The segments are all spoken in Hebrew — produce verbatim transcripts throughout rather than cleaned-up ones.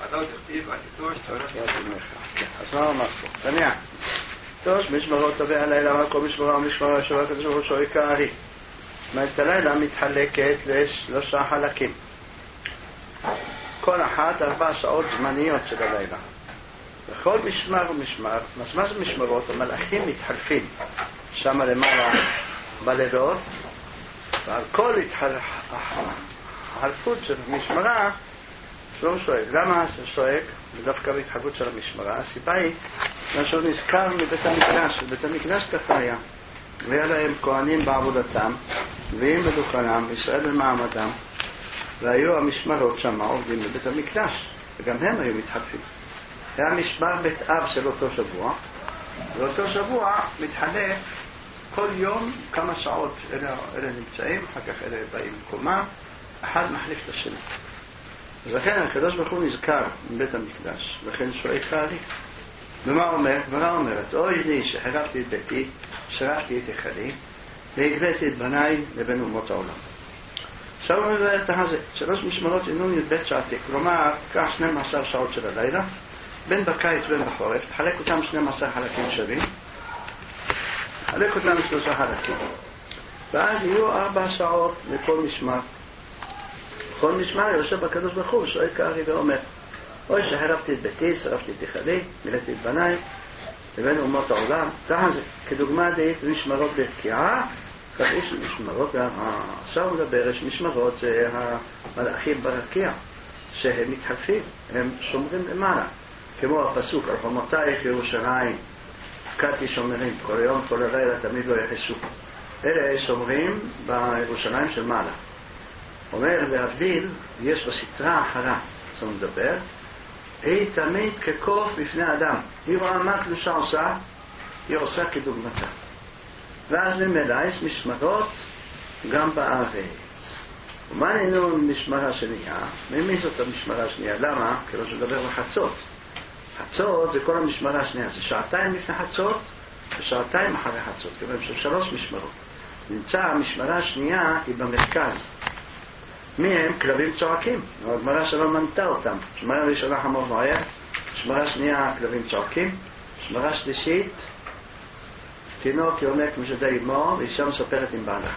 אז מה אמר פה? תניע. שלוש משמרות תובע הלילה, אבל כל משמרה ומשמרה שווה הקדוש ברוך הוא שהוא עיקרי. זאת אומרת, הלילה מתחלקת לשלושה חלקים. כל אחת ארבע שעות זמניות של הלילה. בכל משמר ומשמר, מה זה משמרות? המלאכים מתחלפים שם למעלה בלילות, ועל כל התחלפות של משמרה שלא שואג. למה שואג? דווקא בהתחלפות של המשמרה. הסיבה היא משהו נזכר מבית המקדש. בבית המקדש ככה היה. והיה להם כהנים בעבודתם, והם בדוכנם, ישראל במעמדם, והיו המשמרות שם עובדים בבית המקדש, וגם הם היו מתחלפים. היה משמר בית אב של אותו שבוע, ואותו שבוע מתחלף כל יום כמה שעות. אלה, אלה נמצאים, אחר כך אלה באים במקומם, אחד מחליף את השני. אז לכן הקדוש ברוך הוא נזכר מבית המקדש, לכן שואג כארי. ומה אומר? ומה אומרת? אוי לי שחרבתי את ביתי, שרפתי את היכלי, והגבהתי את בניי לבין אומות העולם. עכשיו הוא אומר את הזה, שלוש משמרות אינון י"ב שעתי, כלומר, קח שתים עשרה שעות של הלילה, בין בקיץ בין בחורף, תחלק אותם שנים עשר חלקים שווים, תחלק אותם לשלושה חלקים, ואז יהיו ארבע שעות לכל משמר. כל משמר יושב בקדוש ברוך הוא, שואג כארי ואומר, אוי שחרבתי את ביתי, שרפתי את היכלי, מילאתי את בניי לבין אומות העולם. זה כדוגמה דית משמרות בתקיעה, כך יש משמרות, עכשיו הוא מדבר, יש משמרות, זה המלאכים ברקיע, שהם מתחלפים, הם שומרים למעלה, כמו הפסוק, על חומותייך ירושלים, קטי שומרים, כל יום, כל הלילה, תמיד לא יחסו. אלה שומרים בירושלים של מעלה. אומר, להבדיל, יש בסתרה אחרה, זה הוא מדבר, היא תמיד כקוף בפני אדם. היא רואה מה קדושה עושה, היא עושה כדוגמתה. ואז ממילא יש משמרות גם בארץ. ומה אינו משמרה שנייה? ממי זאת המשמרה השנייה? למה? כי לא שדבר בחצות. חצות זה כל המשמרה השנייה. זה שעתיים לפני חצות ושעתיים אחרי חצות. כלומר, יש שלוש משמרות. נמצא המשמרה השנייה היא במרכז. מי הם? כלבים צועקים. הגמרא שלא מנתה אותם. משמרה ראשונה חמור נוער, משמרה שנייה כלבים צועקים, משמרה שלישית תינוק יונק משדי אמו, ואישה מספרת עם בעלה.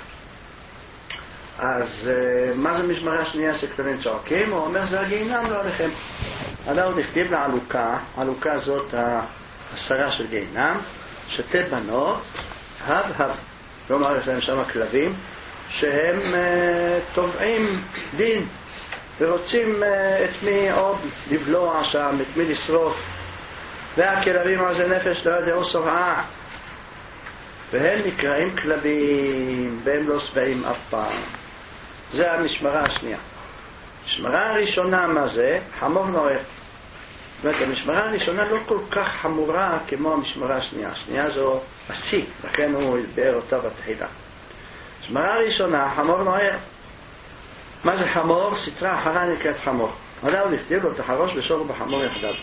אז מה זה משמרה שנייה של כלבים צועקים? הוא אומר, זה הגיהינם לא עליכם. עלה עוד נכתיב לעלוקה, עלוקה זאת השרה של גיהינם, שתי בנות, הב הב. כלומר, יש להם שם כלבים, שהם uh, תובעים דין ורוצים uh, את מי עוד לבלוע שם, את מי לשרוף, והכלבים הזה נפש לא ידעו שובעה, והם נקראים כלבים והם לא שבעים אף פעם. זה המשמרה השנייה. המשמרה הראשונה מה זה? חמור נוער. זאת אומרת, המשמרה הראשונה לא כל כך חמורה כמו המשמרה השנייה. השנייה זו השיא, לכן הוא הסבר אותה בתחילה. המשמרה הראשונה, חמור נוער. מה זה חמור? סתרה אחרה נקראת חמור. עליו הוא נכתיב לו תחרוש בשור ובחמור יחדיו.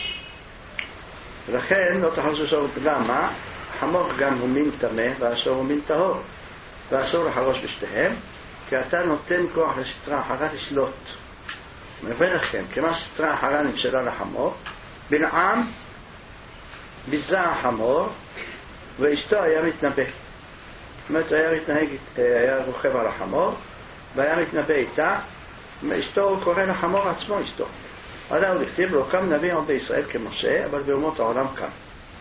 ולכן לא תחרוש בשור ובחמור. למה? חמור גם הוא מין טמא והשור הוא מין טהור. ואסור לחרוש בשתיהם, כי אתה נותן כוח לסתרה אחרה לשלוט. מבין לכם, כמה סתרה אחרה נמשלה לחמור, בלעם ביזה החמור ואשתו היה מתנבא. זאת אומרת, היה מתנהג, היה רוכב על החמור והיה מתנבא איתה, ואשתו הוא קורא לחמור עצמו אשתו. עדה הוא לכתיב לו, קם נביא עוד בישראל כמשה, אבל באומות העולם קם.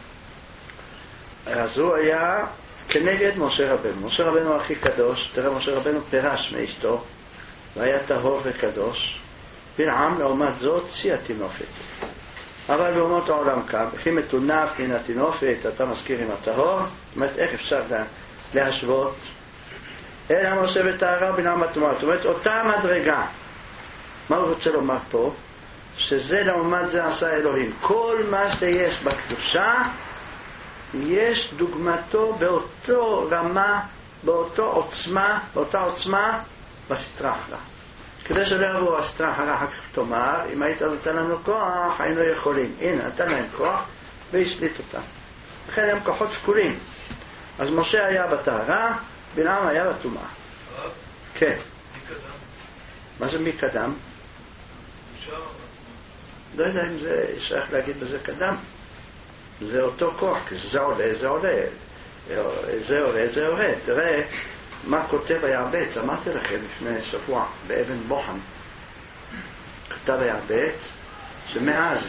אז הוא היה כנגד משה רבנו. משה רבנו הכי קדוש, תראה משה רבנו פרש מאשתו, והיה טהור וקדוש. בלעם לעומת זאת שיא התינופת. אבל באומות העולם קם, הכי מתונף מן התינופת, אתה מזכיר עם הטהור, זאת אומרת, איך אפשר להשוות? אלא משה וטהרה בלעם הטומאה. זאת אומרת, אותה מדרגה. מה הוא רוצה לומר פה? שזה לעומת זה עשה אלוהים. כל מה שיש בקדושה, יש דוגמתו באותו רמה, באותו עוצמה, באותה עוצמה, בסתרה אחרה. כדי שלא יבוא הסתרה אחרה, אחר כך תאמר, אם היית נותן לנו כוח, היינו יכולים. הנה, נתן להם כוח, והשליט אותם. לכן הם כוחות שקולים. אז משה היה בטהרה, בלעם היה בטומאה. כן. מי קדם? מה זה מי קדם? לא יודע אם זה שייך להגיד בזה קדם. זה אותו כוח, כי זה עולה, זה עולה. זה עולה, זה עולה. תראה מה כותב היעבץ, אמרתי לכם לפני שבוע באבן בוחן. כתב היעבץ שמאז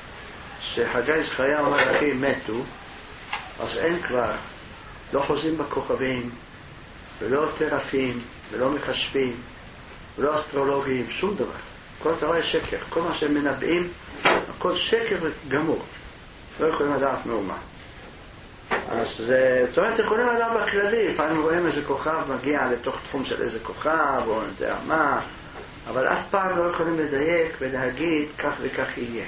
שחגי זכריה ומלאכים מתו, אז אין כבר, לא חוזים בכוכבים, ולא תרפים, ולא מחשבים, ולא אסטרולוגים, שום דבר. כל דבר שקר, כל מה שהם מנבאים, הכל שקר גמור. לא יכולים לדעת מאומה. אז זה, זאת אומרת, יכולים לדעת בכללי, לפעמים רואים איזה כוכב מגיע לתוך תחום של איזה כוכב, או נדע מה, אבל אף פעם לא יכולים לדייק ולהגיד כך וכך יהיה.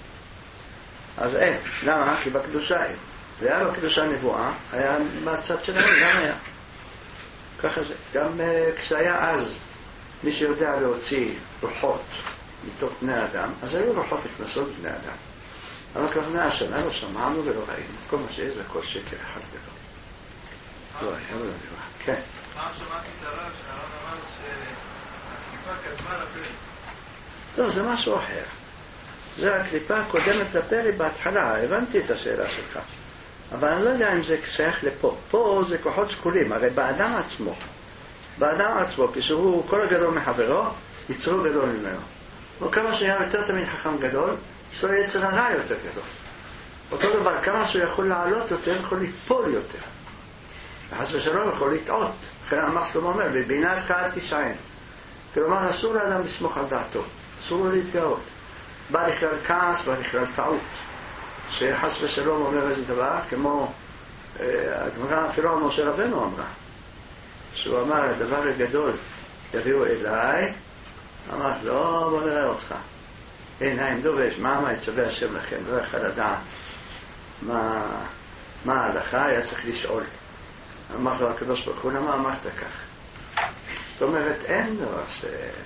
אז אין, למה? כי בקדושה אין. והיה בקדושה נבואה, היה מהצד שלהם, גם היה. ככה זה. גם uh, כשהיה אז, מי שיודע להוציא רוחות מתוך בני אדם, אז היו רוחות נכנסות בני אדם. אבל כבר מאה שנה לא שמענו ולא ראינו. כל מה שיש זה הכל שקר אחד גדול. לא, היה לא נראה. כן. פעם שמעתי את הרב, שהרב אמר שהקליפה קדמה לפרי. לא, זה משהו אחר. זה הקליפה הקודמת לפרי בהתחלה, הבנתי את השאלה שלך. אבל אני לא יודע אם זה שייך לפה. פה זה כוחות שקולים, הרי באדם עצמו. באדם עצמו, כשהוא כל הגדול מחברו, יצרו גדול ממנו. וכמה שהיה יותר תמיד חכם גדול, יש לו יצר הרע יותר גדול. אותו דבר, כמה שהוא יכול לעלות יותר, יכול ליפול יותר. וחס ושלום יכול לטעות. לכן המחסום אומר, בבינה אתך אל תישען. כלומר, אסור לאדם לסמוך על דעתו. אסור לו להתגאות. בא לכלל כעס, בא לכלל טעות. שחס ושלום אומר איזה דבר, כמו אה, הגמרא, אפילו משה רבנו אמרה, שהוא אמר, הדבר הגדול יביאו אליי, אמר, לא, בוא נראה אותך. עיניים דורש, מה מה יצווה השם לכם? לא יכול לדעת מה, מה ההלכה, היה צריך לשאול. אמר לו הקדוש ברוך הוא, למה אמרת כך? זאת אומרת, אין דבר ש...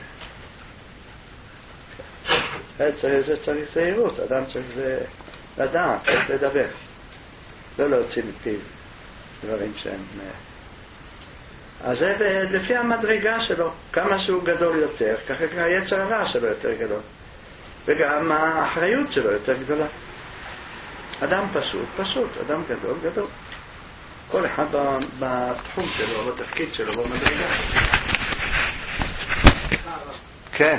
זה צריך זהירות, אדם צריך לדעת, צריך לדבר. לא להוציא מפיו דברים שהם... אז זה לפי המדרגה שלו, כמה שהוא גדול יותר, ככה היצר הרע שלו יותר גדול. וגם האחריות שלו יותר גדולה. אדם פשוט, פשוט, אדם גדול, גדול. כל אחד בתחום שלו, בתפקיד שלו, במדרגה. כן.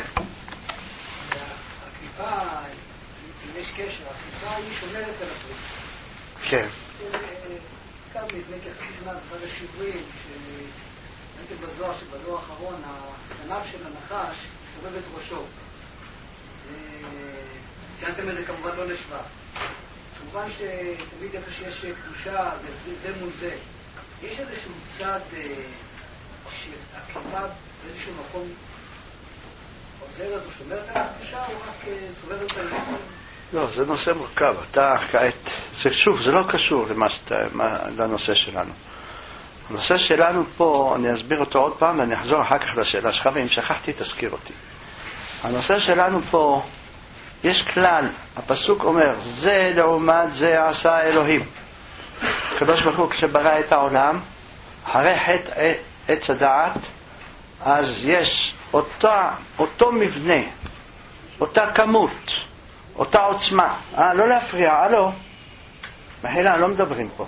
הקליפה, אם יש קשר, הקליפה היא שומרת על הפרי. כן. גם לפני כחצי זמן, אחד השיעורים, שהייתי בזוהר שבזוהר האחרון, הזנב של הנחש סובב את ראשו. ציינתם את זה כמובן לא לשבח. כמובן שתמיד איפה שיש קדושה, זה מול זה. יש איזשהו צד שהקליפה באיזשהו מקום עוזרת או שומרת על הקדושה, או רק סובבת את הלכון? לא, זה נושא מורכב. אתה כעת, זה שוב, זה לא קשור לנושא שלנו. הנושא שלנו פה, אני אסביר אותו עוד פעם ואני אחזור אחר כך לשאלה שלך, ואם שכחתי תזכיר אותי. הנושא שלנו פה, יש כלל, הפסוק אומר, זה לעומת זה עשה אלוהים. הקדוש ברוך הוא כשברא את העולם, אחרי חטא עץ הדעת, אז יש אותה, אותו מבנה, אותה כמות, אותה עוצמה. אה, לא להפריע, הלו. מחילה, לא מדברים פה.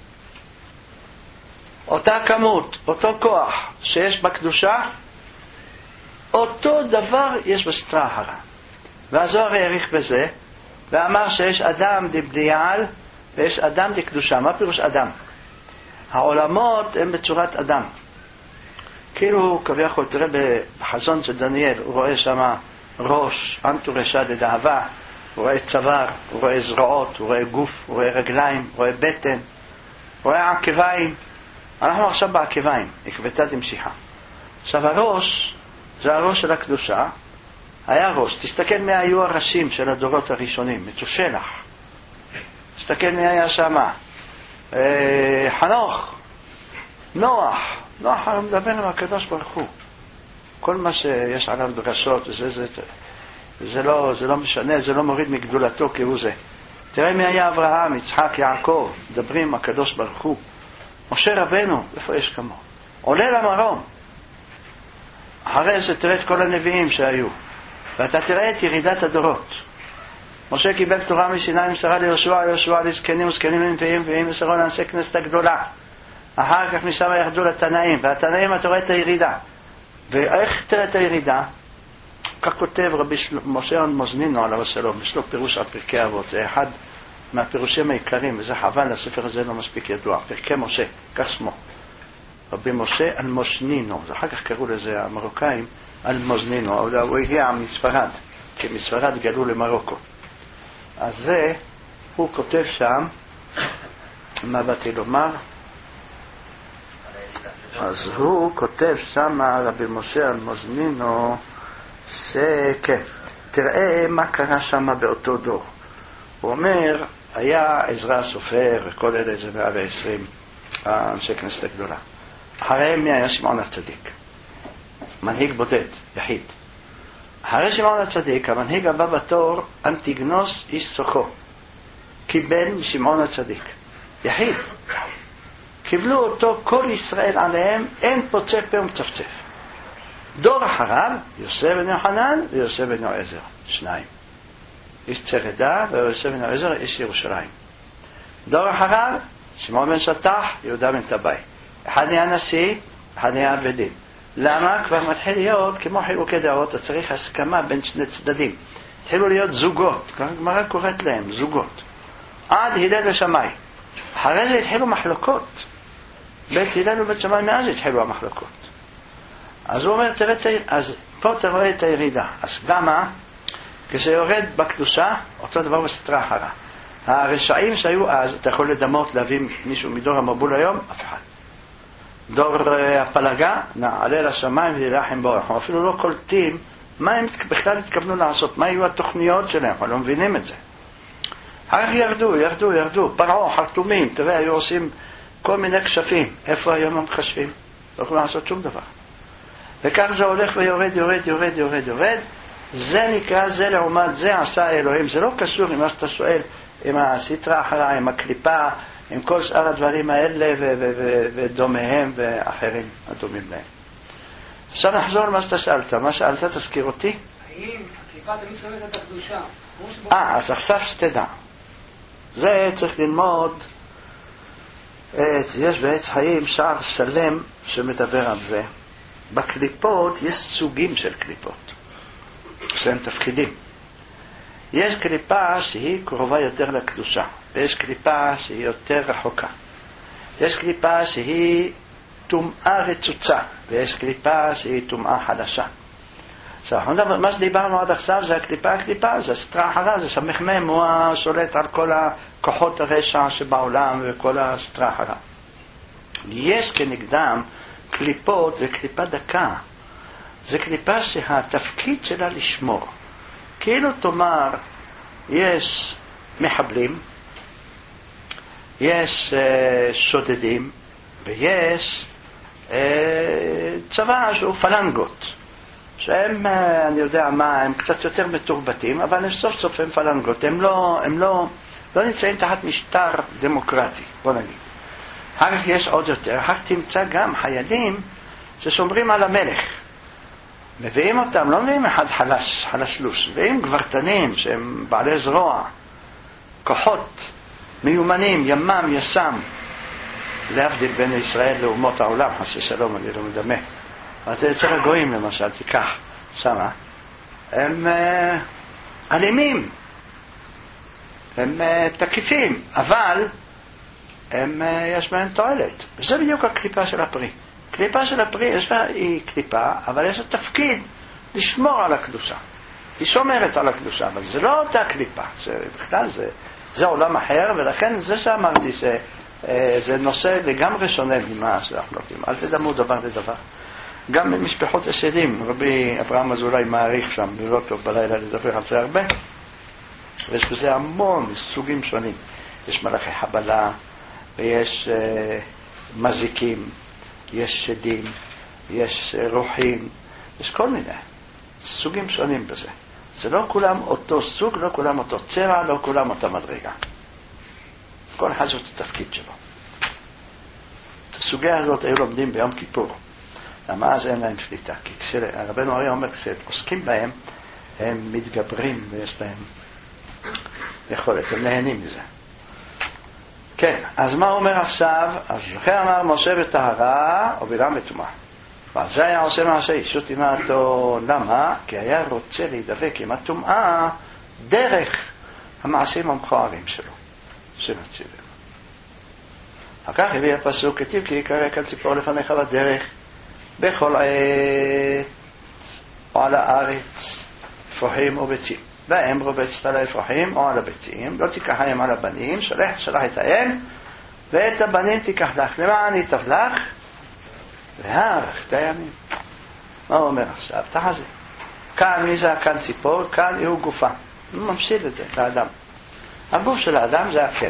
אותה כמות, אותו כוח שיש בקדושה, אותו דבר יש בסטרה אחרה. והזוהר העריך בזה, ואמר שיש אדם דבליעל, ויש אדם דקדושה. מה פירוש אדם? העולמות הם בצורת אדם. כאילו, כביכול, תראה בחזון של דניאל, הוא רואה שם ראש, אנטורשה דדאהבה, הוא רואה צוואר, הוא רואה זרועות, הוא רואה גוף, הוא רואה רגליים, הוא רואה בטן, הוא רואה עקביים. אנחנו עכשיו בעקביים, עקבתא דמשיחא. עכשיו הראש, זה הראש של הקדושה, היה ראש. תסתכל מי היו הראשים של הדורות הראשונים, מתושלח. תסתכל מי היה שמה. אה, חנוך, נוח. נוח מדבר עם הקדוש ברוך הוא. כל מה שיש עליו דרשות, זה, זה, זה, זה, לא, זה לא משנה, זה לא מוריד מגדולתו כהוא זה. תראה מי היה אברהם, יצחק, יעקב, מדברים עם הקדוש ברוך הוא. משה רבנו, איפה יש כמוהו? עולה למרום. אחרי זה תראה את כל הנביאים שהיו. ואתה תראה את ירידת הדורות. משה קיבל תורה מסיני, מסרה ליהושע, יהושע לזקנים וזקנים לנביאים, ואם מסרו לאנשי כנסת הגדולה. אחר כך משם ירדו לתנאים, והתנאים אתה רואה את הירידה. ואיך תראה את הירידה? כך כותב רבי של... משה מוזנינו עליו השלום, יש לו פירוש על פרקי אבות, זה אחד מהפירושים העיקריים, וזה חבל, הספר הזה לא מספיק ידוע, פרקי משה, כך שמו. רבי משה אלמוזנינו, אחר כך קראו לזה המרוקאים אלמוזנינו, אבל הוא הגיע מספרד, כי מספרד גלו למרוקו. אז זה, הוא כותב שם, מה באתי לומר? אז הוא כותב שם, רבי משה אלמוזנינו, שכן, תראה מה קרה שם באותו דור. הוא אומר, היה עזרא הסופר וכל אלה זה מאה ועשרים אנשי כנסת הגדולה. אחריהם מי היה? שמעון הצדיק, מנהיג בודד, יחיד. אחרי שמעון הצדיק, המנהיג הבא בתור, אנטיגנוס איש סוכו, קיבל משמעון הצדיק, יחיד. קיבלו אותו כל ישראל עליהם, אין פוצה פה ומצפצף. דור אחריו, יוסף בן יוחנן ויוסף בן יועזר, שניים. איש צרדה ויוסף בן יועזר, איש ירושלים. דור אחריו, שמעון בן שטח, יהודה בן טבעי. אחד נהיה נשיא, אחד נהיה עבדים. למה? כבר מתחיל להיות, כמו חילוקי דעות, צריך הסכמה בין שני צדדים. התחילו להיות זוגות, כבר גמרא קוראת להם, זוגות. עד הלל ושמאי. אחרי זה התחילו מחלוקות. בית הלל ובית שמאי, מאז התחילו המחלוקות. אז הוא אומר, תראה, אז פה אתה רואה את הירידה. אז למה? כשיורד בקדושה, אותו דבר בסתרה אחרה. הרשעים שהיו אז, אתה יכול לדמות להביא מישהו מדור המבול היום? אף אחד. דור הפלגה, נעלה לשמיים ולהילחם בו. אנחנו אפילו לא קולטים מה הם בכלל התכוונו לעשות, מה היו התוכניות שלהם, אנחנו לא מבינים את זה. אחר ירדו, ירדו, ירדו, פרעה, חרטומים, תראה, היו עושים כל מיני כשפים. איפה היום הם חשבים? לא יכולים לעשות שום דבר. וכך זה הולך ויורד, יורד, יורד, יורד, יורד. זה נקרא, זה לעומת זה עשה אלוהים. זה לא קשור עם מה שאתה שואל, עם הסתרה אחרה, עם הקליפה, עם כל שאר הדברים האלה ו- ו- ו- ודומיהם ואחרים הדומים להם. עכשיו נחזור למה שאתה שאלת. מה שאלת, תזכיר אותי? האם הקליפה תמיד שומעת את הקדושה? אה, אז עכשיו שתדע. זה צריך ללמוד, את, יש בעץ חיים שער שלם שמדבר על זה. בקליפות יש סוגים של קליפות. שהם תפקידים. יש קליפה שהיא קרובה יותר לקדושה, ויש קליפה שהיא יותר רחוקה. יש קליפה שהיא טומאה רצוצה, ויש קליפה שהיא טומאה חדשה. עכשיו, מה שדיברנו עד עכשיו זה הקליפה, הקליפה, זה סתרה אחרה, זה סמ"ם, הוא השולט על כל הכוחות הרשע שבעולם וכל הסתרה אחרה. יש כנגדם קליפות וקליפה דקה. זה קליפה שהתפקיד שלה לשמור. כאילו תאמר, יש מחבלים, יש uh, שודדים, ויש uh, צבא שהוא פלנגות, שהם, uh, אני יודע מה, הם קצת יותר מתורבתים, אבל הם סוף סוף הם פלנגות, הם לא, הם לא, לא נמצאים תחת משטר דמוקרטי, בוא נגיד. אחר כך יש עוד יותר, אחר כך תמצא גם חיילים ששומרים על המלך. מביאים אותם, לא מביאים אחד חלש, חלשלוש, מביאים גברתנים שהם בעלי זרוע, כוחות מיומנים, ימם, יסם, להבדיל בין ישראל לאומות העולם, חס ושלום, אני לא מדמה. אבל אצל הגויים למשל, תיקח, שמה, הם uh, אלימים, הם uh, תקיפים, אבל הם, uh, יש בהם תועלת. וזה בדיוק הקליפה של הפרי. קליפה של הפרי, יש לה, היא קליפה, אבל יש לה תפקיד לשמור על הקדושה. היא שומרת על הקדושה, אבל זה לא אותה קליפה. זה, בכלל זה, זה עולם אחר, ולכן זה שאמרתי שזה נושא לגמרי שונה ממה שאנחנו לומדים. אל תדמו דבר לדבר. גם במשפחות השדים, רבי אברהם אזולאי מעריך שם, לא טוב בלילה לדבר על זה הרבה, ויש בזה המון סוגים שונים. יש מלאכי חבלה, ויש אה, מזיקים, יש שדים, יש רוחים, יש כל מיני סוגים שונים בזה. זה לא כולם אותו סוג, לא כולם אותו צבע, לא כולם אותה מדרגה. כל אחד זאת התפקיד שלו. את הסוגיה הזאת היו לומדים ביום כיפור. למה אז אין להם שליטה? כי כשרבנו הרי אומר, כשעוסקים בהם, הם מתגברים ויש להם יכולת, הם נהנים מזה. כן, אז מה הוא אומר עכשיו? אז זוכר אמר משה בטהרה ובלעם בטומאה. ועל זה היה עושה מעשה אישות טמאתו. למה? כי היה רוצה להידבק עם הטומאה דרך המעשים המכוערים שלו, שמציבים. אחר כך הביא הפסוק, כתיב כי יקרא כאן ציפור לפניך בדרך, בכל עת או על הארץ, אפרוחים או ביצים. והאם רובצת על האפרוחים או על הביצים, לא תיקח האם על הבנים, שלח, שלח את האם, ואת הבנים תיקח לך, למען יטב לך, והארכת הימים. מה הוא אומר עכשיו? תחזי. כאן מי זה כאן ציפור, כאן הוא גופה. הוא ממשיל את זה, לאדם. הגוף של האדם זה הכן.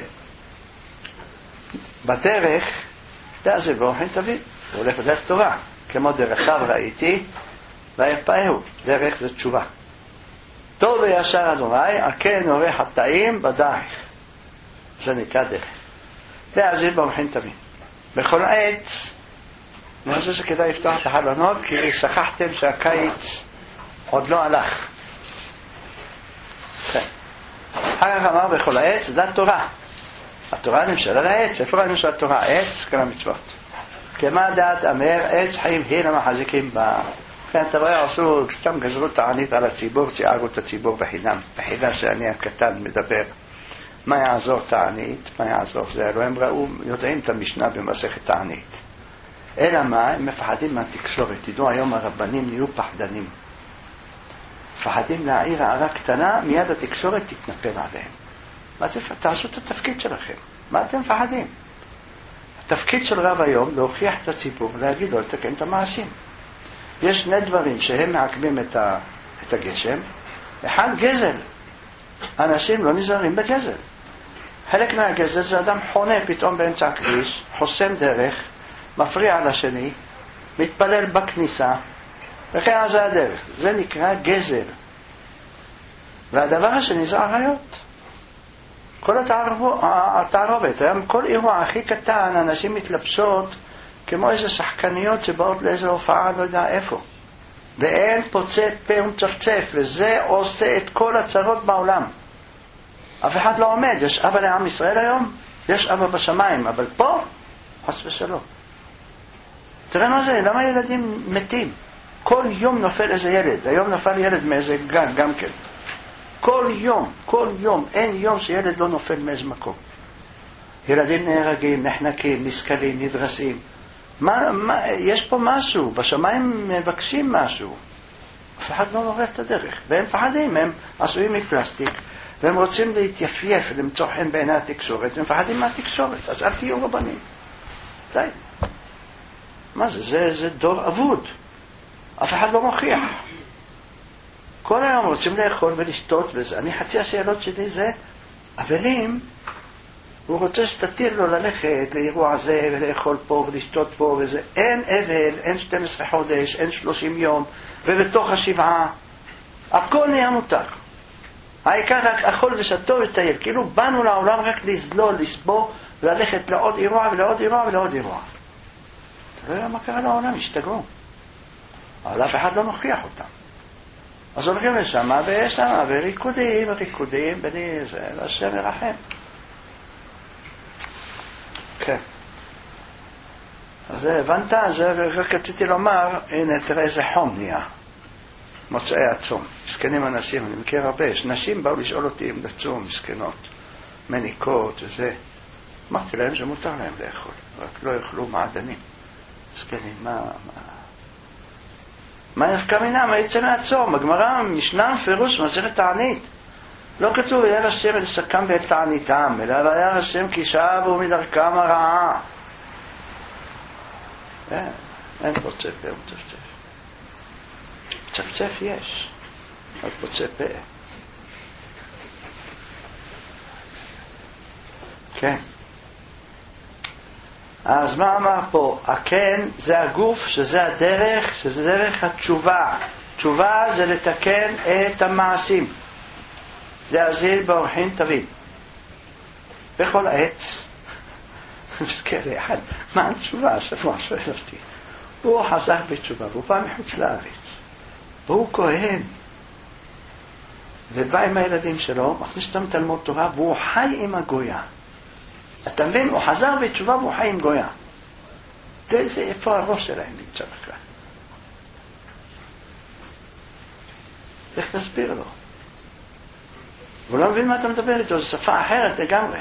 בדרך, זה באופן תביא. הוא הולך בדרך תורה. כמו דרכיו ראיתי, ויפאהו. דרך זה תשובה. טוב וישר אדוני, הכן הורי חטאים בדרך. זה נקרא דרך. זה באופן תביא. בכל עת, אני חושב שכדאי לפתוח את החלונות, כי שכחתם שהקיץ עוד לא הלך. כן. אחר כך אמר בכל עת, זה דת תורה. התורה נמשל על העץ. איפה ראינו שהתורה? עץ, כל המצוות. כמה דעת אמר, עץ חיים היא למחזיקים בה. כן, אתה רואה, עשו סתם גזרו תענית על הציבור, ציערו את הציבור בחינם. בחילה שאני הקטן מדבר. מה יעזור תענית? מה יעזור זה? לא הם ראו, יודעים את המשנה במסכת תענית. אלא מה? הם מפחדים מהתקשורת. תדעו, היום הרבנים נהיו פחדנים. מפחדים להעיר הערה קטנה, מיד התקשורת תתנפל עליהם. מה זה? תעשו את התפקיד שלכם. מה אתם מפחדים? התפקיד של רב היום להוכיח את הציבור, להגיד לו לתקן את המעשים. יש שני דברים שהם מעכבים את, ה, את הגשם. אחד, גזל. אנשים לא נזהרים בגזל. חלק מהגזל זה אדם חונה פתאום באמצע הכביש, חוסם דרך, מפריע לשני, מתפלל בכניסה, וכן זה הדרך. זה נקרא גזל. והדבר השני זה עריות. כל התערובת, היום כל אירוע הכי קטן, אנשים מתלבשות כמו איזה שחקניות שבאות לאיזו הופעה, לא יודע איפה. ואין פוצה פה ומצפצף, וזה עושה את כל הצרות בעולם. אף אחד לא עומד. יש אבא לעם ישראל היום, יש אבא בשמיים, אבל פה, חס ושלום. תראה מה זה, למה ילדים מתים? כל יום נופל איזה ילד. היום נפל ילד מאיזה גן, גם כן. כל יום, כל יום, אין יום שילד לא נופל מאיזה מקום. ילדים נהרגים, נחנקים, נסקלים, נדרסים. מה, מה, יש פה משהו, בשמיים מבקשים משהו. אף אחד לא עובר את הדרך. והם פחדים, הם עשויים מפלסטיק, והם רוצים להתייפייף, למצוא חן בעיני התקשורת, הם פחדים מהתקשורת, אז אל תהיו רבנים. די. מה זה? זה, זה דור אבוד. אף אחד לא מוכיח. כל היום רוצים לאכול ולשתות וזה. אני חצי השאלות שלי זה, אבלים, הוא רוצה שתתיר לו ללכת לאירוע הזה ולאכול פה ולשתות פה וזה. אין אבל, אין שנים עשר חודש, אין שלושים יום, ובתוך השבעה, הכל נהיה מותר. העיקר רק אכול ושתו ותייל. כאילו באנו לעולם רק לזלול, לסבור, וללכת לעוד אירוע ולעוד אירוע ולעוד אירוע. אתה לא יודע מה קרה לעולם, השתגעו. אבל אף אחד לא מוכיח אותם. אז הולכים לשם, ויש שם, וריקודים, ריקודים, בני זה, והשם ירחם. כן. אז הבנת, אז רק רציתי לומר, הנה, תראה איזה חום נהיה. מוצאי הצום. מסכנים אנשים, אני מכיר הרבה, יש נשים באו לשאול אותי אם לצום, מסכנות, מניקות וזה. אמרתי להם שמותר להם לאכול, רק לא יאכלו מעדנים. מסכנים, מה, מה? מה נפקא מינה? מה יצא מהצום? הגמרא, משנה פירוש, מסכת תענית. לא כתוב, היה לשם לסכם בעת תעניתם, אלא היה לשם כי שבו מדרכם הרעה. אין, אין פוצה פה ומצפצף. צפצף יש, אבל פוצה פה. כן. אז מה אמר פה? הכן זה הגוף, שזה הדרך, שזה דרך התשובה. תשובה זה לתקן את המעשים. להזהיר באורחין תבין. בכל עת, מזכר לי אחד, מה התשובה? השבוע שואל אותי. הוא חזר בתשובה, והוא בא מחוץ לארץ. והוא כהן. ובא עם הילדים שלו, מכניס אותם תלמוד תורה, והוא חי עם הגויה. אתה מבין? הוא חזר בתשובה והוא חי עם גויה. זה איפה הראש שלהם נמצא בכלל. איך תסביר לו? הוא לא מבין מה אתה מדבר איתו, זו שפה אחרת לגמרי.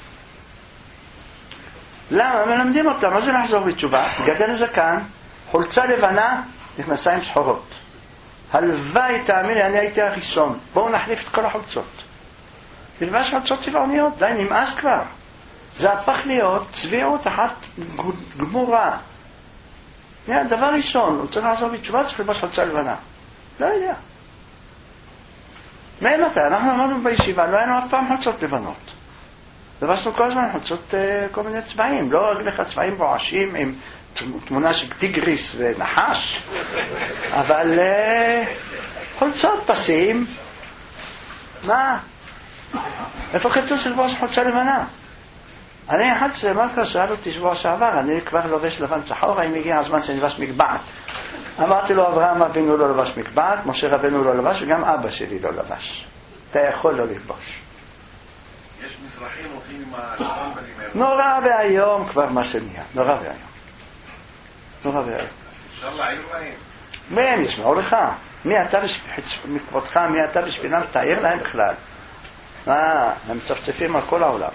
למה? מלמדים אותם, מה זה לחזור בתשובה? גדל זקן, חולצה לבנה, מכנסיים שחורות. הלוואי, תאמין לי, אני הייתי הראשון. בואו נחליף את כל החולצות. תלבש חולצות צבעוניות, די, נמאס כבר. זה הפך להיות צביעות אחת גמורה. דבר ראשון, הוא צריך לעזור בתשובה, צריך ללבש חולצה לבנה. לא יודע. מאמתי? אנחנו למדנו בישיבה, לא היינו אף פעם חולצות לבנות. לבשנו כל הזמן חולצות כל מיני צבעים, לא רק לך צבעים רועשים עם תמונה של טיגריס ונחש, אבל חולצות פסים. מה? איפה כתוב ללבוש חולצה לבנה? אני אחד שמרקה שאל אותי שבוע שעבר, אני כבר לובש לבן צחור, האם הגיע הזמן שנלבש מקבעת? אמרתי לו, אברהם אבינו לא לבש מקבעת, משה רבנו לא לבש, וגם אבא שלי לא לבש. אתה יכול לא ללבוש. יש מזרחים הולכים עם השטרמבלים האלה. נורא והיום כבר מה שנהיה, נורא והיום. נורא והיום. אפשר להעיר להם? מהם ישמעו לך. מי אתה מכבודך, מי אתה בשבילם, תעיר להם בכלל. מה, הם מצפצפים על כל העולם.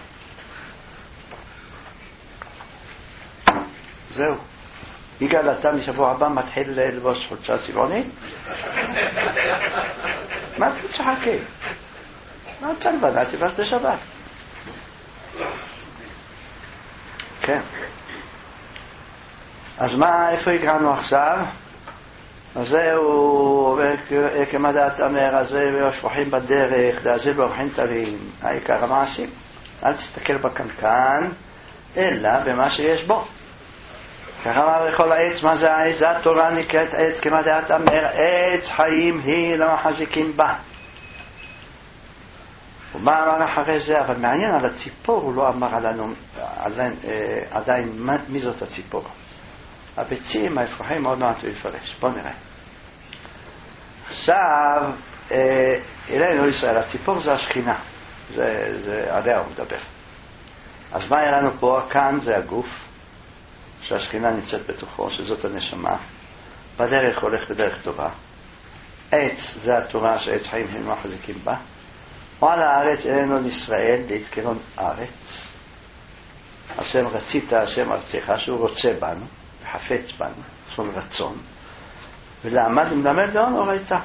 זהו. יגאל, אתה משבוע הבא מתחיל ללבוש חולצה צבעונית? מה אתה צחקי? מה אתה לבנה? תלבש בשבת. כן. אז מה, איפה הגענו עכשיו? אז זהו, כמה דעת אמר, אז זהו, שפוחים בדרך, דעזיל באורחים טלים, העיקר המעשים. אל תסתכל בקנקן, אלא במה שיש בו. ככה אמר בכל העץ, מה זה העץ? זה התורה נקראת עץ, כמה דעת אמר, עץ חיים היא לא מחזיקים בה. ומה אמר אחרי זה? אבל מעניין על הציפור, הוא לא אמר עלינו, עדיין, עדיין מי זאת הציפור. הביצים, האפרוחים, מאוד מעט הוא יפרש. בואו נראה. עכשיו, אלינו ישראל, הציפור זה השכינה. זה, זה עליה הוא מדבר. אז מה היה לנו פה? כאן זה הגוף, שהשכינה נמצאת בתוכו, שזאת הנשמה. בדרך הולך בדרך טובה. עץ זה התורה שעץ חיים הם מחזיקים בה. ועל הארץ אלינו ישראל, להתקרון ארץ. השם רצית, השם ארצך, שהוא רוצה בנו. חפץ בנו, son רצון, ולעמד ומלמד לאון אורייתא.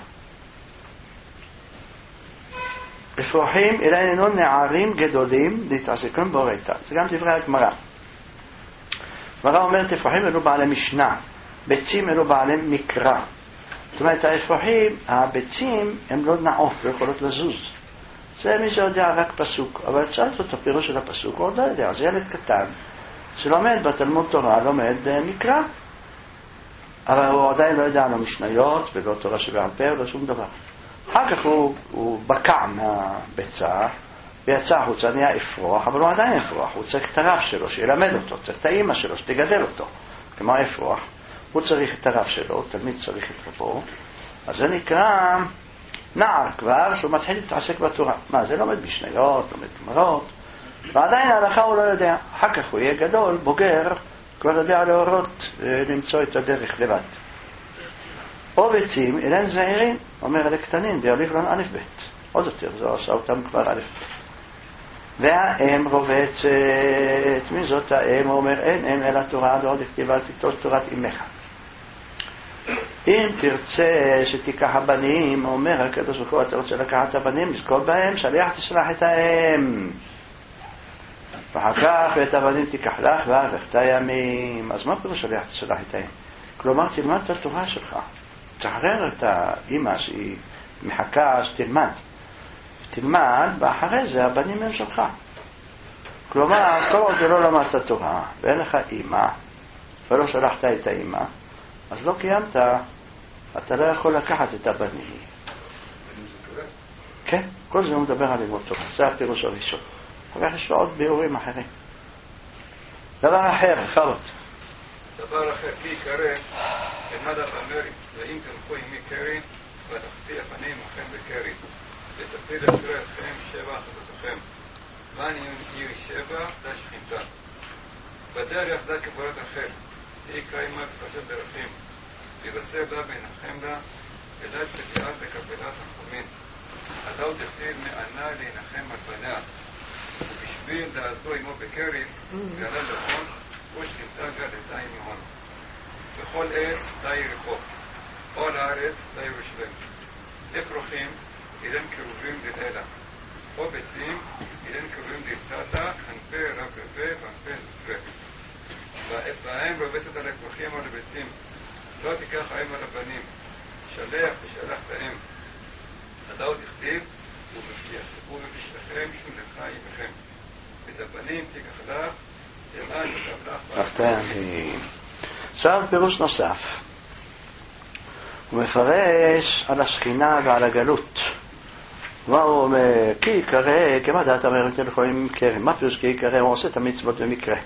אפרוחים אלינו נערים גדולים להתעסקון באורייתא. זה גם דברי הגמרא. הגמרא אומרת, אפרוחים אלו בעלי משנה, ביצים אלו בעלי מקרא. זאת אומרת, האפרוחים, הביצים, הם לא נעות, לא יכולות לזוז. זה מי שיודע רק פסוק, אבל אפשר לעשות את הפירוש של הפסוק, הוא עוד לא יודע, זה ילד קטן. שלומד בתלמוד תורה, לומד מקרא. אבל הוא עדיין לא יודע על המשניות, ולא תורה שבעל פה, ולא שום דבר. אחר כך הוא, הוא בקע מהביצה, ויצא החוצה, נהיה אפרוח, אבל הוא עדיין אפרוח. הוא צריך את הרב שלו, שילמד אותו, צריך את האמא שלו, שתגדל אותו. כמו אפרוח, הוא צריך את הרב שלו, תלמיד צריך את רבו. אז זה נקרא נער כבר, שהוא מתחיל להתעסק בתורה. מה, זה לומד משניות, לומד גמרות. ועדיין ההלכה הוא לא יודע. אחר כך הוא יהיה גדול, בוגר, כבר יודע להורות, למצוא את הדרך לבד. או ביצים, אליהם זעירים, אומר אלה קטנים, ביוליף לנו א' ב'. עוד יותר, זה עושה אותם כבר א' ב'. והאם רובצת, מי זאת האם? הוא אומר, אין אם אלא תורה, ועוד הכתיבה תיטול תורת אמך. אם תרצה שתיקח הבנים, אומר הקדוש ברוך הוא, אתה רוצה לקחת את הבנים, לזכות בהם, שליח תשלח את האם. ואחר כך ואת הבנים תיקח לך וארכת ימים. אז מה פירוש שליח תשלח את האם? כלומר, תלמד את התורה שלך. תחרר את האמא שהיא מחכה שתלמד. תלמד, ואחרי זה הבנים הם שלך. כלומר, כל עוד לא למדת תורה, ואין לך אמא, ולא שלחת את האמא, אז לא קיימת, אתה לא יכול לקחת את הבנים. כן, כל זה הוא מדבר על לימוד תורה. זה הפירוש הראשון. אבל יש לו עוד ביאורים אחרים. דבר אחר, חלות. דבר אחר, כי קרא, למד את אמרי, ואם תלכו עמי קרי, ותחתי הפנים לכם בקרי. וספרי לצריכם שבע חטאותיכם. ואני עיר שבע דה שכינתה. בדרך דה כבורת אחר, היא קיימה בפרשת דרכים, ויבשר בה וינחם לה, ודעת תביעת לקבלת החומין. עדה ותכתיב מענה להנחם על בניה, ובשביל דעזו עמו בקריב, גלה לחון, ושכינתה גלתה עמהון. בכל עץ דה יריחו, all הארץ דה ירושלים. אפרוחים אילן קרובים דלאלה, או ביצים אילן קרובים דלתתה, ענפי רב רבה וענפי זוטרה. בהם רובצת על האפרוחים או על הביצים, לא תיקח האם על הבנים, שלח ושלח את האם. הדעות תכתיב ובפשתכם שולחה עמכם. את הבנים תיקח לך, למען ישב לך. עכשיו פירוש נוסף. הוא מפרש על השכינה ועל הגלות. מה הוא אומר? כי יקרא, כמה דעת אומרת לכם כרם. מה פירוש כי יקרא? הוא עושה את המצוות במקרה.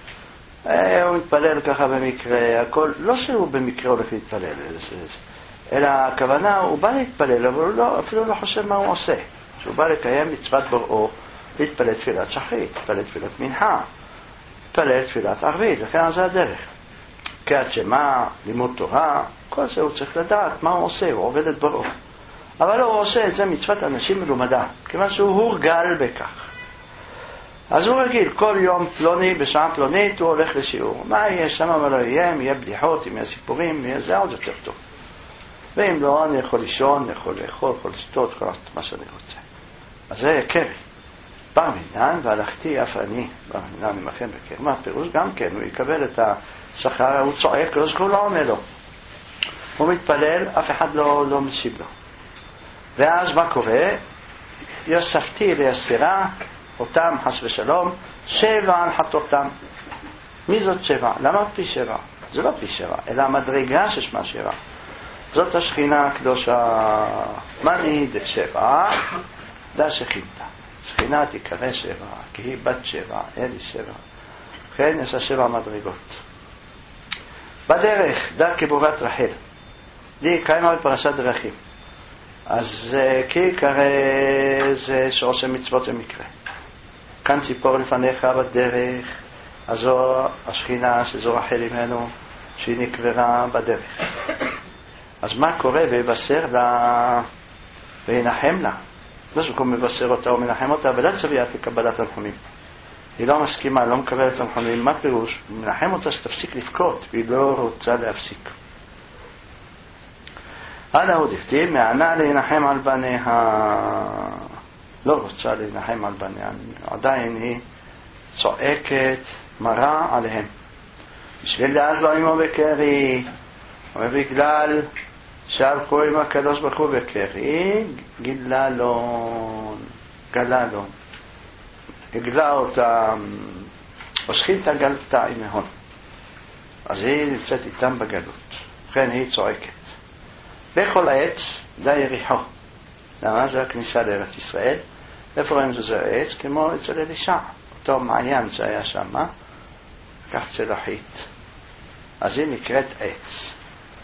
הוא מתפלל ככה במקרה, הכל, לא שהוא במקרה הולך להתפלל, אלא הכוונה, הוא בא להתפלל, אבל הוא לא, אפילו לא חושב מה הוא עושה. שהוא בא לקיים מצוות בראו, להתפלל תפילת שחרית, להתפלל תפילת מנחה, להתפלל תפילת ערבית, לכן זה הדרך. קריאת שמע, לימוד תורה, כל זה הוא צריך לדעת מה הוא עושה, הוא עובד את בראו. אבל הוא עושה את זה מצוות אנשים מלומדה, כיוון שהוא הורגל בכך. אז הוא רגיל, כל יום פלוני, בשעה פלונית, הוא הולך לשיעור. מה יהיה שם, מה לא יהיה, אם יהיה בדיחות, אם יהיה סיפורים, יהיה זה עוד יותר טוב. ואם לא, אני יכול לישון, יכול לאכול, יכול לשתות, כל מה שאני רוצה. אז זה קרי. בר מינן, והלכתי אף אני, בר מינן עמכם בקרי. מה הפירוש? גם כן, הוא יקבל את השכר, הוא צועק, לא זכור, לא עונה לו. הוא מתפלל, אף אחד לא, לא משיב לו. ואז מה קורה? יוספתי ליסירה, אותם חס ושלום, שבע הנחתותם. מי זאת שבע? למה פי שבע? זה לא פי שבע, אלא המדרגה ששמה שבע. זאת השכינה הקדושה. מני דשבע, דה שכינתה. שכינה תיקרא שבע, כי היא בת שבע, אלי שבע. כן, יש לה שבע מדרגות. בדרך, דה כבורת רחל. די קיימה בפרשת דרכים. אז כי קרא זה שעושה מצוות במקרה. כאן ציפור לפניך בדרך, אז זו השכינה שזו רחל ממנו, שהיא נקברה בדרך. אז מה קורה? ויבשר לה וינחם לה. לא שקום מבשר אותה או מנחם אותה, אבל לא צביעה כקבלת תנחומים. היא לא מסכימה, לא מקבלת תנחומים. מה פירוש? הוא מנחם אותה שתפסיק לבכות, והיא לא רוצה להפסיק. עדה הוא דכתיב, מענה להנחם על בניה. לא רוצה להנחם על בניה, עדיין היא צועקת מרה עליהם. בשביל דאז לא עמו בקרי, ובגלל שהלכו עם הקדוש ברוך הוא בקרי, גילה לו, גלה לו, הגלה אותה, ושכינתה גלתה עמהון. אז היא נמצאת איתם בגלות, לכן היא צועקת. בכל העץ דה יריחו. למה? זה הכניסה לארץ ישראל. איפה רואים שזה עץ? כמו אצל אלישע, אותו מעיין שהיה שם, כך צלחית. אז היא נקראת עץ.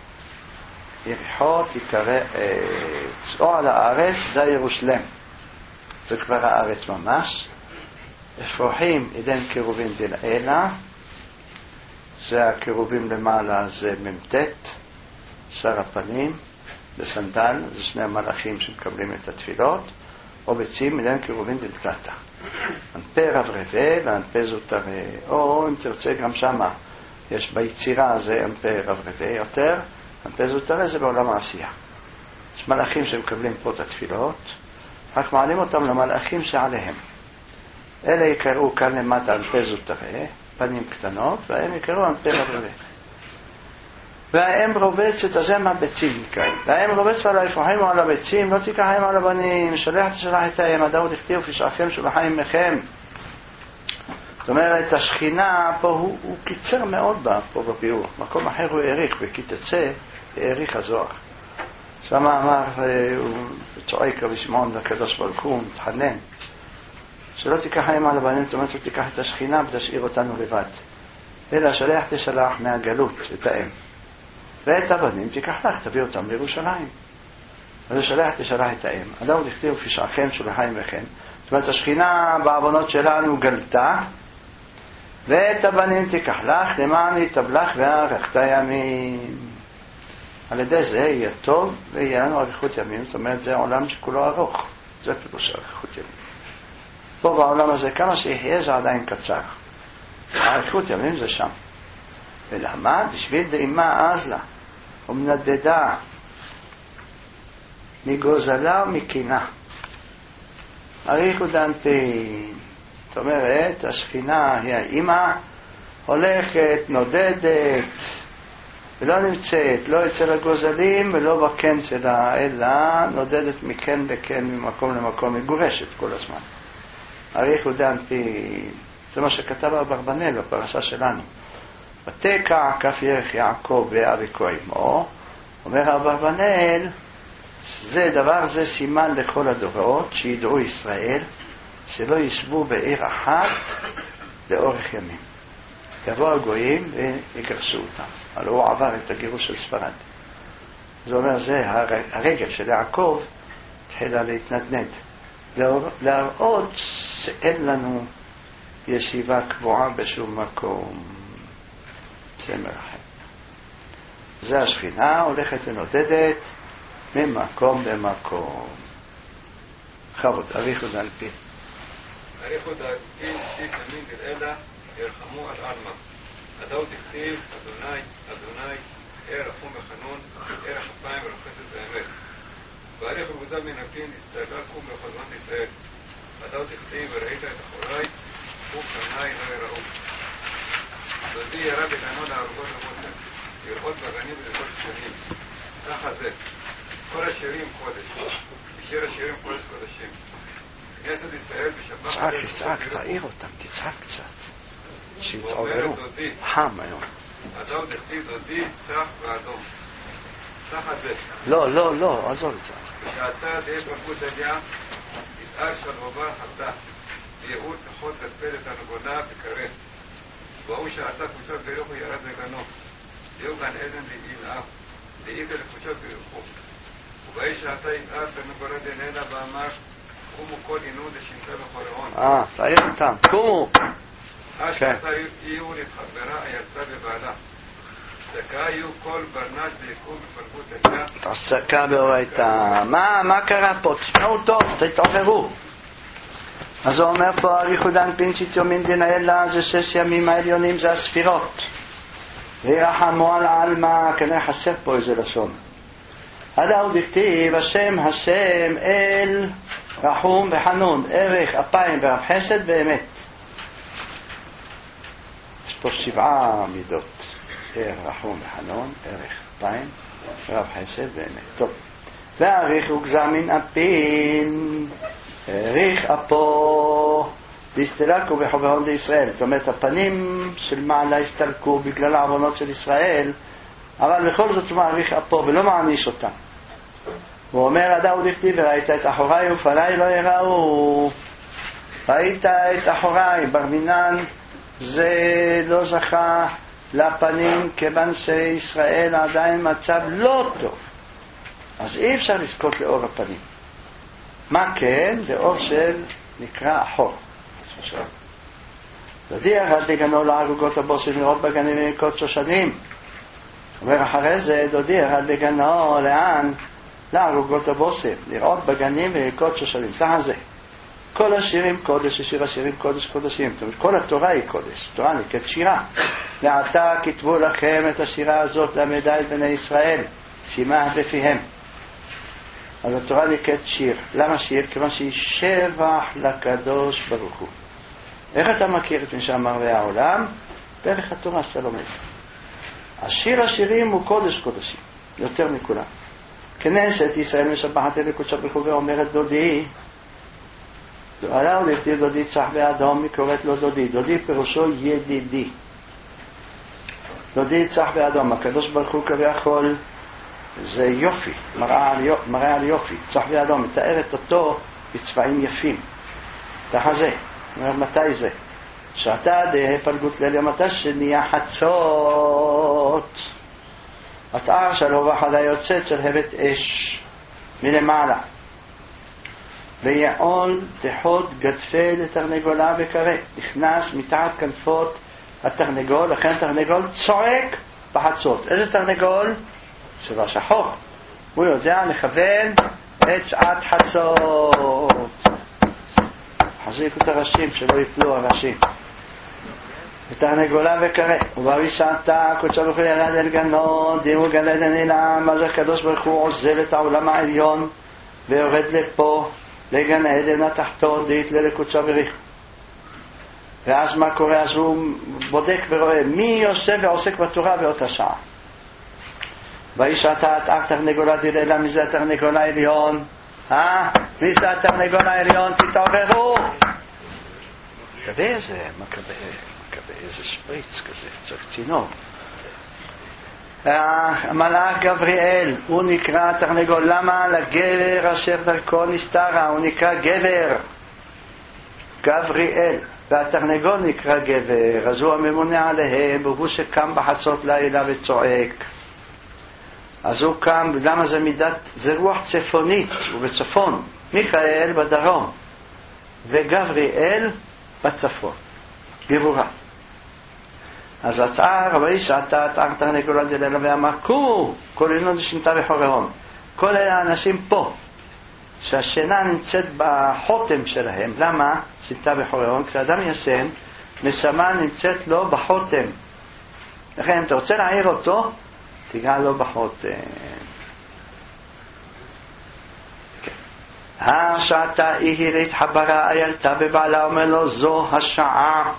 יריחו תיקרא עץ. או על הארץ דה ירושלם. זה כבר הארץ ממש. אפרוחים עדן קירובים דלעילה. זה הקירובים למעלה, זה ממתת, שר הפנים. בסנדל, זה שני המלאכים שמקבלים את התפילות, או ביצים מלן קירובים דלתתה. אנפי רב רבה ואנפי זוטרה, או אם תרצה גם שמה, יש ביצירה הזה אנפי רב רבה יותר, אנפי זוטרה זה בעולם העשייה. יש מלאכים שמקבלים פה את התפילות, רק מעלים אותם למלאכים שעליהם. אלה יקראו כאן למטה אנפי זוטרה, פנים קטנות, והם יקראו אנפי רב רבה. והאם רובצת, אז הם הביצים נקראים. והאם רובצת על האפרוחים או על הביצים, לא תיקחם על הבנים, שלח תשלח את האם, הדאו תכתיב ופשעכם שולחה עמכם. זאת אומרת, השכינה פה, הוא, הוא קיצר מאוד בה, פה בביאור. מקום אחר הוא העריך, וכי תצא, העריך הזוהר. שם אמר, הוא צועק רבי שמעון לקדוש ברוך הוא, מתחנן, שלא תיקחם על הבנים, זאת אומרת, לא תיקח את השכינה ותשאיר אותנו לבד. אלא שלח תשלח מהגלות את האם. ואת הבנים תיקח לך, תביא אותם לירושלים. אז הוא שלח תשלח את האם. אדם דכתיב פשעכם שולחים וכן. זאת אומרת, השכינה בעוונות שלנו גלתה, ואת הבנים תיקח לך, למען יתבלך וארכת ימים. על ידי זה יהיה טוב ויהיה לנו אריכות ימים. זאת אומרת, זה עולם שכולו ארוך. זה פירוש אריכות ימים. פה בעולם הזה, כמה שיחיה זה עדיין קצר. האריכות ימים זה שם. ולמה? בשביל דאימה אז לה, ומנדדה, מגוזלה ומקינה. אריכות דנטין. זאת אומרת, השכינה היא האימא, הולכת, נודדת, ולא נמצאת, לא אצל הגוזלים ולא בקן שלה, אלא נודדת מכן לכן, ממקום למקום, מגורשת כל הזמן. אריכות דנטין. זה מה שכתב אברבנאל בפרשה שלנו. ותקע כף ירך יעקב ואביקו עמו, אומר אברבנאל, זה דבר זה סימן לכל הדורות, שידעו ישראל, שלא ישבו בעיר אחת לאורך ימים. יבואו הגויים ויגרשו אותם. הלוא הוא עבר את הגירוש של ספרד. זה אומר, זה הרגל של יעקב התחילה להתנדנד. להראות שאין לנו ישיבה קבועה בשום מקום. זה מרחב. זה השכינה הולכת ונודדת ממקום למקום. חבוד, אריכות על פי. אריכות על פי שיט ימין דלעילה ירחמו על עלמא. הדאו תכתיב, אדוני, אדוני, ער רחום וחנון, ערך אפיים ורחסת באמת. ואריך וגוזל מן הפין הסתלקו בחזרת ישראל. הדאו תכתיב וראית את אחורי, ופני לא יראו. דודי ירה בגנו להרוגות למוסר, לראות בגנים ולכל שנים. ככה זה. כל השירים קודש. בשיר השירים קודש קודשים. כנסת ישראל בשבת... תצעק, תצעק, תעיר אותם, תצעק קצת. שיתעוררו. חם היום. אדם דכתיב דודי, צח ואדום. ככה זה. לא, לא, לא, עזור את זה. בשעתה דהי פרקות עליה, יתאר שלבובה חטא. יהוד תחות תתפלת הנגונה וקראת. והוא שעתה קבוצות בירוחו ירד לגנו. יהיו גן עדן להילאה. דאיגה לקבוצות בירוחו. ובאי שעתה יתאר בנגונה דנהנה ואמר, קומו כל עינו דשינתה בחורעון. אה, תעיר אותם. קומו. אז שעתה יהיו להתחברה הירצה בבעלה. צדקה יהיו כל ברנש ויקום בפרקות עליה. הפסקה באורייתא. מה, מה קרה פה? תשמעו טוב, תתעוררו. אז הוא אומר פה, אריכות דנפין שיתיומין דנאלה, זה שש ימים העליונים, זה הספירות. וירחמו על העלמא, כנראה חסר פה איזה לשון. הדאו דכתיב, השם השם אל רחום וחנון, ערך אפיים ורב חסד באמת. יש פה שבעה מידות. ערך רחום וחנון, ערך אפיים ורב חסד באמת. טוב. והאריך וגזע מן אפין, העריך אפו, והסתלקו בחוברון לישראל. זאת אומרת, הפנים של מעלה הסתלקו בגלל העוונות של ישראל, אבל בכל זאת הוא מעריך אפו ולא מעניש אותם. הוא אומר, הדאו דכתיב, וראית את אחוריי ופניי לא יראו. ראית את אחוריי, ברמינן זה לא זכה לפנים, כיוון שישראל עדיין מצב לא טוב. אז אי אפשר לזכות לאור הפנים. מה כן? לאור של נקרא אחור. דודיח אל תגנו לערוגות הבוסים לראות בגנים ולנקות שושנים. אומר אחרי זה, דודיח אל תגנו לאן? לערוגות הבוסים, לראות בגנים ולנקות שושנים. ככה זה. כל השירים קודש, שיר השירים קודש קודשים. זאת אומרת, כל התורה היא קודש. תורה נקראת שירה. לעתה כתבו לכם את השירה הזאת למדע את בני ישראל. שימה לפיהם. אז התורה נקראת שיר. למה שיר? כיוון שהיא שבח לקדוש ברוך הוא. איך אתה מכיר את מי שאמר והעולם? פרק התורה שאתה לומד. השיר השירים הוא קודש קודשים, יותר מכולם. כנסת ישראל משבחת אל קודשה ברוך הוא ואומרת דודי. עליו לכתיב דודי צח ואדום, היא קוראת לו דודי. דודי פירושו ידידי. דודי צח ואדום, הקדוש ברוך הוא כביכול זה יופי, מראה על יופי, מראה על יופי. צח ואדום, מתארת אותו בצבעים יפים. ככה זה. אומר, מתי זה? שעתה דה פלגות ליל ימתה שנהיה חצות. התאר שלו ואחד היוצאת של הבט אש. מלמעלה. ויעול תחוד גדפי לתרנגולה וקרא. נכנס מתחת כנפות התרנגול, לכן תרנגול צועק בחצות. איזה תרנגול? צבע שחור. הוא יודע לכוון את שעת חצות. חזיקו את הראשים שלא יפלו הראשים. ותרנגולה וקרא. ובשעתה קודשו ברוך הוא ירד אל גנון, דימו גן עדן אילם, אז הקדוש ברוך הוא עוזב את העולם העליון ויורד לפה לגן העדן התחתון, דהיתלה לקודשו ברוך. ואז מה קורה? אז הוא בודק ורואה מי יושב ועוסק בתורה באותה שעה. וישעתה את תרנגולה דילה, מי זה התרנגול העליון? אה? מי זה התרנגול העליון? תתעוררו! מקווה איזה, מקווה, מקווה איזה שפריץ כזה, צריך צינור. המלאך גבריאל, הוא נקרא תרנגול. למה? לגבר אשר דרכו נסתרה, הוא נקרא גבר. גבריאל. והתרנגול נקרא גבר, אז הוא הממונה עליהם, והוא שקם בחצות לילה וצועק. אז הוא קם, למה זה מידת, זה רוח צפונית, הוא בצפון. מיכאל בדרום, וגבריאל בצפון, גבורה. אז התאר, וישעתה התאר תרנגולה דלילה ואמר, קומו, כל אלה נשנתה בחוררון. כל אלה האנשים פה, שהשינה נמצאת בחותם שלהם. למה? שנתה בחוררון. כשאדם ישן, נשמה נמצאת לו בחותם. לכן, אם אתה רוצה להעיר אותו, תיגע לו בחותם. השעתה היא להתחברה, הילתה בבעלה, אומר לו, זו השעה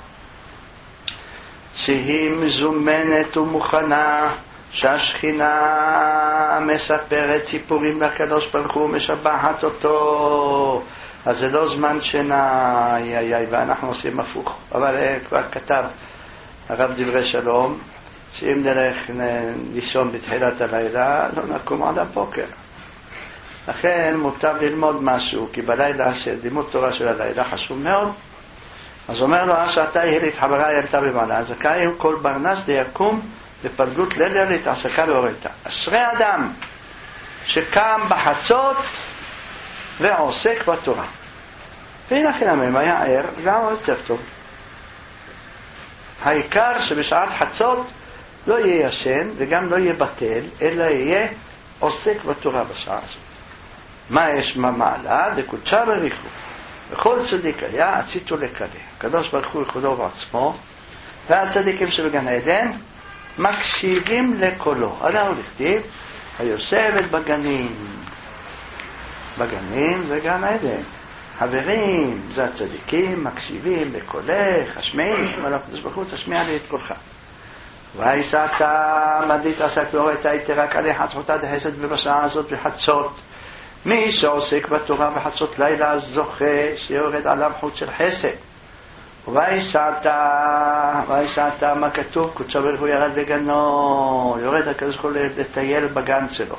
שהיא מזומנת ומוכנה, שהשכינה מספרת סיפורים לקדוש ברוך הוא, משבחת אותו. אז זה לא זמן שינה, איי, איי, איי, ואנחנו עושים הפוך. אבל כבר כתב הרב דברי שלום, שאם נלך לישון בתחילת הלילה, לא נקום עד הבוקר. לכן מוטב ללמוד משהו, כי בלילה לימוד תורה של הלילה חשוב מאוד. אז אומר לו, השעתה היא להתחברה ילתה בבעלה, אז זכאי הוא כל ברנס דיקום בפלגות לילה להתעסקה לאורלתה. אשרי אדם שקם בחצות ועוסק בתורה. והנה חינם היה ער, גם יותר טוב. העיקר שבשעת חצות לא יהיה ישן וגם לא יהיה בטל, אלא יהיה עוסק בתורה בשעה הזאת. מה יש ממעלה? דקודשה בריחו. וכל צדיק היה הציתו לקלה. הקדוש ברוך הוא ייחודו בעצמו, והצדיקים שבגן העדן מקשיבים לקולו. עלה הוא לכתיב, היושבת בגנים. בגנים זה גן העדן. חברים, זה הצדיקים, מקשיבים לקולך, השמעי, אבל הקדוש ברוך הוא תשמיע לי את קולך. וישעתה מדית עסק ואורייתה יתרק עליך חצותה דחסד, ובשעה הזאת בחצות מי שעוסק בתורה בחצות לילה זוכה שיורד עליו חוט של חסד. וישעתה, וישעתה מה כתוב? קודשו ברוך הוא ירד בגנו, יורד הקדוש ברוך הוא לטייל בגן שלו.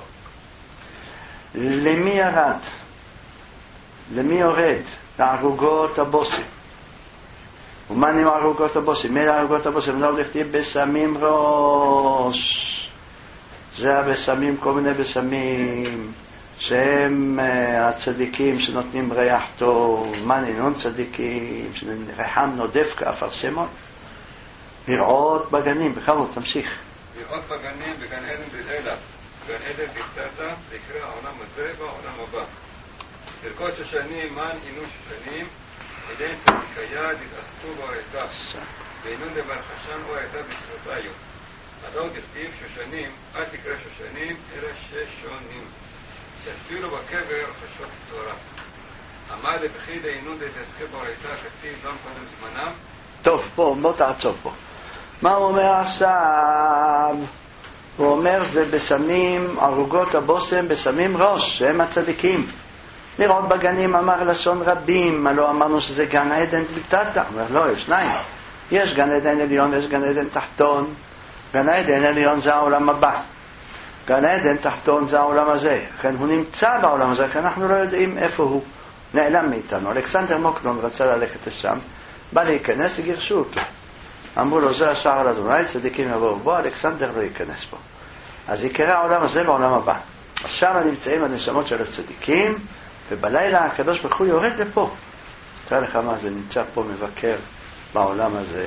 למי ירד? למי יורד? לערוגות הבוסים. ומה עם ערוגות הבוסים? מי לערוגות הבוסים? לא לכתיב בסמים ראש. זה הבסמים, כל מיני בסמים שהם הצדיקים שנותנים ריח טוב. מה נינון צדיקים שריחם נודף כאפרסמון? לראות בגנים. בכבוד, תמשיך. לראות בגנים, בגן עדן בלילה. גן עדן בקטעת, זה יקרה העולם הזה והעולם הבא. לרקוד שושנים, מן עינו שושנים, עדן צדיקיה, תתעסקו בו הייתה. ועינון דבר חשן בו הייתה בשרותיו. הדור תכתיב שושנים, אל תקרא שושנים, אלא ששונים. שאפילו בקבר חשות תורה. אמר לבחיד העינון תתעסקו בו הייתה, כתיב גם קודם זמנם. טוב, פה, בוא תעצור פה. מה הוא אומר עכשיו? הוא אומר זה בסמים, ערוגות הבוסם בסמים ראש, שהם הצדיקים. לראות בגנים אמר לשון רבים, מה לא אמרנו שזה גן עדן דלתתא? אומר לא, יש שניים. יש גן עדן עליון ויש גן עדן תחתון. גן עדן עליון זה העולם הבא. גן עדן תחתון זה העולם הזה. לכן הוא נמצא בעולם הזה, כי אנחנו לא יודעים איפה הוא. נעלם מאיתנו. אלכסנדר מוקדון רצה ללכת לשם, בא להיכנס, גירשו אותו. אמרו לו, זה השער על אדוני, צדיקים יבואו בו, אלכסנדר לא ייכנס בו. אז יקרה העולם הזה בעולם הבא. שם נמצאים הנשמות של הצדיקים, ובלילה הקדוש ברוך הוא יורד לפה. תראה לך מה זה נמצא פה מבקר בעולם הזה.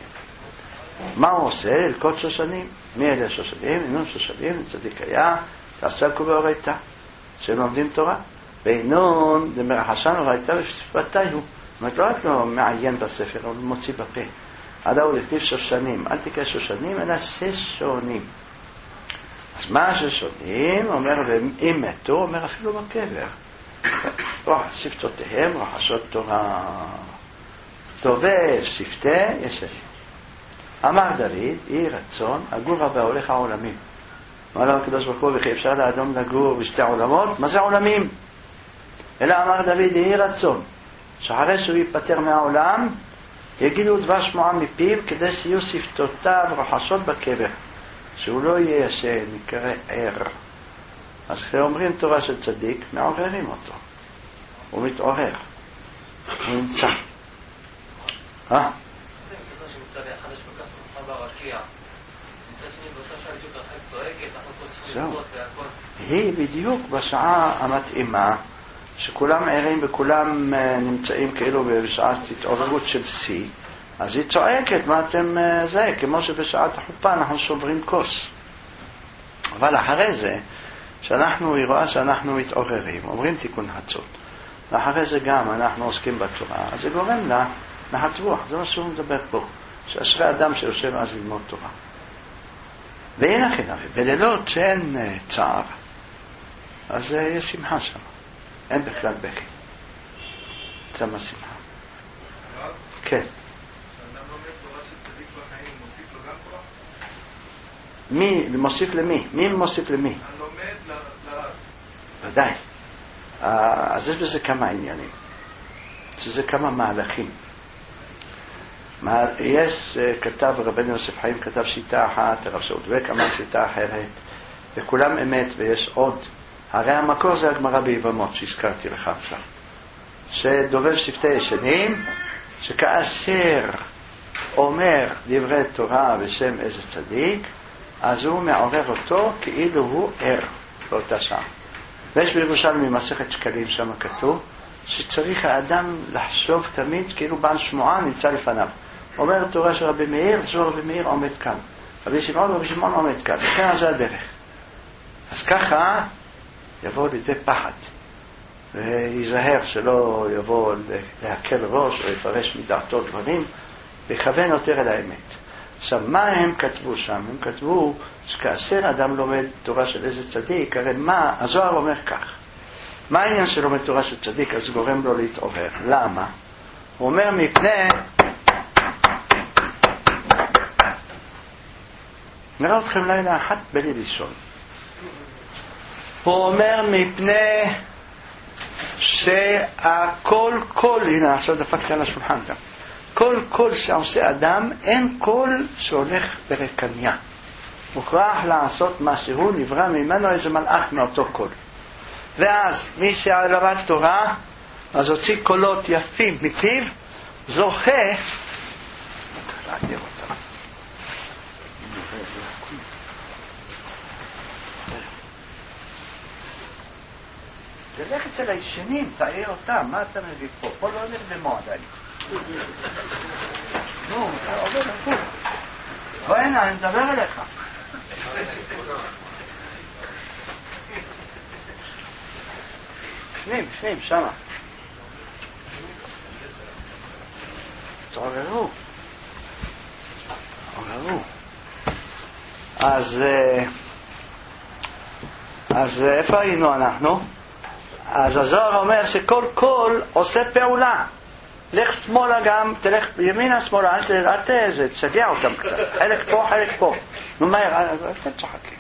מה הוא עושה? ללקוט שושנים. מי אלה השושנים? אינון שושנים, צדיק היה, תעסקו באורייתא, שהם לומדים תורה. ואינון, זה מרחשן אורייתא ושפתי הוא. זאת אומרת, לא רק לא מעיין בספר, אבל מוציא בפה. עד הוא לכתיב שושנים, אל תקרא שושנים, אלא ששונים. אז מה ששונים? אומר, ואם מתו, אומר אפילו בקבר. שפתותיהם רחשות תורה. טובי שפתי ישרים. אמר דוד, יהי רצון, הגור הבא הולך העולמים. אמר לו הקדוש ברוך הוא, וכי אפשר לאדום לגור בשתי עולמות? מה זה עולמים? אלא אמר דוד, יהי רצון, שאחרי שהוא ייפטר מהעולם, יגידו דבר שמועה מפיו, כדי שיהיו שפתותיו רחשות בקבר, שהוא לא יהיה ישן, יקרא ער. אז כשאומרים תורה של צדיק, מעוררים אותו. הוא מתעורר. הוא נמצא. אה? זה מספר שנמצא באחד השבקה סמוכה ברקיע. נמצא שני באותה שעה בדיוק אחת צועקת, אנחנו פה ספרים והכל. היא בדיוק בשעה המתאימה, שכולם ערים וכולם נמצאים כאילו בשעת התעוררות של שיא, אז היא צועקת, מה אתם זה? כמו שבשעת החופה אנחנו שוברים כוס. אבל אחרי זה, שאנחנו, היא רואה שאנחנו מתעוררים, אומרים תיקון חצות, ואחרי זה גם אנחנו עוסקים בתורה, אז זה גורם לה נחת רוח, זה מה שהוא מדבר פה, שאשרי אדם שיושב אז ללמוד תורה. והנה חינם, בלילות שאין צער, אז יש שמחה שם, אין בכלל בכי. זה מה שמחה. כן. כשאדם לומד תורה של צדיק בחיים, מוסיף לו גם תורה? מי? מוסיף למי? מי מוסיף למי? הלומד לרב. ודאי. אז יש בזה כמה עניינים. זה כמה מהלכים. יש, כתב רבנו יוסף חיים, כתב שיטה אחת, הרב שאול דבק אמר שיטה אחרת, וכולם אמת ויש עוד. הרי המקור זה הגמרא ביבמות שהזכרתי לך עכשיו. שדובב שפתי ישנים, שכאשר אומר דברי תורה בשם איזה צדיק, אז הוא מעורר אותו כאילו הוא ער באותה שעה. ויש בירושלמי מסכת שקלים שם כתוב, שצריך האדם לחשוב תמיד כאילו בעל שמועה נמצא לפניו. אומר תורה של רבי מאיר, זו רבי מאיר עומד כאן. רבי שמעון, רבי שמעון עומד כאן. וכן זה הדרך. אז ככה יבוא לידי פחד. ויזהר שלא יבוא להקל ראש או יפרש מדעתו דברים, ויכוון יותר אל האמת. עכשיו, מה הם כתבו שם? הם כתבו שכאשר אדם לומד תורה של איזה צדיק, הרי מה? הזוהר אומר כך. מה העניין שלומד תורה של צדיק? אז גורם לו להתעורר. למה? הוא אומר מפני... נראה אתכם לילה אחת בלי לישון. הוא אומר מפני שהכל כל, הנה עכשיו דפקתי על השולחן גם, כל כל שעושה אדם, אין כל שהולך ברקניה. מוכרח לעשות מה שהוא נברא ממנו איזה מלאך מאותו כל. ואז מי שלמד תורה, אז הוציא קולות יפים מפיו, זוכה להגדיר אותם. תלך אצל הישנים, תעיר אותם, מה אתה מביא פה? פה לא נרדמו עדיין. נו, אתה עובד הפוך. בוא הנה, אני מדבר אליך. בפנים, בפנים, שמה. תעוררו. תעוררו. אז... אז איפה היינו אנחנו? אז הזוהר אומר שכל כל עושה פעולה. לך שמאלה גם, תלך ימינה שמאלה, אל תזה, תשגע אותם קצת. חלק פה, חלק פה. נו מהר, אתם צוחקים.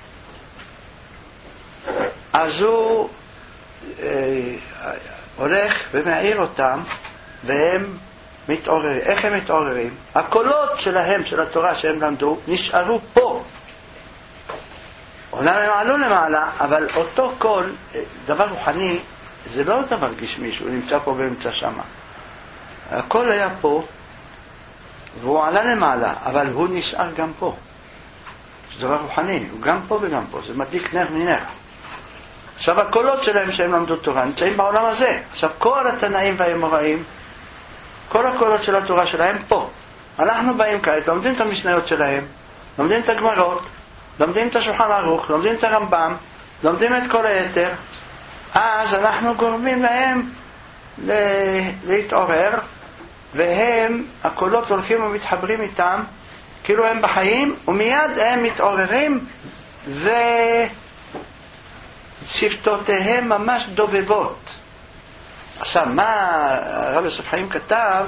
אז הוא אה, הולך ומעיר אותם, והם מתעוררים. איך הם מתעוררים? הקולות שלהם, של התורה שהם למדו, נשארו פה. אומנם הם עלו למעלה, אבל אותו קול, דבר רוחני, זה לא דבר גשמי שהוא נמצא פה ונמצא שם. הקול היה פה, והוא עלה למעלה, אבל הוא נשאר גם פה. זה דבר רוחני, הוא גם פה וגם פה, זה מדליק נר מנר. עכשיו הקולות שלהם שהם למדו תורה נמצאים בעולם הזה. עכשיו כל התנאים והאמוראים, כל הקולות של התורה שלהם פה. אנחנו באים כעת, לומדים את המשניות שלהם, לומדים את הגמרות, לומדים את השולחן ערוך, לומדים את הרמב"ם, לומדים את כל היתר. אז אנחנו גורמים להם להתעורר, והם, הקולות הולכים ומתחברים איתם כאילו הם בחיים, ומיד הם מתעוררים ושפתותיהם ממש דובבות. עכשיו, מה הרב יוסף חיים כתב?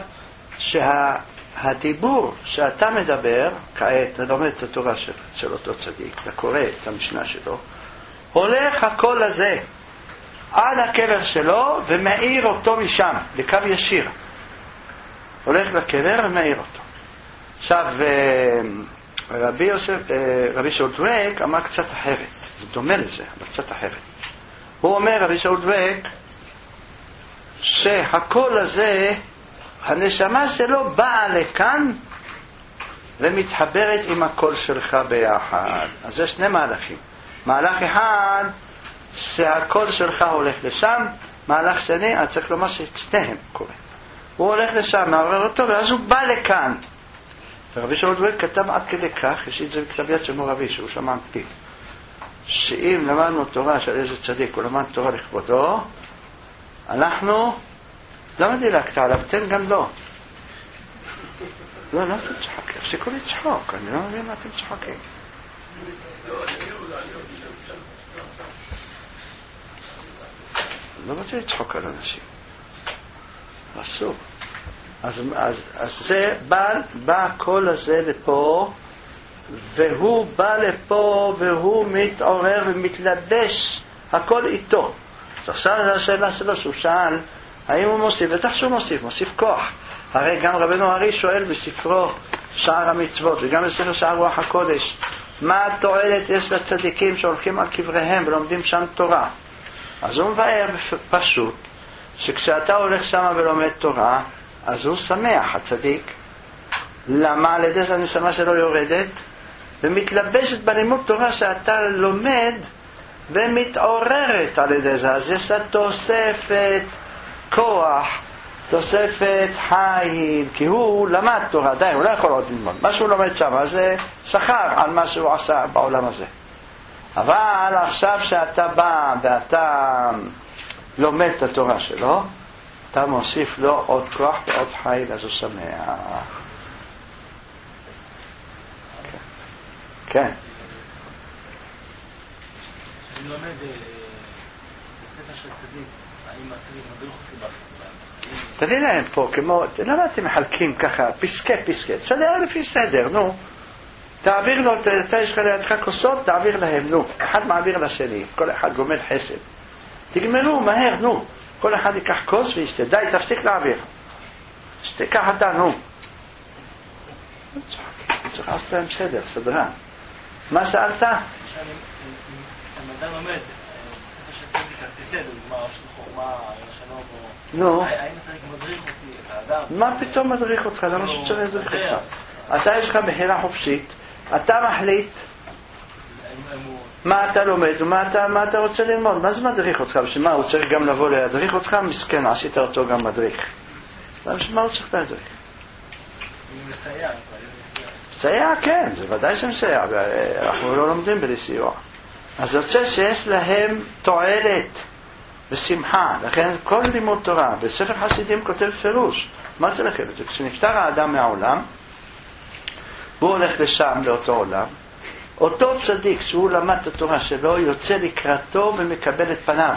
שהדיבור שאתה מדבר כעת, אתה לומד את התורה של, של אותו צדיק, אתה קורא את המשנה שלו, הולך הקול הזה עד הקבר שלו ומאיר אותו משם, בקו ישיר. הולך לקבר ומאיר אותו. עכשיו, רבי יוסף, רבי שאול דואק אמר קצת אחרת. זה דומה לזה, אבל קצת אחרת. הוא אומר, רבי שאול דואק, שהקול הזה, הנשמה שלו באה לכאן ומתחברת עם הקול שלך ביחד. אז יש שני מהלכים. מהלך אחד, שהקול שלך הולך לשם, מהלך שני, אני צריך לומר ששניהם קורה. הוא הולך לשם, מעורר אותו, ואז הוא בא לכאן. ורבי שאול דואק כתב עד כדי כך, יש את זה בכתב יד של מור אבי, שהוא שמע מפיו, שאם למדנו תורה של איזה צדיק, הוא למד תורה לכבודו, אנחנו, למה דילגת עליו? תן גם לא. לא, לא תצחק, הפסיקו לצחוק, אני לא מבין מה אתם צחקים. לא רוצה לצחוק על אנשים. אסור. אז, אז, אז זה בא, בא הקול הזה לפה, והוא בא לפה, והוא מתעורר ומתלבש, הכל איתו. אז עכשיו זו השאלה שלו, שהוא שאל, האם הוא מוסיף? בטח שהוא מוסיף, מוסיף כוח. הרי גם רבנו הרי שואל בספרו שער המצוות, וגם בספר שער רוח הקודש, מה התועלת יש לצדיקים שהולכים על קבריהם ולומדים שם תורה? אז הוא מבאר פשוט, שכשאתה הולך שם ולומד תורה, אז הוא שמח, הצדיק. למה? על ידי זה הנשמה שלו יורדת ומתלבשת בלימוד תורה שאתה לומד ומתעוררת על ידי זה. אז יש לה תוספת כוח, תוספת חיים, כי הוא למד תורה, די, הוא לא יכול עוד ללמוד. מה שהוא לומד שם, זה שכר על מה שהוא עשה בעולם הזה. אבל עכשיו שאתה בא ואתה לומד את התורה שלו, אתה מוסיף לו עוד כוח ועוד חיים, אז הוא שמח. כן. אני לומד בקטע של צדיק, האם הצדיק מדריך אותי באחרים? תראי להם פה, כמו, למה אתם מחלקים ככה, פסקי פסקי, סדר לפי סדר, נו. תעביר לו, אתה יש לך לידך כוסות, תעביר להם, נו. אחד מעביר לשני, כל אחד גומל חסד. תגמרו מהר, נו. כל אחד ייקח כוס וישתה, די, תפסיק להעביר. שתיקח אתה, נו. צריך לעשות להם סדר, סדרן. מה שאלת? כשאדם לומד, אתה שתגיד את הסדר, מה חוכמה, שלום, נו. האם אתה מדריך אותי, את האדם? מה פתאום מדריך אותך? למה שצריך לדריך אותך? אתה יש לך בחירה חופשית, אתה מחליט מה אתה לומד ומה אתה, מה אתה רוצה ללמוד. מה זה מדריך אותך? בשביל מה? הוא צריך גם לבוא להדריך אותך? מסכן, עשית אותו גם מדריך. בשביל מה הוא צריך להדריך? הוא מסייע. מסייע, כן, זה ודאי שמסייע. אנחנו לא לומדים בלי סיוע. אז יוצא שיש להם תועלת ושמחה. לכן כל לימוד תורה, בספר חסידים כותב פירוש. מה זה לכם? זה כשנפטר האדם מהעולם, הוא הולך לשם, לאותו עולם, אותו צדיק שהוא למד את התורה שלו יוצא לקראתו ומקבל את פניו.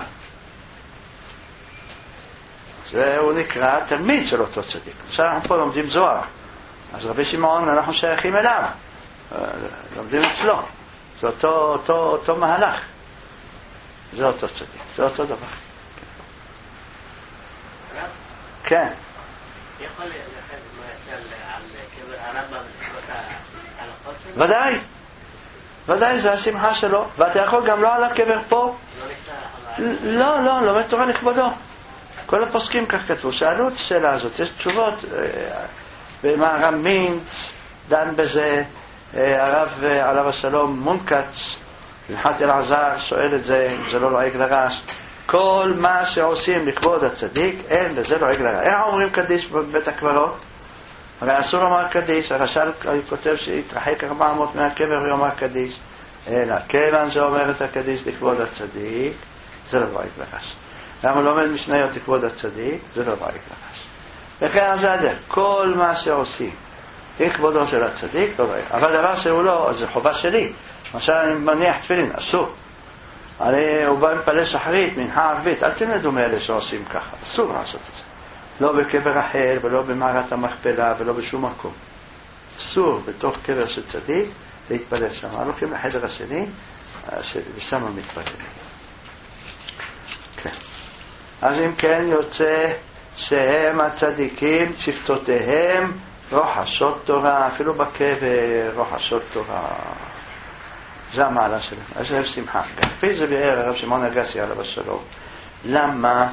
זהו נקרא תלמיד של אותו צדיק. עכשיו אנחנו פה לומדים זוהר, אז רבי שמעון אנחנו שייכים אליו, לומדים אצלו. זה אותו, אותו, אותו מהלך. זה אותו צדיק, זה אותו דבר. כן. יכול לכם למשל על קבר הרמב"ם על החוד שלו? ודאי. ודאי, זה השמחה שלו. ואתה יכול גם לא על הקבר פה. לא, לא, לומד תורה לכבודו. כל הפוסקים כך כתבו. שאלו את השאלה הזאת, יש תשובות. הרב מינץ דן בזה, הרב עליו השלום מונקץ הלכת אלעזר שואל את זה, זה לא לועג לרש. כל מה שעושים לכבוד הצדיק, אין לזה לועג לרש. איך אומרים קדיש בבית הקברות? הרי אסור לומר קדיש, הרש"ל כותב שיתרחק ארבע מאות מהקבר ויאמר קדיש. אלא כיוון שאומר את הקדיש לכבוד הצדיק, זה לא לועג לרש. למה לומד משניות לכבוד הצדיק? זה לא לועג לרש. וכן זה הדרך, כל מה שעושים לכבודו של הצדיק, לא לועג. אבל דבר שהוא לא, אז זה חובה שלי. למשל אני מניח תפילין, אסור. הרי הוא בא עם פלי שחרית, מנחה ערבית, אל תלמדו מאלה שעושים ככה, אסור לעשות את זה. לא בקבר אחר, ולא במערת המכפלה, ולא בשום מקום. אסור בתוך קבר של צדיק להתפלל שם. הולכים לחדר השני, ושם מתפללים. כן. אז אם כן יוצא שהם הצדיקים, שפתותיהם רוחשות תורה, אפילו בקבר רוחשות תורה. זה המעלה שלהם, יש להם שמחה. כפי זה ביאר הרב שמעון אגסי עליו השלום. למה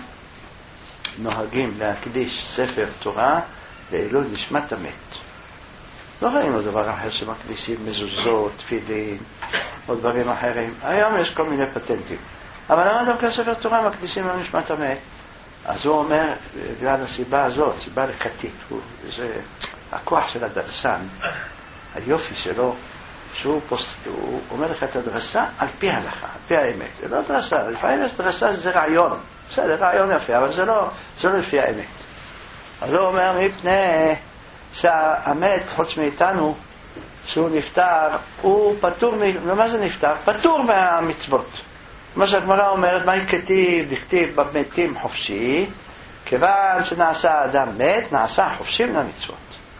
נוהגים להקדיש ספר תורה לעילוי נשמת המת? לא ראינו דבר אחר שמקדישים מזוזות, תפילין או דברים אחרים. היום יש כל מיני פטנטים. אבל למה דווקא ספר תורה מקדישים לנשמת המת? אז הוא אומר, בגלל הסיבה הזאת, סיבה לקטית, זה הכוח של הדרסן, היופי שלו, שהוא פוס, הוא אומר לך את הדרסה על פי ההלכה, על פי האמת. זה לא דרסה, לפעמים יש דרסה, זה רעיון. בסדר, רעיון יפה, אבל זה לא, זה לא לפי האמת. אז הוא אומר, מפני שהאמת, חוץ מאיתנו, שהוא נפטר, הוא פטור, מה זה נפטר? פטור מהמצוות. מה שהגמרא אומרת, מה כתיב, דכתיב במתים חופשי, כיוון שנעשה אדם מת, נעשה חופשי מן המצוות.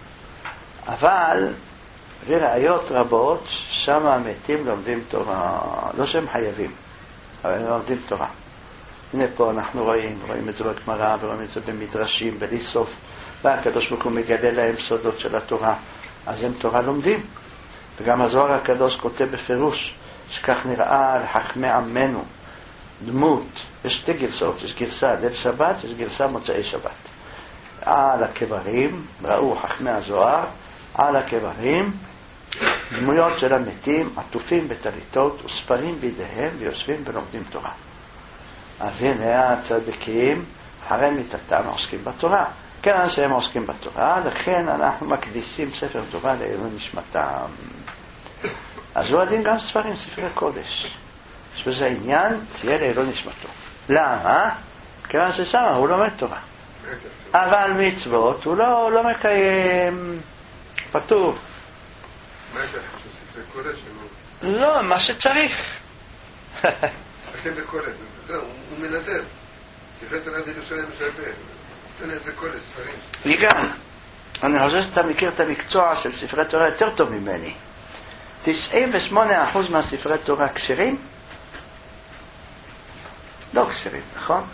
אבל וראיות רבות, שם המתים לומדים תורה, לא שהם חייבים, אבל הם לומדים תורה. הנה פה אנחנו רואים, רואים את זה בגמרא, ורואים את זה במדרשים, בלי סוף, והקדוש ברוך הוא מגלה להם סודות של התורה, אז הם תורה לומדים. וגם הזוהר הקדוש כותב בפירוש, שכך נראה לחכמי עמנו, דמות, יש שתי גרסאות, יש גרסה ליל שבת, יש גרסה מוצאי שבת. על הקברים, ראו חכמי הזוהר, על הקברים, דמויות של המתים, עטופים בטליתות וספרים בידיהם ויושבים ולומדים תורה. אז הנה הצדיקים, אחרי מיתתם עוסקים בתורה. כן, שהם עוסקים בתורה, לכן אנחנו מקדישים ספר תורה לעילוי נשמתם. אז הוא הדין גם ספרים, ספרי קודש. יש בזה עניין, תהיה לעילוי נשמתו. למה? כיוון ששם הוא לומד תורה. אבל מצוות הוא לא, לא מקיים פטור. מה זה חשוב? ספרי קודש? לא, מה שצריך. לכן בקודש, הוא מנדב. ספרי תורה בירושלים משלבה. תן איזה קודש, ספרים. ניגן, אני חושב שאתה מכיר את המקצוע של ספרי תורה יותר טוב ממני. תשעים ושמונה אחוז מהספרי תורה כשרים? לא כשרים, נכון?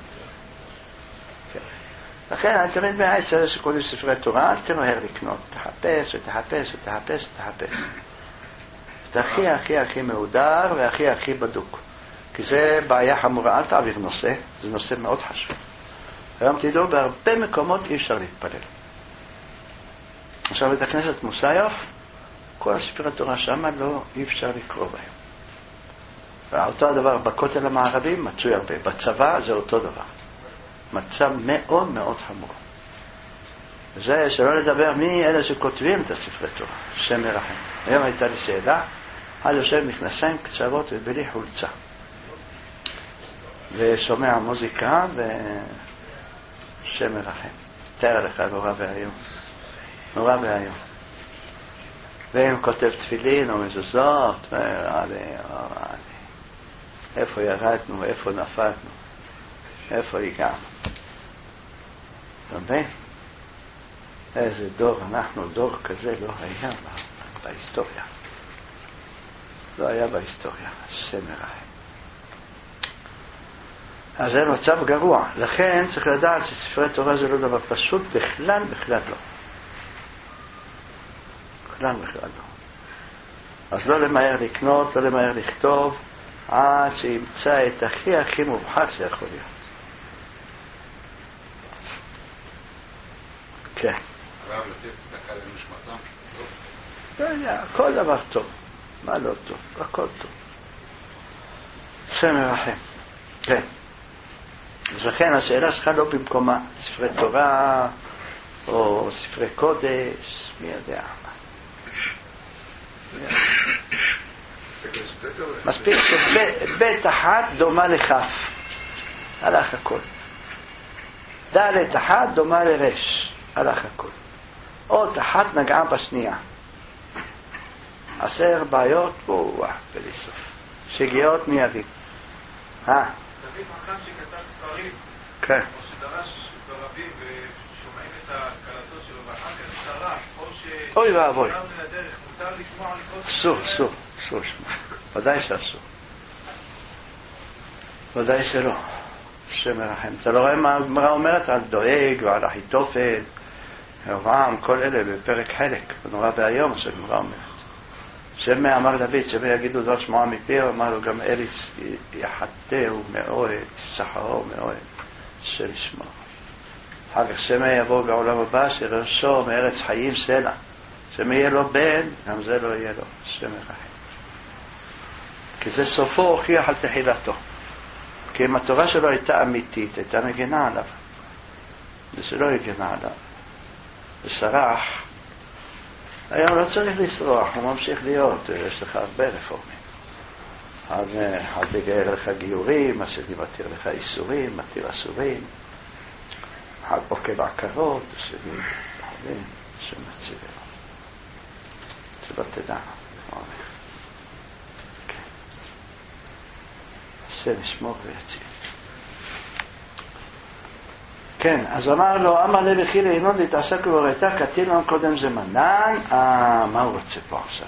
לכן אני תמיד מהעץ הזה שקוראים ספרי תורה, אל תנוהר לקנות, תחפש ותחפש ותחפש ותחפש. זה הכי הכי הכי מהודר והכי הכי בדוק. כי זה בעיה חמורה, אל תעביר נושא, זה נושא מאוד חשוב. היום תדעו, בהרבה מקומות אי אפשר להתפלל. עכשיו בית הכנסת מוסיוף, כל הספרי תורה שם לא אי אפשר לקרוא בהם. ואותו הדבר בכותל המערבי מצוי הרבה, בצבא זה אותו דבר. מצב מאוד מאוד חמור. וזה שלא לדבר מי אלה שכותבים את הספרי תורה, שם מרחם. היום הייתה לי שאלה, על יושב מכנסיים קצרות ובלי חולצה. ושומע מוזיקה ושם מרחם. תאר לך, נורא והיום. נורא והיום. ואם כותב תפילין או מזוזות, איפה ירדנו, איפה נפלנו, איפה הגענו. אתה מבין? איזה דור, אנחנו דור כזה לא היה בהיסטוריה. לא היה בהיסטוריה, השם מרחם. אז זה מצב גרוע. לכן צריך לדעת שספרי תורה זה לא דבר פשוט, בכלל, בכלל לא. בכלל, בכלל לא. אז לא למהר לקנות, לא למהר לכתוב, עד שימצא את הכי הכי מובחר שיכול להיות. כן. הרב לתת צדקה לנשמתם? לא יודע, כל דבר טוב. מה לא טוב? הכל טוב. השם ירחם. כן. אז לכן השאלה שלך לא במקומה. ספרי תורה או ספרי קודש, מי יודע. מספיק שבית אחת דומה לכף. הלך הכל. דלת אחת דומה לרש. הלך הכל. עוד אחת נגעה בשנייה. עשר בעיות, וואה, בלי סוף. שגיאות מי יביא. אה? דוד חכם שכתב ספרים, כן. או שדרש ברבים ושומעים את הקלטות שלו, ואחר כך שרף, או ש... אוי ואבוי. מהדרך, מותר לשמוע על כל... אסור, אסור, אסור שמע. ודאי שאסור. ודאי שלא. השם ירחם. אתה לא רואה מה הגמרא אומרת על דואג ועל אחיתופל, ירבעם, כל אלה בפרק חלק. נורא והיום שהגמרא אומרת. שמא אמר דוד, שמא יגידו דבר שמועה מפיו, אמר לו גם אליס יחתהו מאוהד, שחרו מאוהד, של שמו. אחר כך שמא יבוא בעולם הבא, שרשו מארץ חיים סלע. שמא יהיה לו בן, גם זה לא יהיה לו, שמא ירחם. כי זה סופו הוכיח על תחילתו. כי אם התורה שלו הייתה אמיתית, הייתה מגנה עליו. זה שלא הגנה עליו. זה שרח. היום לא צריך לסרוח, הוא ממשיך להיות, יש לך הרבה רפורמים. אז אל תגאר לך גיורים, אז אני מתיר לך איסורים, מתיר אסורים, אחד עוקב עקרות, שלי, חולים, שמציב לו. שלא תדע, מה הולך. כן. השם ישמור ויציל. כן, אז אמר לו, אמר לי וכי להנות להתעסק ובראתה, קטין לנו קודם זמנן. אה, מה הוא רוצה פה עכשיו?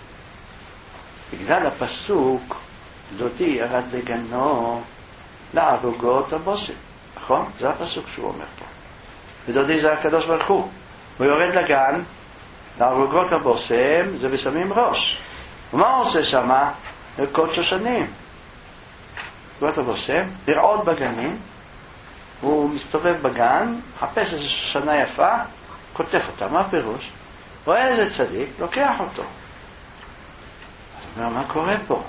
בגלל הפסוק, דודי ירד לגנו לערוגות הבוסם. נכון? זה הפסוק שהוא אומר פה. ודודי זה הקדוש ברוך הוא. הוא יורד לגן, לערוגות הבוסם, זה ושמים ראש. ומה הוא עושה שמה? לרקוד שושנים. ערוגות הבוסם, לרעוד בגנים, הוא מסתובב בגן, מחפש איזו שנה יפה, כותב אותה. מה הפירוש? רואה איזה צדיק, לוקח אותו. אז הוא אומר, מה קורה פה?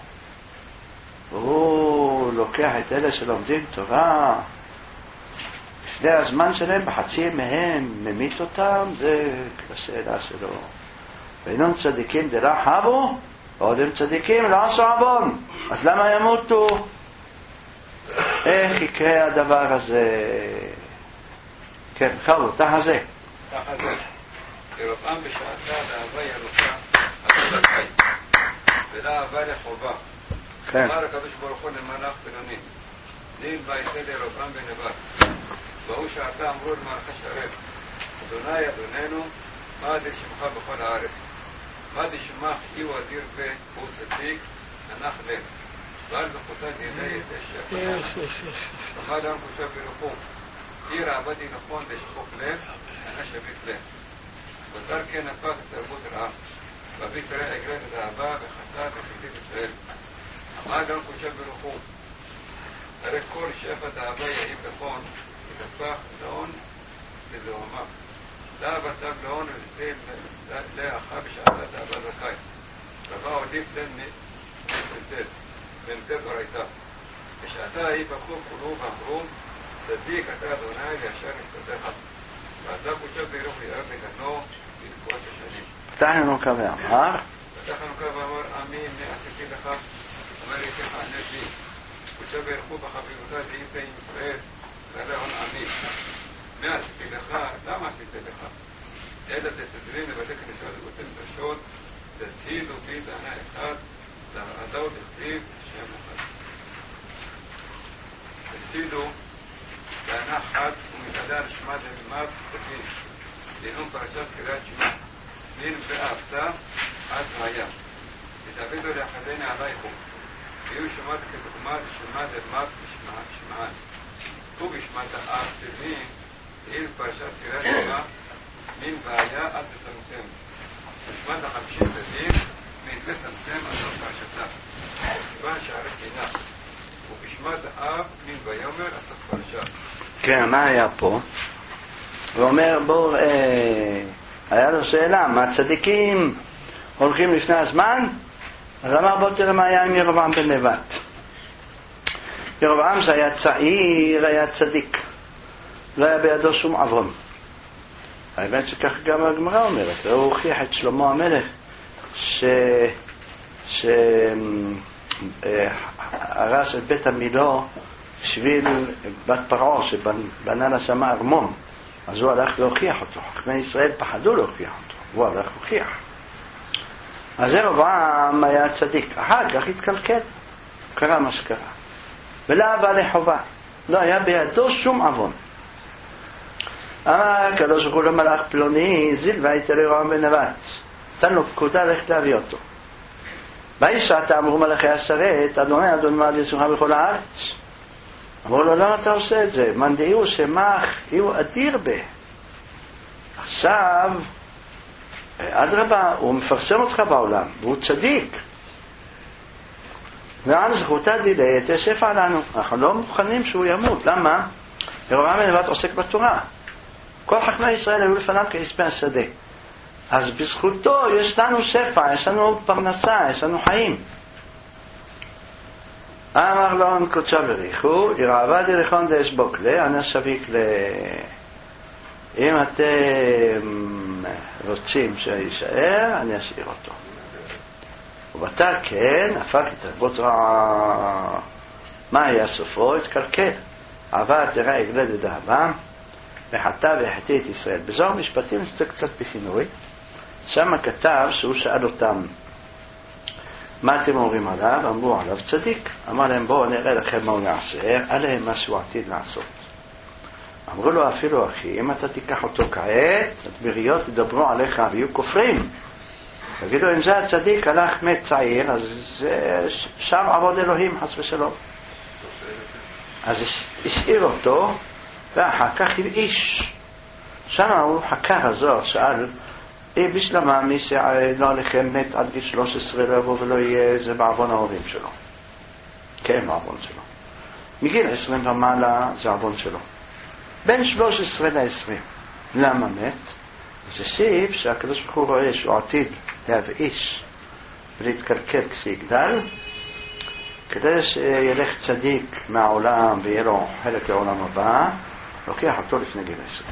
הוא לוקח את אלה שלומדים תורה, לפני הזמן שלהם, בחצי מהם, ממית אותם, זה השאלה שלו. ואינם צדיקים דלה חבו, ועוד הם צדיקים לא עשו עוון. אז למה ימותו? איך יקרה הדבר הזה? כן, חבו, תח זה. תח זה. ירופם בשעתה לאהבה ילוכה, אתה זכאי. ולאהבה לחובה. כן. אמר הקדוש ברוך הוא למלאך בינוני. דין ויצא לירופם בנבט. והוא שעתה אמרו למלאכה שרת. אדוני אדוננו, מה אדיר שמך בכל הארץ? מה דשמך איהו אדיר פה, הוא צדיק, ננח לב. ועל זכותה דיני את השם. ומד עם קודשה ברוחו. עיר עבדי נכון דשפוך לב, אינה שביט לב. ותר כן הפך את תרבות רעה. ואבי תראה אגרת את האהבה וחטאת וחטאת ישראל. עמד עם קודשה ברוחו. הרי כל שפת האהבה יהי בכון, יתפח לאון לזוהמה. לה בתב לאון ולתן לאחה בשעתת אהבה זכאי. רבה עודיף תן מתלתת. במתת הורייתה. בשעתה היא בחור כולו ואמרו, צדיק אתה אדוני וישר נפתתך. ואתה קודשה ברוך ירד לגנו בתקועת השנים. פתח חנוכה ואמר? פתח חנוכה ואמר, אמין, מה עשיתי לך? אומר לי תענית לי. קודשה ברכו בחביבותה דהית עם ישראל, ולהון אמין. מה עשיתי לך? למה עשיתי לך? אלא תתזרים לבתי כניסה לבותם דרשות, תזהיד אותי טענה אחד, להרעדה ותכתיב שם אחד. תזהידו טענה חד ומתעדה לשמה דמימד תבין. לנאום פרשת קריאת שמע. מין ואהבת עד והיה. ותעבידו לאחדני עלייכו. ויהיו שמעת כדוגמת שמע דמת שמען. ט"ו בשמת האב תבין, תהיל פרשת קריאת שמע, מין והיה עד תסמכם. בשמת החמישית תבין, מין וסמכם עד פרשתה. כיוון שערי פינה. ובשמת האב, מין ויומר עד סוף פרשה. כן, מה היה פה? הוא אומר, בואו, אה, היה לו שאלה, מה צדיקים הולכים לפני הזמן? אז אמר, בוא תראה מה היה עם ירבעם בן נבט. ירבעם זה היה צעיר, היה צדיק. לא היה בידו שום עוון. האמת שכך גם הגמרא אומרת. הוא הוכיח את שלמה המלך ש... ש... הרס את בית המילו בשביל בת פרעה שבנה לה שמה ארמון. אז הוא הלך להוכיח אותו. חכמי ישראל פחדו להוכיח אותו. הוא הלך להוכיח. אז ירבעם היה צדיק. אחר כך התקלקל. קרה מה שקרה. ולא בא לחובה. לא היה בידו שום עוון. אמר הקדוש ברוך הוא למלאך פלוני, זיל והיית לירבעם בן נבט. נתן לו פקודה ללכת להביא אותו. בישעת אמרו מלאכי השרת, אדוני אדון מעד ישמך בכל הארץ. אמרו לו, למה אתה עושה את זה? מאן דהיהו שמח, הוא אדיר בה. עכשיו, אדרבה, הוא מפרסם אותך בעולם, והוא צדיק. ועל זכותה דילי תשפע לנו. אנחנו לא מוכנים שהוא ימות. למה? ירבעם בן נבט עוסק בתורה. כל חכמי ישראל היו לפניו כעשבי השדה. אז בזכותו יש לנו שפע, יש לנו פרנסה, יש לנו חיים. אמר לו קודשה בריחו, ירעבד לכון דאש בוקלה, אני שביק ל... אם אתם רוצים שישאר, אני אשאיר אותו. ובתר כן, הפק את הרבות רע... מה היה סופו? התקלקל. עבר תראה הגלד את דאבה, וחטא והחטיא את ישראל. בזוהר משפטים זה קצת בשינוי. שם כתב שהוא שאל אותם, מה אתם אומרים עליו? אמרו עליו צדיק. אמר להם, בואו נראה לכם מה הוא נעשה, עליהם מה שהוא עתיד לעשות. אמרו לו, אפילו אחי, אם אתה תיקח אותו כעת, הדבריות ידברו עליך ויהיו כופרים. תגידו, אם זה הצדיק הלך מת צעיר, אז שם עבוד אלוהים, חס ושלום. אז השאיר אותו, ואחר כך איש. שם הוא חקר הזוהר, שאל, אי בשלמה מי שלא עליכם מת עד גיל שלוש עשרה לא יבוא ולא יהיה, זה בעוון ההורים שלו. כן, בעוון שלו. מגיל עשרים ומעלה זה העוון שלו. בין שלוש עשרה לעשרים. למה מת? זה שיב שהקדוש ברוך הוא רואה שהוא עתיד להבאיש ולהתקלקל כשיגדל, כדי שילך צדיק מהעולם ויהיה לו חלק לעולם הבא, לוקח אותו לפני גיל עשרים.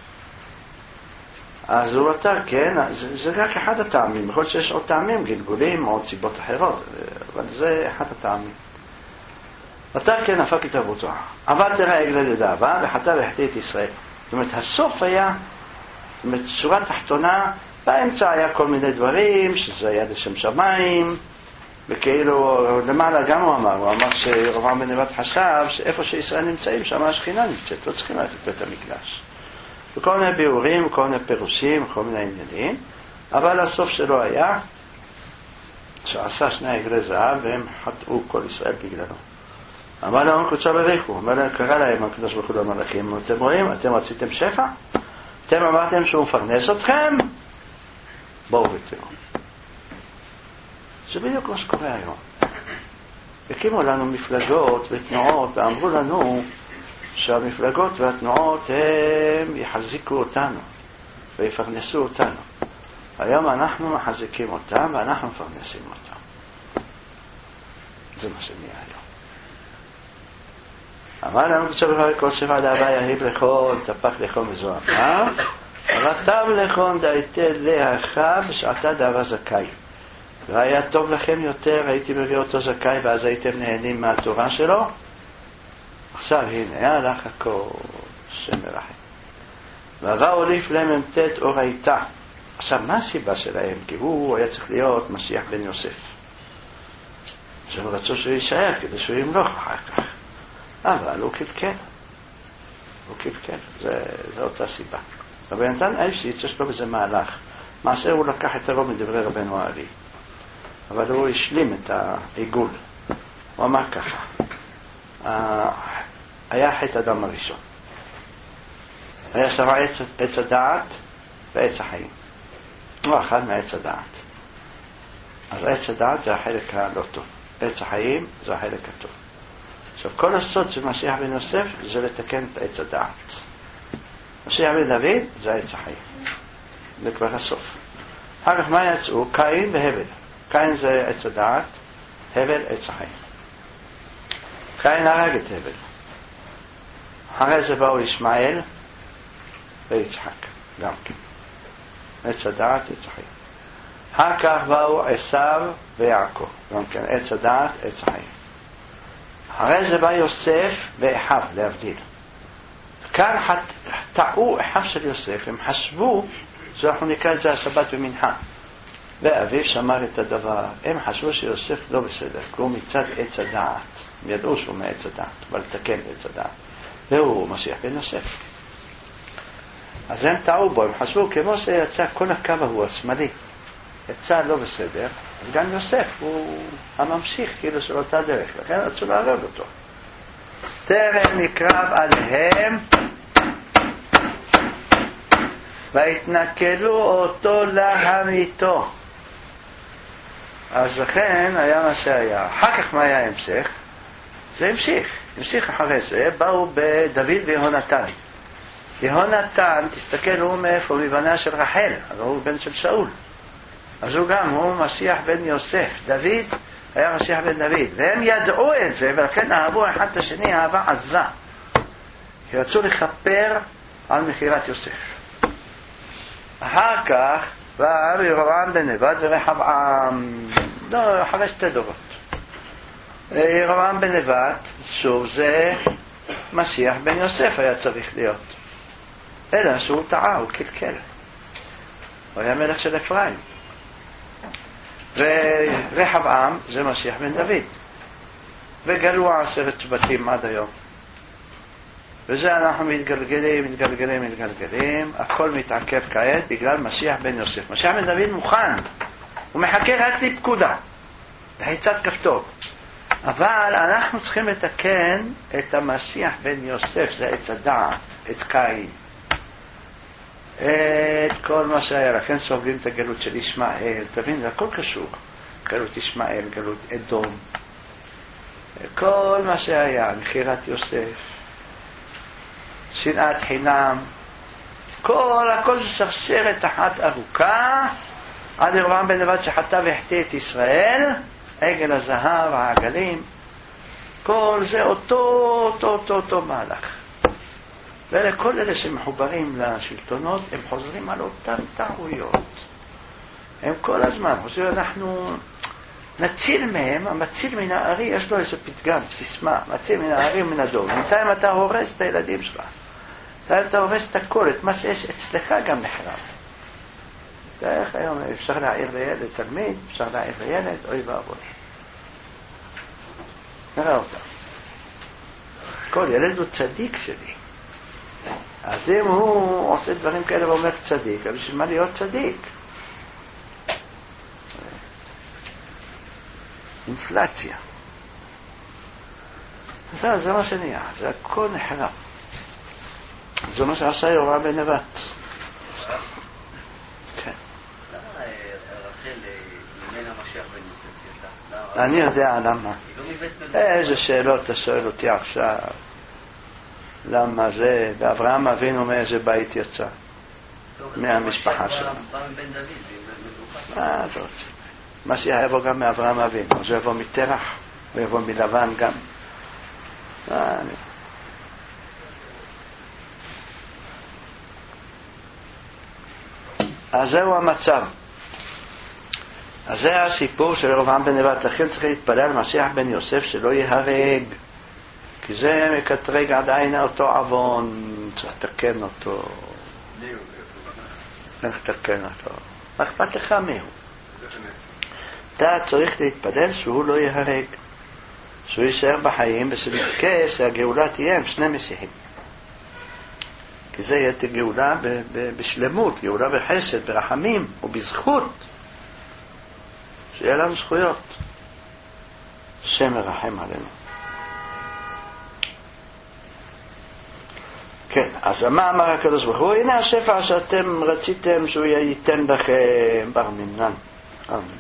אז הוא עתה, כן, זה, זה רק אחד הטעמים. יכול להיות שיש עוד טעמים, גלגולים, עוד סיבות אחרות, אבל זה אחד הטעמים. עתה, כן, הפק את אבותו. אבל תראה עגלה לדאבה, וחטא והחטיא את ישראל. זאת אומרת, הסוף היה, זאת אומרת, שורה תחתונה, באמצע היה כל מיני דברים, שזה היה לשם שמיים, וכאילו, למעלה גם הוא אמר, הוא אמר שירבעם בן נבט חשב, שאיפה שישראל נמצאים, שם השכינה נמצאת, לא צריכים ללכת לבית המקדש. וכל מיני ביאורים, וכל מיני פירושים, וכל מיני עניינים, אבל הסוף שלו היה שעשה שני עגלי זהב והם חטאו כל ישראל בגללו. אמר להם קודשה בריחו, קרא להם הקדוש ברוך הוא למלאכים, אתם רואים, אתם רציתם שפע? אתם אמרתם שהוא מפרנס אתכם? בואו ותראו. זה בדיוק מה שקורה היום. הקימו לנו מפלגות ותנועות ואמרו לנו שהמפלגות והתנועות הם יחזיקו אותנו ויפרנסו אותנו. היום אנחנו מחזיקים אותם ואנחנו מפרנסים אותם. זה מה שנהיה היום. אמר לנו בצבחה כל שבע דאבה יהיב לכון, תפח לכון וזוהר. מה? רטב לכון דהייתד להכה בשעתה דאבה זכאי. והיה טוב לכם יותר, הייתי מביא אותו זכאי ואז הייתם נהנים מהתורה שלו. עכשיו הנה, הלך הכל שם מרחם. והרע הוליף להם אמתת אור הייתה. עכשיו, מה הסיבה שלהם? כי הוא היה צריך להיות משיח בן יוסף. שהם רצו שהוא יישאר כדי שהוא ימלוך אחר כך. אבל הוא קלקל. הוא קלקל. זה, זה אותה סיבה. רבי נתן אייבשיץ יש לו בזה מהלך. מעשה הוא לקח את הרוב מדברי רבנו הארי. אבל הוא השלים את העיגול. הוא אמר ככה. היה חטא אדם הראשון. היה שם עץ, עץ הדעת ועץ החיים. הוא אחד מעץ הדעת. אז עץ הדעת זה החלק הלא טוב. עץ החיים זה החלק הטוב. עכשיו, כל הסוד של משיח בן יוסף זה לתקן את עץ הדעת. משיח בן דוד זה עץ החיים. זה כבר הסוף. אחר כך מה יצאו? קין והבל. קין זה עץ הדעת, הבל עץ החיים. קין הרג את הבל. אחרי זה באו ישמעאל ויצחק, גם כן. עץ הדעת, עץ החיים. אחר כך באו עשיו ויעקב, גם כן עץ הדעת, עץ החיים. אחרי זה בא יוסף ואחיו, להבדיל. כאן טעו אחיו של יוסף, הם חשבו, שאנחנו נקרא את זה השבת במנחה. ואביו שמר את הדבר, הם חשבו שיוסף לא בסדר, כי הוא מצד עץ הדעת. הם ידעו שהוא מעץ הדעת, אבל לתקן עץ הדעת. והוא משיח בן יוסף. אז הם טעו בו, הם חשבו כמו שיצא כל הקו ההוא השמאלי. יצא לא בסדר, וגם יוסף הוא הממשיך כאילו של אותה דרך, לכן רצו להרוג אותו. טרם נקרב עליהם והתנכלו אותו להמיתו. אז לכן היה מה שהיה. אחר כך מה היה המשך? זה המשיך. המשיך אחרי זה, באו בדוד ויהונתן. יהונתן, תסתכל, הוא מאיפה? מבניה של רחל, אז הוא בן של שאול. אז הוא גם, הוא משיח בן יוסף. דוד היה משיח בן דוד. והם ידעו את זה, ולכן אהבו אחד את השני אהבה עזה. כי רצו לכפר על מחירת יוסף. אחר כך, בא ירבעם בן נבט ורחבעם, לא, אחרי שתי דורות. ירבעם בן נבט, שוב זה משיח בן יוסף היה צריך להיות. אלא שהוא טעה, הוא קלקל. הוא היה מלך של אפרים. ורחבעם זה משיח בן דוד. וגלו עשרת שבטים עד היום. וזה אנחנו מתגלגלים, מתגלגלים, מתגלגלים. הכל מתעכב כעת בגלל משיח בן יוסף. משיח בן דוד מוכן. הוא מחכה רק לפקודה. בחיצת כפתור. אבל אנחנו צריכים לתקן את המשיח בן יוסף, זה עץ הדעת, את קין. את כל מה שהיה, לכן סובלים את הגלות של ישמעאל. תבין, זה הכל קשור. גלות ישמעאל, גלות אדום. כל מה שהיה, מחירת יוסף. שנאת חינם. כל, הכל זה שרשרת אחת ארוכה. עד ירבעם בן נבט שחטא והחטיא את ישראל. עגל הזהב, העגלים. כל זה אותו, אותו, אותו, אותו מהלך. ולכל אלה שמחוברים לשלטונות, הם חוזרים על אותן טעויות. הם כל הזמן חושבים, אנחנו נציל מהם, המציל מן הארי, יש לו איזה פתגם, סיסמה, מציל מן הארי ומן הדור. בינתיים אתה הורס את הילדים שלך. בינתיים אתה הורס את הכל, את מה שיש אצלך גם נחרב. איך היום אפשר להעיר לילד תלמיד, אפשר להעיר לילד, אוי ואבוי. נראה אותה. כל ילד הוא צדיק שלי. אז אם הוא עושה דברים כאלה ואומר צדיק, אז בשביל מה להיות צדיק? אינפלציה. זה, זה מה שנהיה, זה הכל נחרב. זה מה שעשה ירבעם בן נבט. כן. למה רחל ממנה משיח בן יוסף? אני יודע למה. איזה שאלות אתה שואל אותי עכשיו. למה זה, ואברהם אבינו מאיזה בית יצא? מהמשפחה שלו. מה אתה רוצה? משיח יבוא גם מאברהם אבינו, אז הוא יבוא מתרח, הוא יבוא מלבן גם. אז זהו המצב. אז זה הסיפור של ירבעם בן נבט. לכן צריך להתפלל על משיח בן יוסף שלא יהרג. כי זה מקטרג עדיין אותו עוון, צריך לתקן אותו. צריך לתקן אותו. מה אכפת לך מיהו? אתה צריך להתפלל שהוא לא יהרג, שהוא יישאר בחיים, ושנזכה שהגאולה תהיה עם שני משיחים. כי זה יהיה גאולה ב- ב- בשלמות, גאולה בחסד, ברחמים ובזכות. שיהיה לנו זכויות. השם מרחם עלינו. כן, אז מה אמר הקדוש ברוך הוא? הנה השפע שאתם רציתם שהוא ייתן לכם בר מינן. בר מינן.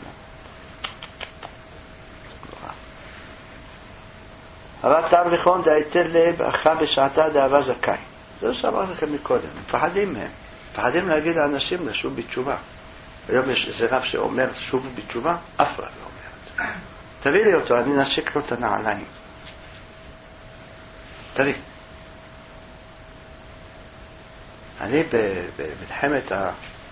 אבל טעם לכון דהייתן לב אחר בשעתה דאהבה זכאי. זה שאמר לכם מקודם. מפחדים מהם. מפחדים להגיד לאנשים לשוב בתשובה. היום יש איזה רב שאומר שוב בתשובה, אף רב לא אומר. תביא לי אותו, אני נשק לו את הנעליים. תראי, אני במלחמת ה...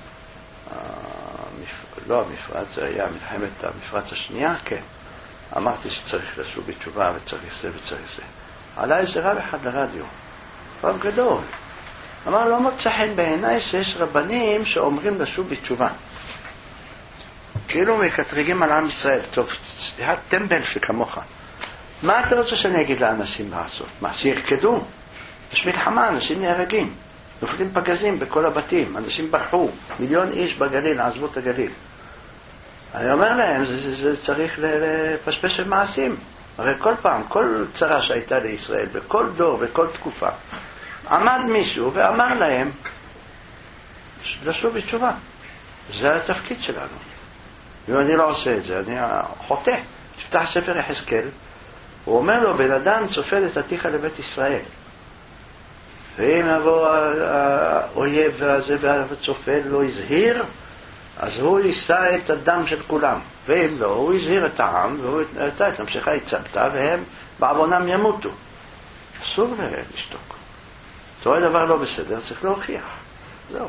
לא המפרץ, זה היה מלחמת המפרץ השנייה, כן. אמרתי שצריך לשוב בתשובה וצריך זה וצריך זה. עלה איזה רב אחד לרדיו, רב גדול. אמר, לא מוצא חן בעיניי שיש רבנים שאומרים לשוב בתשובה. כאילו מקטרגים על עם ישראל. טוב, זה טמבל שכמוך. מה אתה רוצה שאני אגיד לאנשים לעשות? מה, שירקדו? יש מלחמה, אנשים נהרגים. נופלים פגזים בכל הבתים, אנשים ברחו, מיליון איש בגליל, עזבו את הגליל. אני אומר להם, זה, זה, זה צריך לפשפש של מעשים. הרי כל פעם, כל צרה שהייתה לישראל, בכל דור, בכל תקופה, עמד מישהו ואמר להם, לשוב בתשובה. זה התפקיד שלנו. אם אני לא עושה את זה, אני חוטא. תפתח ספר יחזקאל, הוא אומר לו, בן אדם צופד את עתיך לבית ישראל. ואם יבוא האויב הזה וצופד לא יזהיר, אז הוא יישא את הדם של כולם. ואם לא, הוא יזהיר את העם, והוא יתנתה את המשכה יצבתה, והם בעוונם ימותו. אסור לשתוק. תראה דבר לא בסדר, צריך להוכיח. זהו.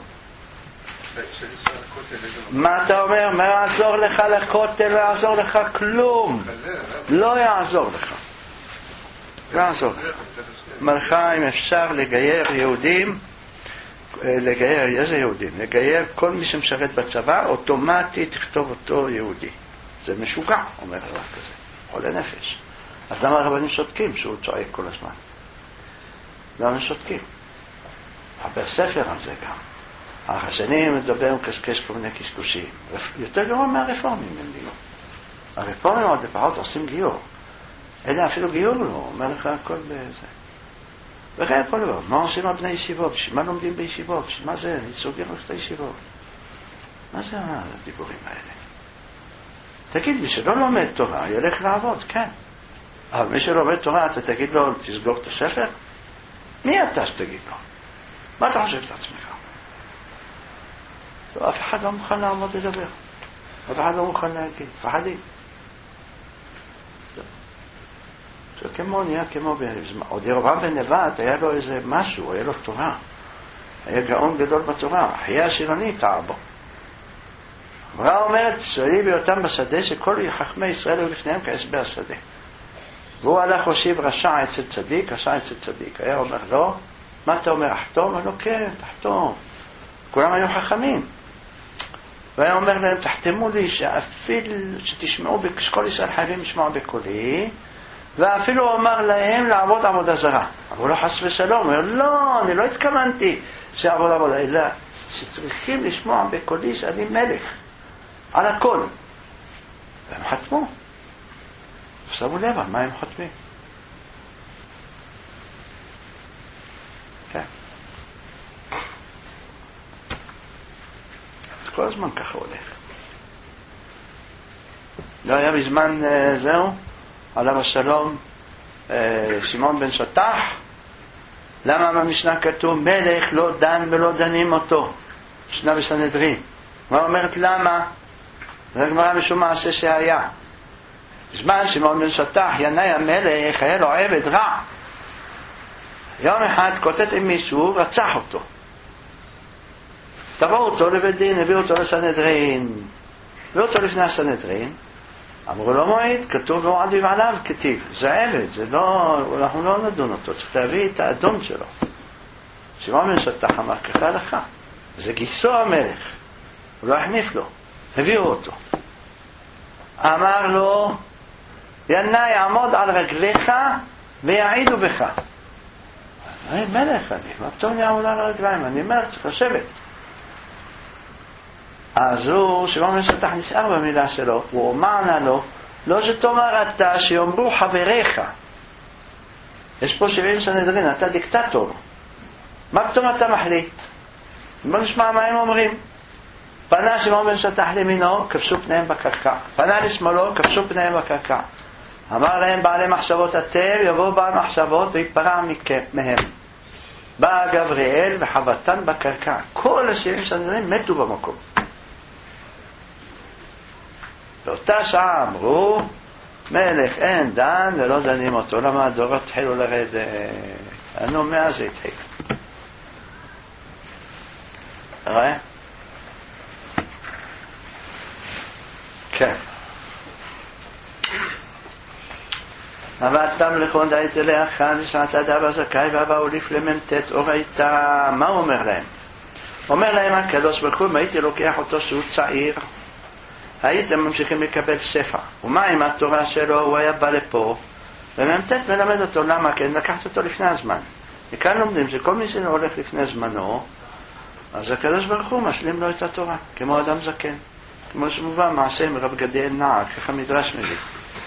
מה אתה אומר? מה יעזור לך לכותל? לא יעזור לך כלום. לא יעזור לך. לא יעזור לך. מלכה, אם אפשר לגייר יהודים, לגייר, איזה יהודים? לגייר כל מי שמשרת בצבא, אוטומטית תכתוב אותו יהודי. זה משוגע, אומר הרב כזה. חולה נפש. אז למה הרבנים שותקים שהוא צועק כל הזמן? למה הם שותקים? חבר ספר על זה גם. השני מדבר ומקשקש כל מיני קשקושים. יותר גרוע מהרפורמים הם גיור. הרפורמים עוד לפחות עושים גיור. אלה אפילו גיור לא, אומר לך הכל בזה. וכן כל דבר, מה עושים על בני ישיבות? בשביל מה לומדים בישיבות? בשביל מה זה? אני סוגר לך את הישיבות. מה זה הדיבורים האלה? תגיד, מי שלא לומד תורה, ילך לעבוד, כן. אבל מי שלומד תורה, אתה תגיד לו, תסגור את הספר? מי אתה שתגיד לו? מה אתה חושב את עצמך? לא, אף אחד לא מוכן לעמוד לדבר. אף אחד לא מוכן להגיד. פחדים. זה כמו, נהיה כמו, עוד ירבעם בן נבט, היה לו איזה משהו, היה לו תורה. היה גאון גדול בתורה. חיי השירני טעה בו. אמרה אומרת, שואלים ביותם בשדה, שכל חכמי ישראל היו לפניהם כעשבי השדה. והוא הלך הושיב רשע אצל צדיק, רשע אצל צדיק. היה אומר לו, מה אתה אומר, אחתום? אמר לו, כן, תחתום. כולם היו חכמים. והיה אומר להם, תחתמו לי שאפיל, שתשמעו, שכל ישראל חייבים לשמוע בקולי, ואפילו הוא אמר להם לעבוד עבודה זרה. אבל לא חס ושלום, הוא אומר, לא, אני לא התכוונתי שעבוד עבודה, אלא שצריכים לשמוע בקולי שאני מלך, על הכל. והם חתמו. ושמו לב על מה הם חותמים. כן. כל הזמן ככה הולך. לא היה בזמן זהו, עליו השלום, שמעון בן שטח. למה במשנה כתוב מלך לא דן ולא דנים אותו? משנה בסנהדרין. מה אומרת למה? זה גמרא משום מעשה שהיה. בזמן שמעון בן שטח, ינאי המלך, היה לו עבד רע. יום אחד קוטט עם מישהו, רצח אותו. תבואו אותו לבית דין, הביאו אותו לסנהדרין. הביאו אותו לפני הסנהדרין. אמרו לו מועד, כתוב מועד ובעליו כתיב. זה עבד, זה לא, אנחנו לא נדון אותו, צריך להביא את האדון שלו. שמעון בן שטח אמר, ככה לך. זה גיסו המלך. הוא לא החניף לו. הביאו אותו. אמר לו, ינאי יעמוד על רגליך ויעידו בך. אני מלך אני, מה פתאום אני אעמוד על הרגליים? אני מלך, צריך לשבת. אז הוא, שמעון בן שטח נסער במילה שלו, הוא אמר לו, לא שתאמר אתה שיאמרו חבריך. יש פה שבעים סנהדרין, אתה דיקטטור. מה פתאום אתה מחליט? בוא נשמע מה הם אומרים. פנה שמעון בן שטח לימינו, כבשו פניהם בקרקע. פנה לשמאלו, כבשו פניהם בקרקע. אמר להם, בעלי מחשבות אתם, יבואו בעל מחשבות ויפרע מהם. בא גבריאל וחבטן בקרקע. כל השבעים סנהדרין מתו במקום. באותה שעה אמרו, מלך אין דן ולא דנים אותו. למה הדורות התחילו לרדת? אנו מאז זה התחיל. רואה? כן. עבדתם לכון דהייתי לאחן ושעת אדם הזכאי והבאו לפלמנטט אור הייתה. מה הוא אומר להם? אומר להם הקדוש ברוך הוא, אם הייתי לוקח אותו שהוא צעיר, הייתם ממשיכים לקבל ספר. ומה עם התורה שלו? הוא היה בא לפה וממתת מלמד אותו. למה? כי לקחת אותו לפני הזמן. וכאן לומדים שכל מי שהולך לפני זמנו, אז הקדוש ברוך הוא משלים לו את התורה, כמו אדם זקן, כמו שמובא מעשה עם רב גדיאל נער, ככה מדרש מביא.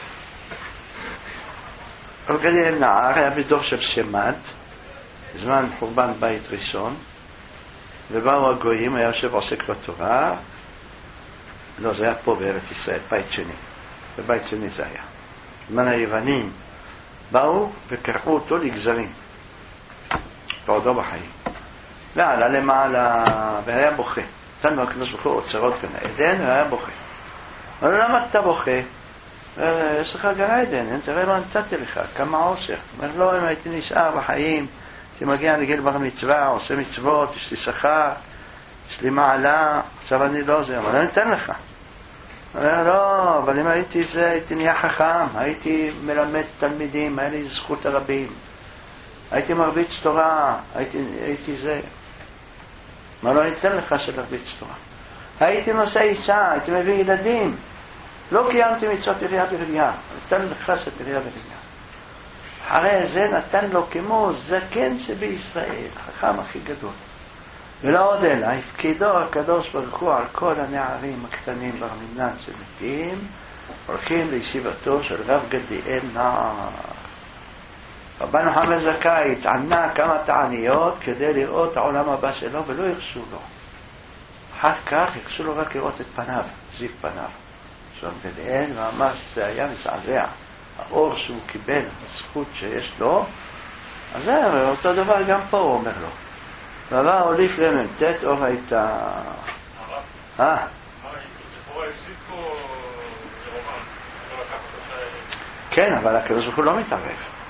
רב גדיאל נער היה בדור של שמד, זמן חורבן בית ראשון, ובאו הגויים, היה יושב עוסק בתורה. לא, זה היה פה בארץ ישראל, בית שני. בבית שני זה היה. זמן היוונים באו וקרעו אותו לגזרים. בעודו בחיים. ועלה למעלה, והיה בוכה. נתן לו הקדוש ברוך הוא אוצרות גן עדן, והיה בוכה. אבל למה אתה בוכה? יש לך גן עדן, תראה מה נתתי לך, כמה עושר. אומר לו, אם הייתי נשאר בחיים, הייתי מגיע לגיל בר מצווה, עושה מצוות, יש לי שכר, יש לי מעלה, עכשיו אני לא זה, אבל אני אתן לך. אומר, לא, אבל אם הייתי זה, הייתי נהיה חכם, הייתי מלמד תלמידים, היה לי זכות הרבים, הייתי מרביץ תורה, הייתי, הייתי זה. מה לא ניתן לך שלהרביץ תורה? הייתי נושא אישה, הייתי מביא ילדים, לא קיימתי מצוות עירייה ברבייה, נתן לך שתרייה ברבייה. אחרי זה נתן לו כמו זקן שבישראל, החכם הכי גדול. ולא עוד אלא, הפקידו הקדוש ברוך הוא על כל הנערים הקטנים ברמינן שמתים, הולכים לישיבתו של רב גדיאל נער. רבן יוחנן זכאי התענה כמה תעניות כדי לראות העולם הבא שלו, ולא ירשו לו. אחר כך ירשו לו רק לראות את פניו, זיו פניו. רב גדיאל ואמר שזה היה מזעזע. האור שהוא קיבל, הזכות שיש לו, אז זה אותו דבר גם פה הוא אומר לו. ועבר הוליף לממתת אור הייתה. הרב? אה? לכאורה הפסיק פה לרומן, לא לקח אותו שעה. כן, אבל הקדוש ברוך הוא לא מתערב.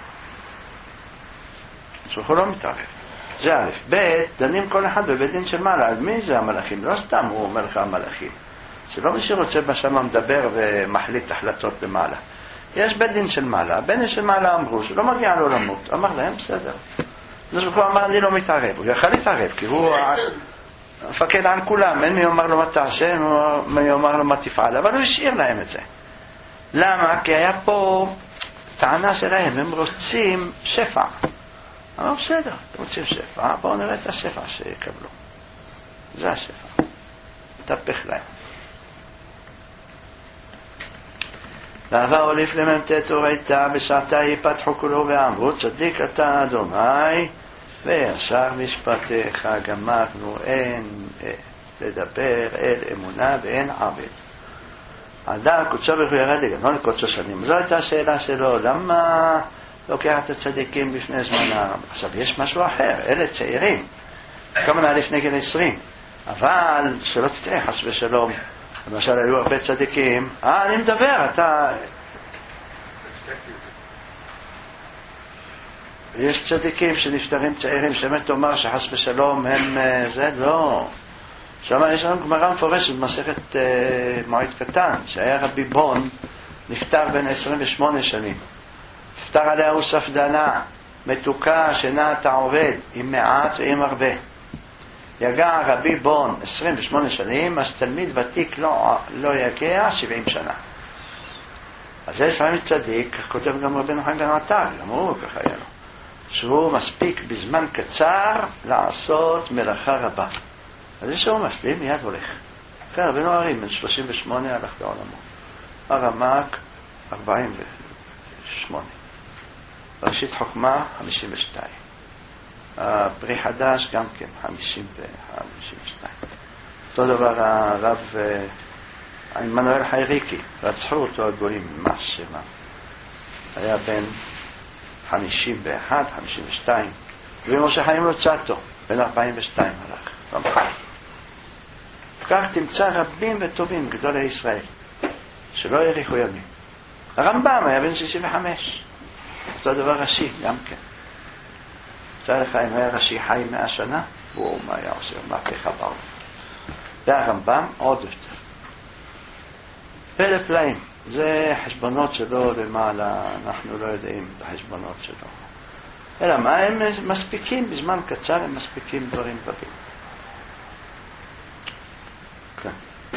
הקדוש ברוך הוא לא מתערב. זה א', ב', דנים כל אחד בבית דין של מעלה. אז מי זה המלאכים? לא סתם הוא אומר לך המלאכים. זה לא מי שרוצה בשמה מדבר ומחליט החלטות למעלה. יש בית דין של מעלה. בית דין של מעלה אמרו שלא מגיע לו למות. אמר להם בסדר. הקדוש ברוך הוא אמר אני לא מתערב. הוא יכל להתערב כי הוא מפקד על כולם. אין מי אומר לו מה תעשה, מי אומר לו מה תפעל. אבל הוא השאיר להם את זה. למה? כי היה פה טענה שלהם. הם רוצים שפע. אמר בסדר, אתם רוצים שפע, בואו נראה את השפע שיקבלו. זה השפע. תפך להם. ועבר הוליף לממתת אור הייתה, בשעתה יפתחו כולו ואמרו, צדיק אתה אדוני, וישר משפטיך גמרנו, אין לדבר אל אמונה ואין עבד. האדם קודשו ברוך הוא ירד לגמרי לקודשו שנים. זו הייתה השאלה שלו, למה לוקח את הצדיקים בפני זמנם? עכשיו יש משהו אחר, אלה צעירים, כמובן לפני גיל עשרים, אבל שלא תתראה חס ושלום, למשל היו הרבה צדיקים, אה אני מדבר, אתה... יש צדיקים שנפטרים צעירים, שבאמת אומר שחס ושלום הם זה, לא. שם יש לנו גמרא מפורשת במסכת אה, מועד קטן, שהיה רבי בון, נפטר בן עשרים ושמונה שנים. נפטר עליה הוא ספדנה, מתוקה שנעת העובד, עם מעט ועם הרבה. יגע רבי בון עשרים ושמונה שנים, אז תלמיד ותיק לא, לא יגיע שבעים שנה. אז זה לפעמים צדיק, כך כותב גם רבי נחמן בן עטר, גם הוא ככה היה לו. שהוא מספיק בזמן קצר לעשות מלאכה רבה. אז יש שהוא משלים, מיד הולך. כן, רבי נוערים, בן שלושים ושמונה הלך לעולמו. הרמק, ארבעים ושמונה. ראשית חוכמה, חמישים ושתיים. הפרי חדש, גם כן, חמישים ושתיים. אותו דבר הרב עמנואל חייריקי, רצחו אותו הגויים, ממש שמה. היה בן חמישים ואחת, חמישים ושתיים. ומשה חיים לוצאטו, בן ארבעים ושתיים הלך. רמח"ל. כך תמצא רבים וטובים גדולי ישראל שלא יאריכו ימים. הרמב"ם היה בן שישים וחמש. אותו דבר רש"י, גם כן. תראה לך, אם היה רש"י חי מאה שנה, הוא מה היה עושה, מהפכה בעולם. והרמב"ם עוד יותר. פלא פלאים. זה חשבונות שלו למעלה, אנחנו לא יודעים את החשבונות שלו. אלא מה, הם מספיקים, בזמן קצר הם מספיקים דברים רבים. כן.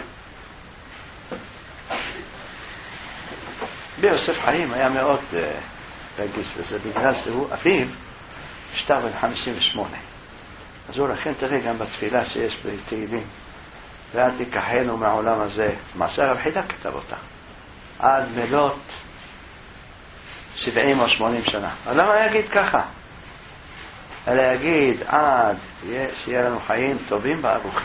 ביוסף חיים היה מאוד uh, רגיש לזה, בגלל שהוא אביו שטר בן חמישים ושמונה. אז הוא לכן תראה גם בתפילה שיש בתהילים, ואל תיקחנו מהעולם הזה, מעשה הרב חידה כתב אותה, עד מלות שבעים או שמונים שנה. אבל למה יגיד ככה? אלא יגיד עד שיהיה לנו חיים טובים וארוכים.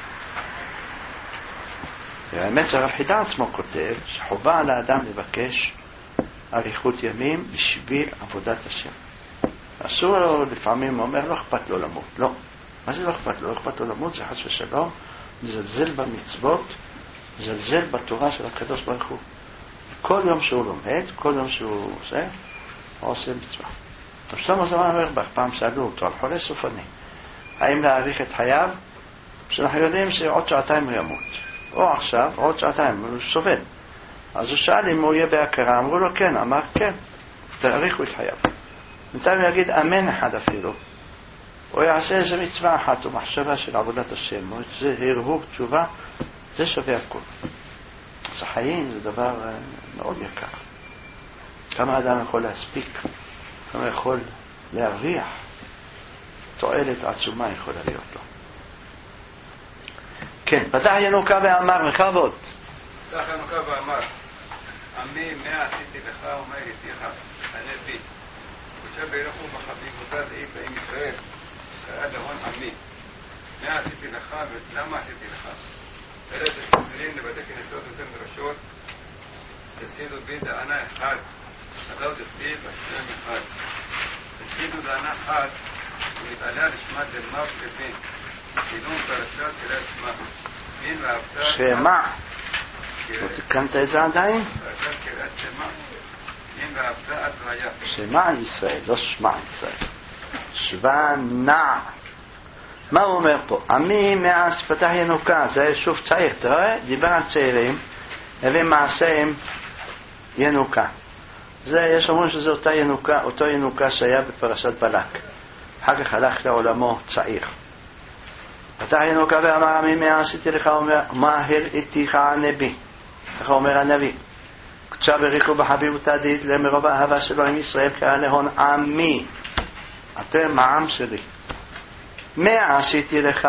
והאמת שהרב חידה עצמו כותב שחובה על האדם לבקש אריכות ימים בשביל עבודת השם. אסור לו, לפעמים הוא אומר, לא אכפת לו למות. לא. מה זה לא אכפת לו? לא אכפת לו למות, זה חס ושלום, מזלזל במצוות, מזלזל בתורה של הקדוש ברוך הוא. כל יום שהוא לומד, כל יום שהוא עושה, הוא עושה מצווה. שלמה זמן אורבך, פעם שאלו אותו על חולה סופני, האם להאריך את חייו? שאנחנו יודעים שעוד שעתיים הוא ימות. או עכשיו, עוד שעתיים, הוא סובל. אז הוא שאל אם הוא יהיה בהכרה, אמרו לו כן, אמר כן, תאריכו את חייו. בינתיים הוא יגיד אמן אחד אפילו. הוא יעשה איזה מצווה אחת, או מחשבה של עבודת השם, או איזה הרהור תשובה, זה שווה הכל. אז החיים זה דבר מאוד יקר. כמה אדם יכול להספיק, כמה יכול להרוויח, תועלת עצומה יכולה להיות לו. כן, פתח ינוקה ואמר, בכבוד. פתח ינוקה ואמר, עמי מה עשיתי לך ומה יתיך, ענה בי. ושב ברכו בחביבותה דאית עם ישראל, קרא להון עמי. מה עשיתי לך ולמה עשיתי לך? אלה תסזירים לבתי כנסות וצל דרשות, תסידו בי דענה אחד, עדו דכתיב השם אחד. תסידו דענה אחד, ומתעלה לשמת דמר לבין. צילום פרשת קריאת שמע. מין ואהבת... שמע. לא תקנת את זה עדיין? פרשת קריאת שמע. מין ואהבת עד והיה. שמע ישראל, לא שמע ישראל. שווה נע. מה הוא אומר פה? עמי מאז פתח ינוקה, זה שוב צעיר, אתה רואה? דיבר על צעירים, הביא מעשיהם ינוקה. זה, יש אומרים שזה אותה ינוקה, אותו ינוקה שהיה בפרשת בלק. אחר כך הלך לעולמו צעיר. פתח ינוקה ואמר, עמי מה עשיתי לך, מה הראיתיך הנביא? ככה אומר הנביא. קצה בריחו בחביבותה דאית למרוב האהבה שלו עם ישראל, קרא להון עמי. אתם העם שלי. מה עשיתי לך?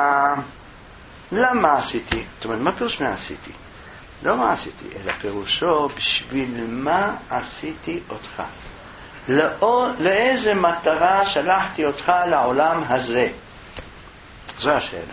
למה עשיתי? זאת אומרת, מה פירוש מה עשיתי? לא מה עשיתי, אלא פירושו בשביל מה עשיתי אותך. לא, לאיזה מטרה שלחתי אותך לעולם הזה? זו השאלה.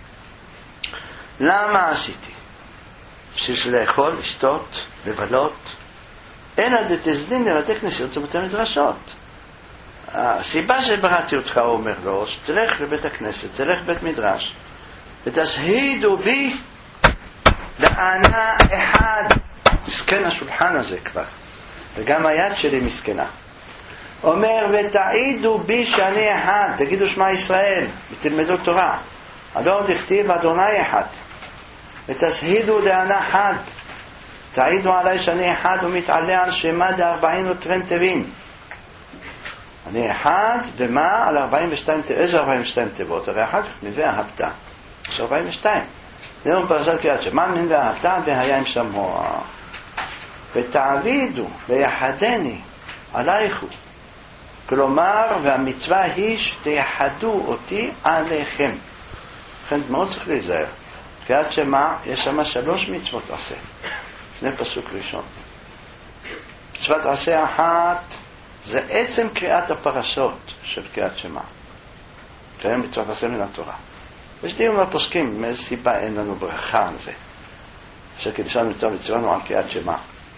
למה עשיתי? בשביל לאכול, לשתות, לבלות? אין עד תסדין לבתי כנסיות ובתי מדרשות. הסיבה שבראתי אותך, הוא אומר לו, שתלך לבית הכנסת, תלך בית מדרש, ותשהידו בי דענה אחד. מסכן השולחן הזה כבר, וגם היד שלי מסכנה. אומר, ותעידו בי שאני אחד, תגידו שמע ישראל, ותלמדו תורה. אדון דכתיב אדוני אחד. ותשהידו דענה אחד. תעידו עלי שאני אחד ומתעלה על שמה דארבעים ותרן תבין. אני אחד, ומה? על ארבעים ושתיים תיבות. איזה ארבעים ושתיים תיבות? הרי אחר כך מביא אהבתה. יש ארבעים ושתיים. נראה פרשת קריאת שמע, מן ואהבתה והיה עם שמוע. ותעבידו ויחדני עלייכו. כלומר, והמצווה היא שתייחדו אותי עליכם. לכן מאוד צריך להיזהר. קריאת שמע, יש שם שלוש מצוות עשה. שני פסוק ראשון. מצוות עשה אחת, זה עצם קריאת הפרשות של קריאת שמע. זה מצוות עשה מן התורה. יש דיון מהפוסקים, מאיזה סיבה אין לנו ברכה על זה. שקידשנו יותר מצוונו על קריאת שמע.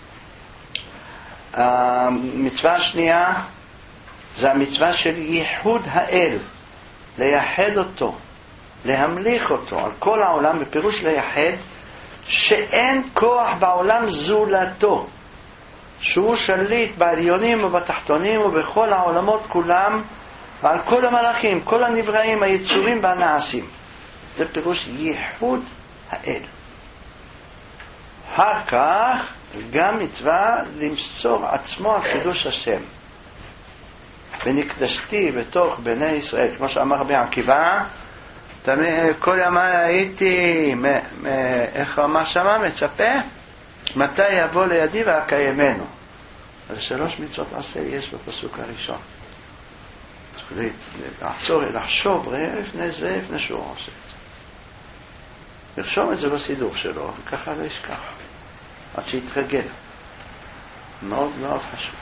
המצווה השנייה, זה המצווה של ייחוד האל. לייחד אותו, להמליך אותו על כל העולם, בפירוש לייחד, שאין כוח בעולם זולתו. שהוא שליט בעליונים ובתחתונים ובכל העולמות כולם, ועל כל המלאכים, כל הנבראים, היצורים והנעשים. זה פירוש ייחוד האל. אחר כך גם מצווה למסור עצמו על קידוש השם. ונקדשתי בתוך בני ישראל, כמו שאמר רבי עקיבא, כל ימי הייתי, איך אמר שמה, מצפה, מתי יבוא לידי ואקיימנו. אז שלוש מצוות עשה יש בפסוק הראשון. לעצור, לחשוב רגע לפני זה, לפני שהוא עושה את זה. לרשום את זה בסידור שלו, וככה לא ישכח. עד שיתרגל. מאוד מאוד חשוב.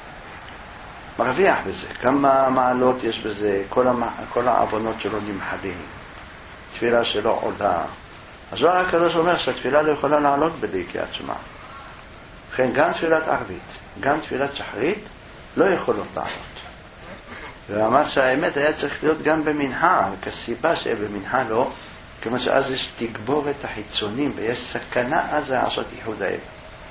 מרוויח בזה. כמה מעלות יש בזה, כל, המע... כל העוונות שלו נמחלים. תפילה שלו עולה. הזוהר הקדוש אומר שהתפילה לא יכולה לעלות בלי קריאת שמע. לכן גם תפילת ערבית, גם תפילת שחרית, לא יכולות לעלות. ואמר שהאמת היה צריך להיות גם במנחה, כסיבה שבמנחה לא, כמו שאז יש תגבור את החיצונים ויש סכנה, אז זה לעשות ייחוד האל.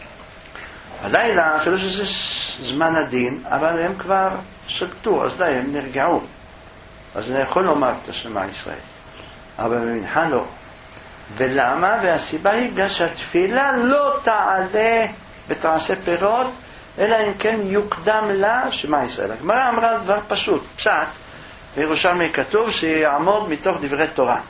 הלילה, אפילו שזה זמן הדין, אבל הם כבר שתו, אז די, הם נרגעו. אז אני יכול לומר את השמה ישראל. אבל במנחה לא. ולמה? והסיבה היא גם שהתפילה לא תעלה ותעשה פירות, אלא אם כן יוקדם לה שמה ישראל. הגמרא אמרה דבר פשוט, פשט, בירושלמי כתוב שיעמוד מתוך דברי תורה.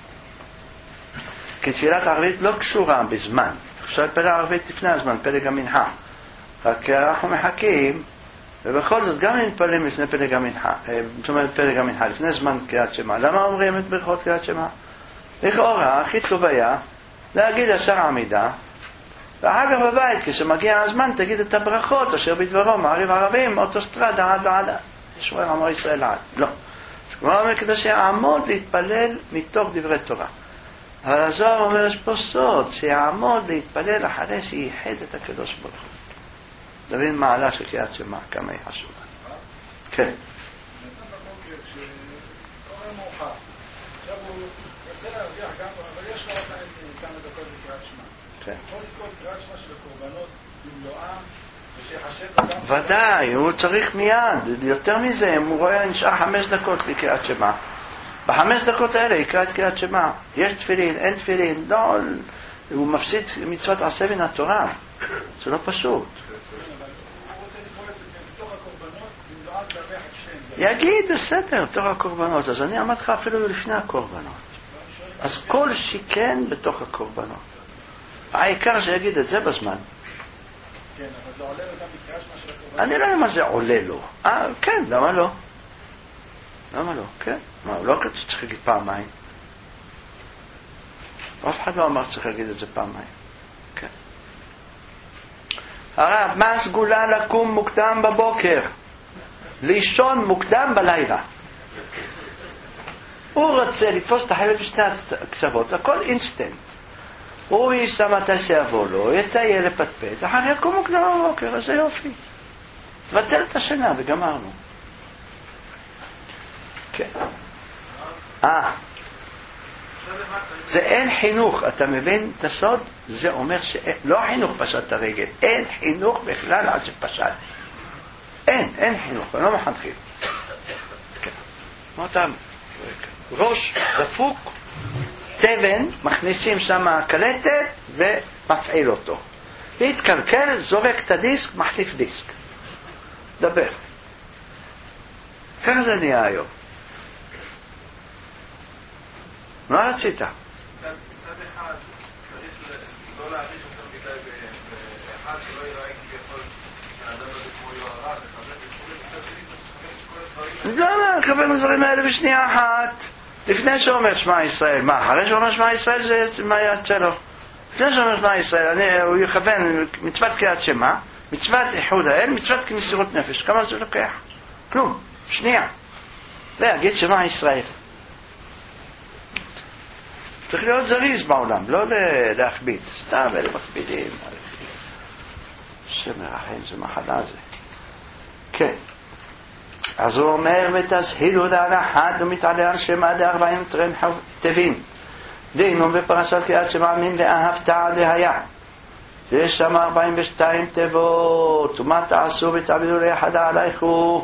כי תפילת ערבית לא קשורה בזמן. עכשיו פלג ערבית לפני הזמן, פלג המנחה. רק אנחנו מחכים, ובכל זאת גם נתפללים לפני פלג המנחה, זאת אומרת פלג המנחה, לפני זמן קריאת שמע. למה אומרים את ברכות קריאת שמע? לכאורה, הכי טוב היה להגיד ישר עמידה, ואחר כך בבית, כשמגיע הזמן, תגיד את הברכות, אשר בדברו, מעריב ערבים, אוטוסטרדה עד ועד, שואר עמו ישראל עד. לא. כמו אומר כדי שיעמוד להתפלל מתוך דברי תורה. אבל הזוהר אומר, יש פה סוד, שיעמוד להתפלל אחרי שייחד את הקדוש ברוך הוא. זה בין מעלה של קריאת שמע, כמה היא חשובה. כן. נתן בבוקר, שקורא מאוחר, עכשיו הוא יוצא להרוויח גם, אבל יש לו רק כמה דקות לקריאת שמע. כן. יכול לקרוא קריאת שמע של הקורבנות במלואם, ושיחשב אדם... ודאי, הוא צריך מיד. יותר מזה, אם הוא רואה נשאר חמש דקות לקריאת שמע. בחמש דקות האלה יקרא את קריאת שמע. יש תפילין, אין תפילין, לא, הוא מפסיד מצוות עשה מן התורה. זה לא פשוט. יגיד, בסדר, בתוך הקורבנות. אז אני אמרתי לך אפילו לפני הקורבנות. אז כל שכן בתוך הקורבנות. העיקר שיגיד את זה בזמן. כן, אבל זה עולה לו גם בקריאה שמע של הקורבנות. אני לא יודע מה זה עולה לו. אה, כן, למה לא? למה לא? כן. מה, הוא לא כתוב שצריך להגיד פעמיים. אף אחד לא אמר שצריך להגיד את זה פעמיים. כן. הרב, מה הסגולה לקום מוקדם בבוקר? לישון מוקדם בלילה. הוא רוצה לתפוס את החייבת בשתי הקצוות, הכל אינסטנט. הוא ישע מתי שיבוא לו, יתהיה לפטפט, אחר יקום מוקדם בבוקר, אז זה יופי. תבטל את השינה וגמרנו. כן. אה. זה אין חינוך, אתה מבין את הסוד? זה אומר שלא חינוך פשט הרגל, אין חינוך בכלל עד שפשט. אין, אין חינוך, אני לא מחנכים. כן. מה אתה? ראש דפוק, תבן, מכניסים שם קלטת ומפעיל אותו. להתקלקל, זורק את הדיסק, מחליף דיסק. דבר. ככה זה נהיה היום. מה רצית? מצד אחד צריך לא להעריך יותר מדי באחד שלא ייראה כביכול שהאדם הזה כמו יוהרה, לחבר וכולי, מצד שני צריך לחבר את כל הדברים האלה. לא, לחבר את הדברים האלה בשנייה אחת. לפני שאומר שמע ישראל, מה, אחרי שאומר שמע ישראל זה מה יצא לו? לפני שאומר שמע ישראל, הוא יכוון מצוות קריאת שמע, מצוות איחוד האל, מצוות כמסירות נפש. כמה זה לוקח? כלום, שנייה. להגיד שמע ישראל. צריך להיות זריז בעולם, לא להכביד. סתם אלה מכבידים. שמרחם, זה מחלה זה. כן. אז הוא אומר, ותסהילו דעל אחד ומתעלה על שמה דארבעים ותרן טבין. דינו בפרשת קריאת שמע מן ואהבת דהיה. ויש שם ארבעים ושתיים תיבות, ומה תעשו ותעבדו ליחדה עלייכו,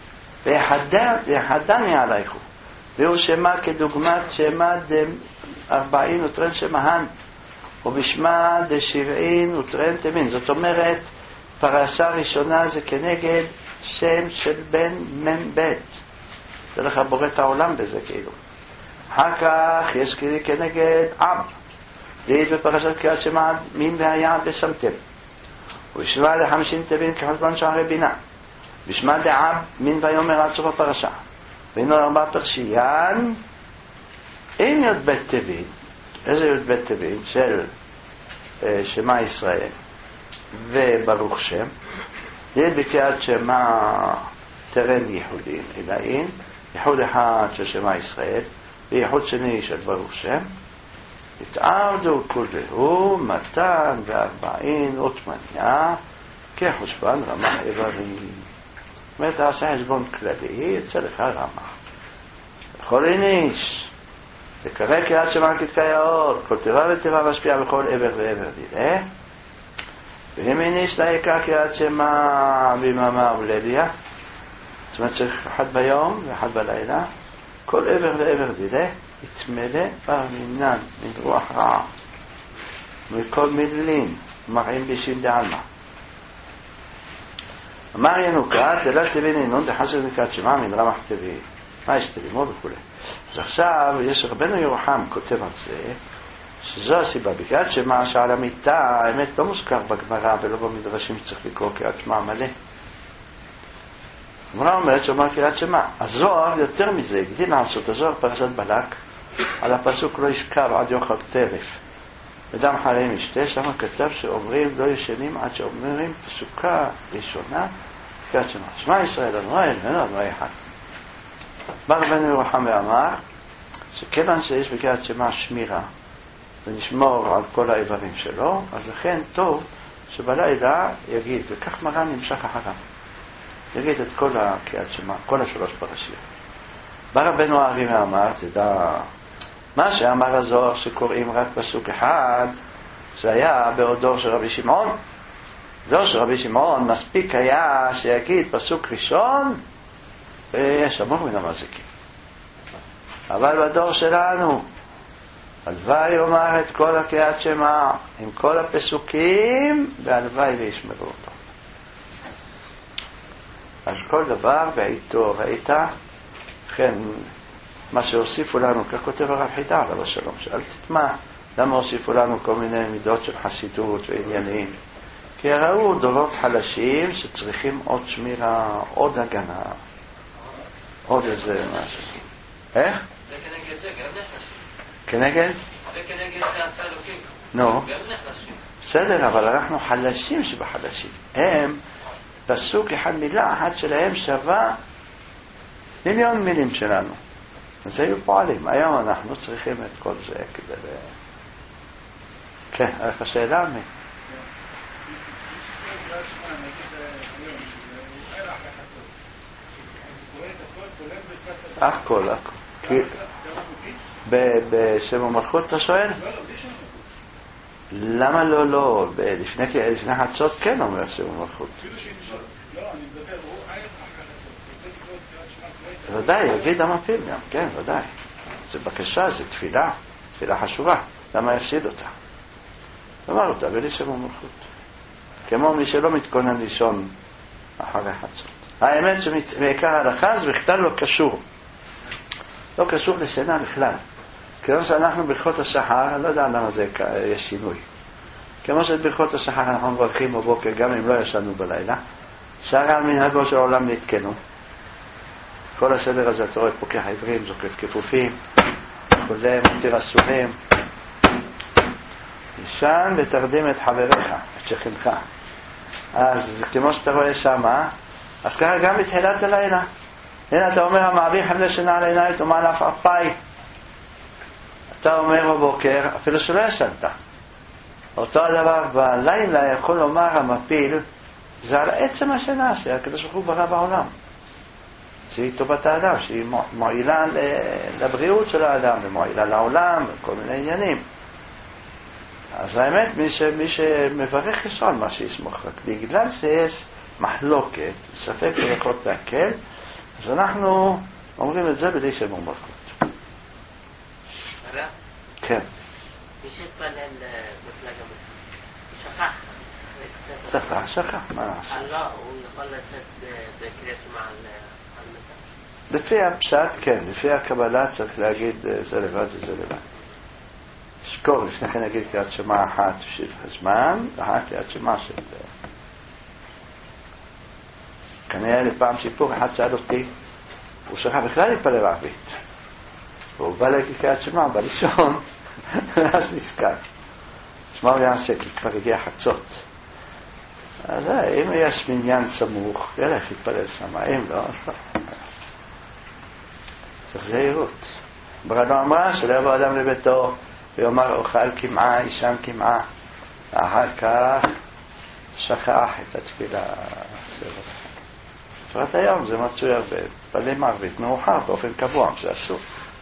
ויחדני עלייכו. והוא שמה כדוגמת שמה ארבעים וטרן שמהן, ובשמה דשבעין וטרן תמין. זאת אומרת, פרשה ראשונה זה כנגד שם של בן מם בית. זה לך בורא את העולם בזה כאילו. אחר כך יש כנגד עם. דהית בפרשת קריאת שמע מין והיעד ושמתם. ובשמה לחמישים תבין כחשבון שערי בינה. בשמה דעב מין ויאמר עד סוף הפרשה. והנה ארבע פרשיין. אין י' בית תבין. איזה י' בית תבין? של אה, שמע ישראל וברוך שם. דהית בקריאת שמע תרן ייחודים אלאים. ייחוד אחד של שמע ישראל וייחוד שני של ברוך שם. התערדו כולהו מתן וארבעין ותמניה כחושבן רמח איברים. זאת אומרת, תעשה חשבון כללי, יצא לך רמח. בכל איניש, וקרא קריאת שמע כתקייאות, כל תיבה ותיבה משפיעה בכל עבר ועבר דילה. ואם איניש להיקה קריאת שמע ביממה ולדיה, זאת אומרת, צריך אחד ביום ואחד בלילה, כל עבר ועבר דילה, יתמלא ברמינן מן רוח רעה מכל מילין מראים בישים דעלמה. אמר ינוקה תלת תבין אינון דחסר נקראת שמע מן רמח תבין. מה יש תלימוד וכו'. אז עכשיו יש רבנו ירוחם כותב על זה שזו הסיבה בקריאת שמע שעל המיטה האמת לא מוזכר בגמרא ולא במדרשים שצריך לקרוא קריאת שמע מלא. הגמרא אומרת שאומר קריאת שמע. הזוהר יותר מזה הגדיל לעשות הזוהר פרשת בלק על הפסוק לא ישכב עד יאכל טרף ודם חלם ישתה. שם כתב שאומרים לא ישנים עד שאומרים פסוקה ראשונה קריאת שמע שמע ישראל אדוני אלוהינו אדוני אחד. בא רבנו ירוחם ואמר שכיוון שיש בקריאת שמע שמירה ונשמור על כל האיברים שלו, אז לכן טוב שבלילה יגיד, וכך מרן נמשך אחריו, יגיד את כל הקריאת שמע, כל השלוש פרשיות. בא רבנו הארי ואמר, תדע, מה שאמר הזוהר שקוראים רק פסוק אחד, זה היה בעודו של רבי שמעון. דור של רבי שמעון מספיק היה שיגיד פסוק ראשון, ויש המון מן המזיקים. אבל בדור שלנו, הלוואי אומר את כל הקריאת שמע, עם כל הפסוקים, והלוואי וישמרו אותו. אז כל דבר בעיתו ראית, כן, מה שהוסיפו לנו, כך כותב הרב חידה עליו השלום, שאל תתמה, למה הוסיפו לנו כל מיני מידות של חסידות ועניינים? כי ראו דורות חלשים שצריכים עוד שמירה, עוד הגנה, עוד איזה משהו. איך? זה כנגד זה, גם נחלשים. כנגד? זה כנגד זה עשה אלוקים. נו. גם נחלשים. בסדר, אבל אנחנו חלשים שבחלשים. הם, פסוק אחד, מילה אחת שלהם שווה מיליון מילים שלנו. אז היו פועלים. היום אנחנו צריכים את כל זה כדי... כן, איך השאלה מי? הכל, הכל. בשם המלכות אתה שואל? למה לא, לא? לפני חצות כן אומר שם המלכות. ודאי, יגיד המפיל גם, כן, ודאי. זה בקשה, זה תפילה, תפילה חשובה. למה יפסיד אותה? אמר אותה, בלי שם המלכות. כמו מי שלא מתכונן לישון אחרי חצות. האמת שמעיקר ההלכה זה בכלל לא קשור. לא קשור לשינה בכלל. כמו שאנחנו ברכות השחר, אני לא יודע למה זה יש שינוי. כמו שברכות השחר אנחנו מברכים בבוקר, גם אם לא ישנו בלילה, שער על מנהגו של העולם נתקנו. כל הסדר הזה, אתה רואה, פוקח עברים, זוקף כפופים, כולם, מתיר אסורים. ישן ותרדים את חבריך, את שכנך. אז כמו שאתה רואה שמה, אז ככה גם בתחילת הלילה. הנה אתה אומר, המעביר חמלה שינה על עיניי, תאמר לאף אפי. אתה אומר בבוקר, אפילו שלא ישנת. אותו הדבר בלילה יכול לומר המפיל, זה על עצם השינה שהקדוש ברוך הוא ברא בעולם. שהיא טובת האדם, שהיא מועילה לבריאות של האדם, ומועילה לעולם, וכל מיני עניינים. אז האמת, מי, ש, מי שמברך יש על מה שיסמוך, רק בגלל שיש מחלוקת, ספק ויכולת להקל, אז אנחנו אומרים את זה בלי שם ומלכות. הרב? כן. מי שהתפלל מפלגה שכח. שכח, שכח, מה נעשה? לא, הוא יכול לצאת בקריאת שמע על מתה. לפי הפשט, כן, לפי הקבלה צריך להגיד זה לבד וזה לבד. שכור, לפני כן נגיד קריאת שמע אחת של הזמן, ואחת קריאת שמע של... כנראה לפעם סיפור, אחד שאל אותי, הוא שכח בכלל להתפלל ערבית. והוא בא להגיד קריאת שמע בראשון, ואז נזכר. שמה הוא יעשה, כי כבר הגיע חצות. אז אם יש מניין סמוך, ילך להתפלל שם, אם לא, אז לא. צריך זהירות. ברדו אמרה שלא יבוא אדם לביתו ויאמר אוכל כמעה, ישן כמעה, ואחר כך שכח את התפילה שלו. תפילת היום זה מצוי בפעלים ערבית מאוחר באופן קבוע, זה אסור.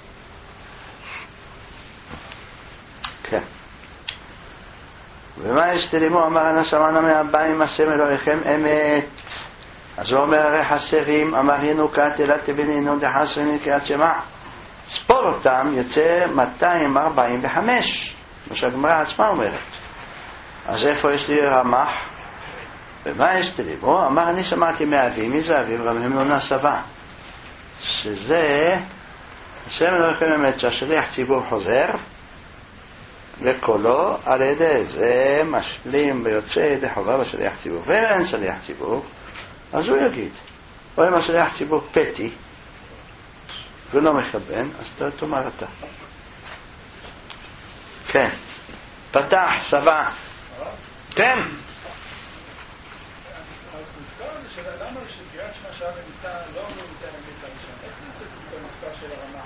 כן. ומה ישתלימו? אמר אנא שמענה מהבאים השם אלוהיכם אמת. אז הוא אומר הרי חסרים, אמר ינוקה תלת בנינו דחסרני קריאת שמע. ספור אותם יוצא מאתיים ארבעים וחמש, כמו שהגמרא עצמה אומרת. אז איפה יש לי רמח? ומה ישתלימו? אמר אני שמעתי מאבי, מי זה אבי? רבי אמנון סבא, שזה השם אלוהיכם אמת, שהשליח ציבור חוזר וקולו על ידי זה משלים ויוצא ידי חובה בשליח ציבור. ואם אין שליח ציבור אז הוא יגיד, או אם השליח ציבור פתי ולא מכוון, אז תאמר אתה. כן, פתח, סבא. כן. למה שקריאת שמע שעה במיטה לא אומרים מיטה למיטה ראשון? איך נמצאת את המספר של הרמה?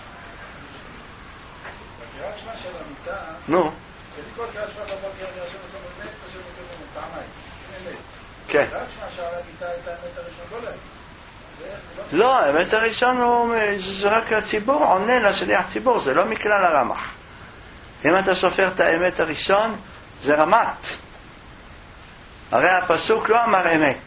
בקריאת שמע של המיטה... נו. כשאני כל קריאת שמע בבוקר אני אשם אותו באמת, אשם אותו באמת, פעמיים. אמת. כן. קריאת שמע שעה במיטה את האמת הראשון לא להם. לא, האמת הראשון הוא, זה רק הציבור עונה לשליח ציבור, זה לא מכלל הרמח. אם אתה סופר את האמת הראשון, זה רמת. הרי הפסוק לא אמר אמת.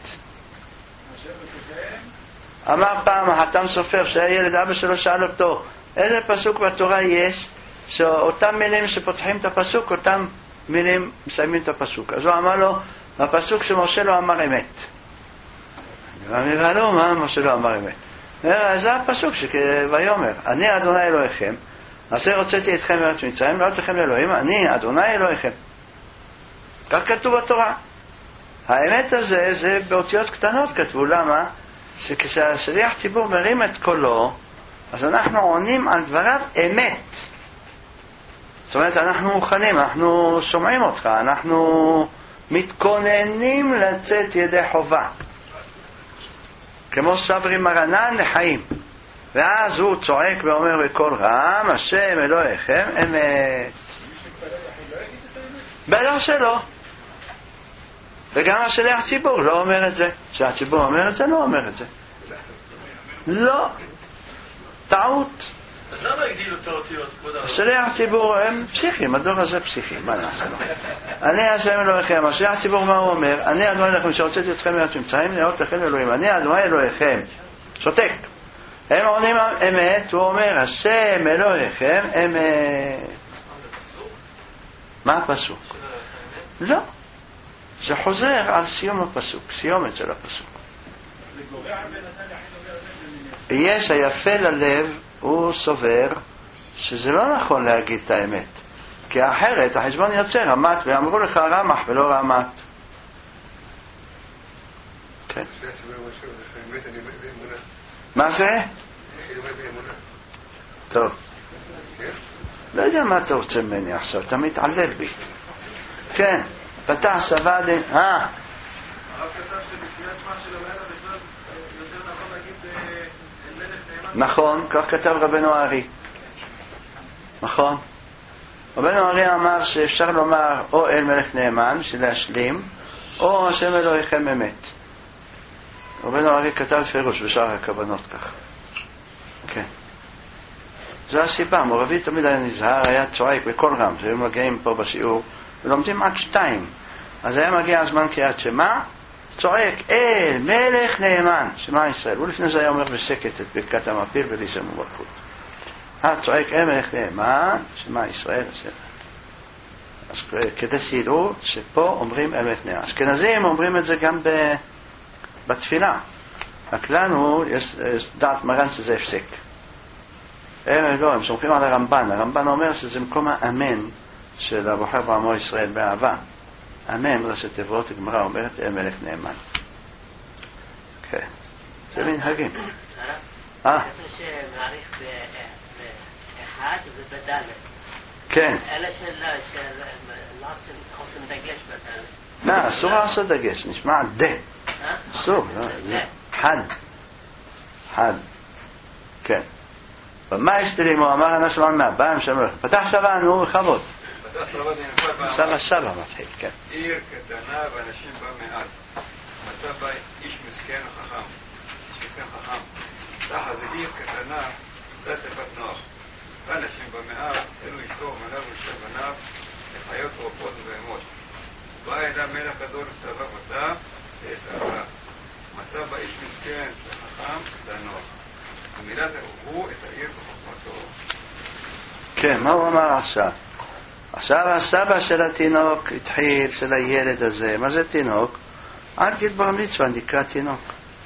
אמר פעם החתם סופר שהילד אבא שלו שאל אותו איזה פסוק בתורה יש שאותם מילים שפותחים את הפסוק אותם מילים מסיימים את הפסוק. אז הוא אמר לו הפסוק שמשה לא אמר אמת. אמר לו מה משה לא אמר אמת? זה הפסוק ויאמר אני אדוני אלוהיכם אשר הוצאתי אתכם מארץ מצרים לא אתכם לאלוהים אני אדוני אלוהיכם. כך כתוב בתורה. האמת הזה זה באותיות קטנות כתבו. למה? שכשהשליח ציבור מרים את קולו אז אנחנו עונים על דבריו אמת. זאת אומרת אנחנו מוכנים, אנחנו שומעים אותך, אנחנו מתכוננים לצאת ידי חובה כמו סברי מרנן לחיים. ואז הוא צועק ואומר בקול רם השם אלוהיכם אמת. בטח שלא. וגם השליח ציבור לא אומר את זה. שהציבור אומר את זה, לא אומר את זה. לא. טעות. אז למה הגדילו את האותיות? השליח ציבור הם פסיכים, הדור הזה פסיכים, מה נעשה לו? אני השם אלוהיכם, השליח ציבור מה הוא אומר? אני אדוני אלוהיכם שהוצאתי אתכם מארץ מצרים לראות לכם אלוהים, אני אדוני אלוהיכם. שותק. הם עונים אמת, הוא אומר השם אלוהיכם אמת. מה הפסוק? לא. זה חוזר על סיום הפסוק, סיומת של הפסוק. יש היפה ללב, הוא סובר שזה לא נכון להגיד את האמת, כי אחרת החשבון יוצא רמת ואמרו לך רמח ולא רמת. כן. מה זה? טוב. לא יודע מה אתה רוצה ממני עכשיו, אתה מתעלל בי. כן. פתח סבא דין, אה? הרב כתב שבקריאת שמע של הלילה בכלל יותר נכון להגיד מלך נאמן. נכון, כך כתב רבנו הארי. נכון. רבנו הארי אמר שאפשר לומר או אל מלך נאמן, שלהשלים, או השם אלוהיכם אמת. רבנו הארי כתב פירוש בשאר הכוונות כך. כן. זו הסיבה, מורבי תמיד היה נזהר, היה צועק בכל רם, שהיו מגיעים פה בשיעור, ולומדים עד שתיים. אז היה מגיע הזמן קריאת שמע, צועק אל מלך נאמן, שמע ישראל. הוא לפני זה היה אומר בשקט את ברכת המפיל וליזם וברכות. צועק אל מלך נאמן, שמע ישראל. אז כדי שיראו שפה אומרים אל מלך נאמן. אשכנזים אומרים את זה גם בתפילה. רק לנו יש דעת מרן שזה הפסק. הם לא, הם סומכים על הרמב"ן. הרמב"ן אומר שזה מקום האמן של הבוחר בעמו ישראל באהבה. אמן, ראשי תיבות, הגמרא אומרת, אל מלך נאמן. כן. זה מנהגים. אה? כתוב שמעריך באחד ובדלת. כן. אלה שלא עושים דגש בדלת. לא, אסור לעשות דגש, נשמע דה. אה? אסור, זה חד. חד. כן. ומה ישתלים, הוא אמר אנשים מה, בא הם שמר. פתח סבא, נו, בכבוד. סבא סבא מתחיל, כן. עיר קטנה ואנשים בה מעט. מצא בה איש מסכן וחכם. איש מסכן חכם. תחת זה עיר קטנה, זה תיבת נוח. ואנשים בה מעט, אלו אשתו ומלאו ושתי בניו, לחיות רופות ובהמות. בא אלה מלך גדול וסבא ותא, סבא. מצא בה איש מסכן וחכם, זה נוח. ומילת הוא את העיר בחוכמתו. כן, מה הוא אמר עכשיו? עכשיו הסבא של התינוק התחיל, של הילד הזה. מה זה תינוק? עד גיל בר מצווה נקרא תינוק.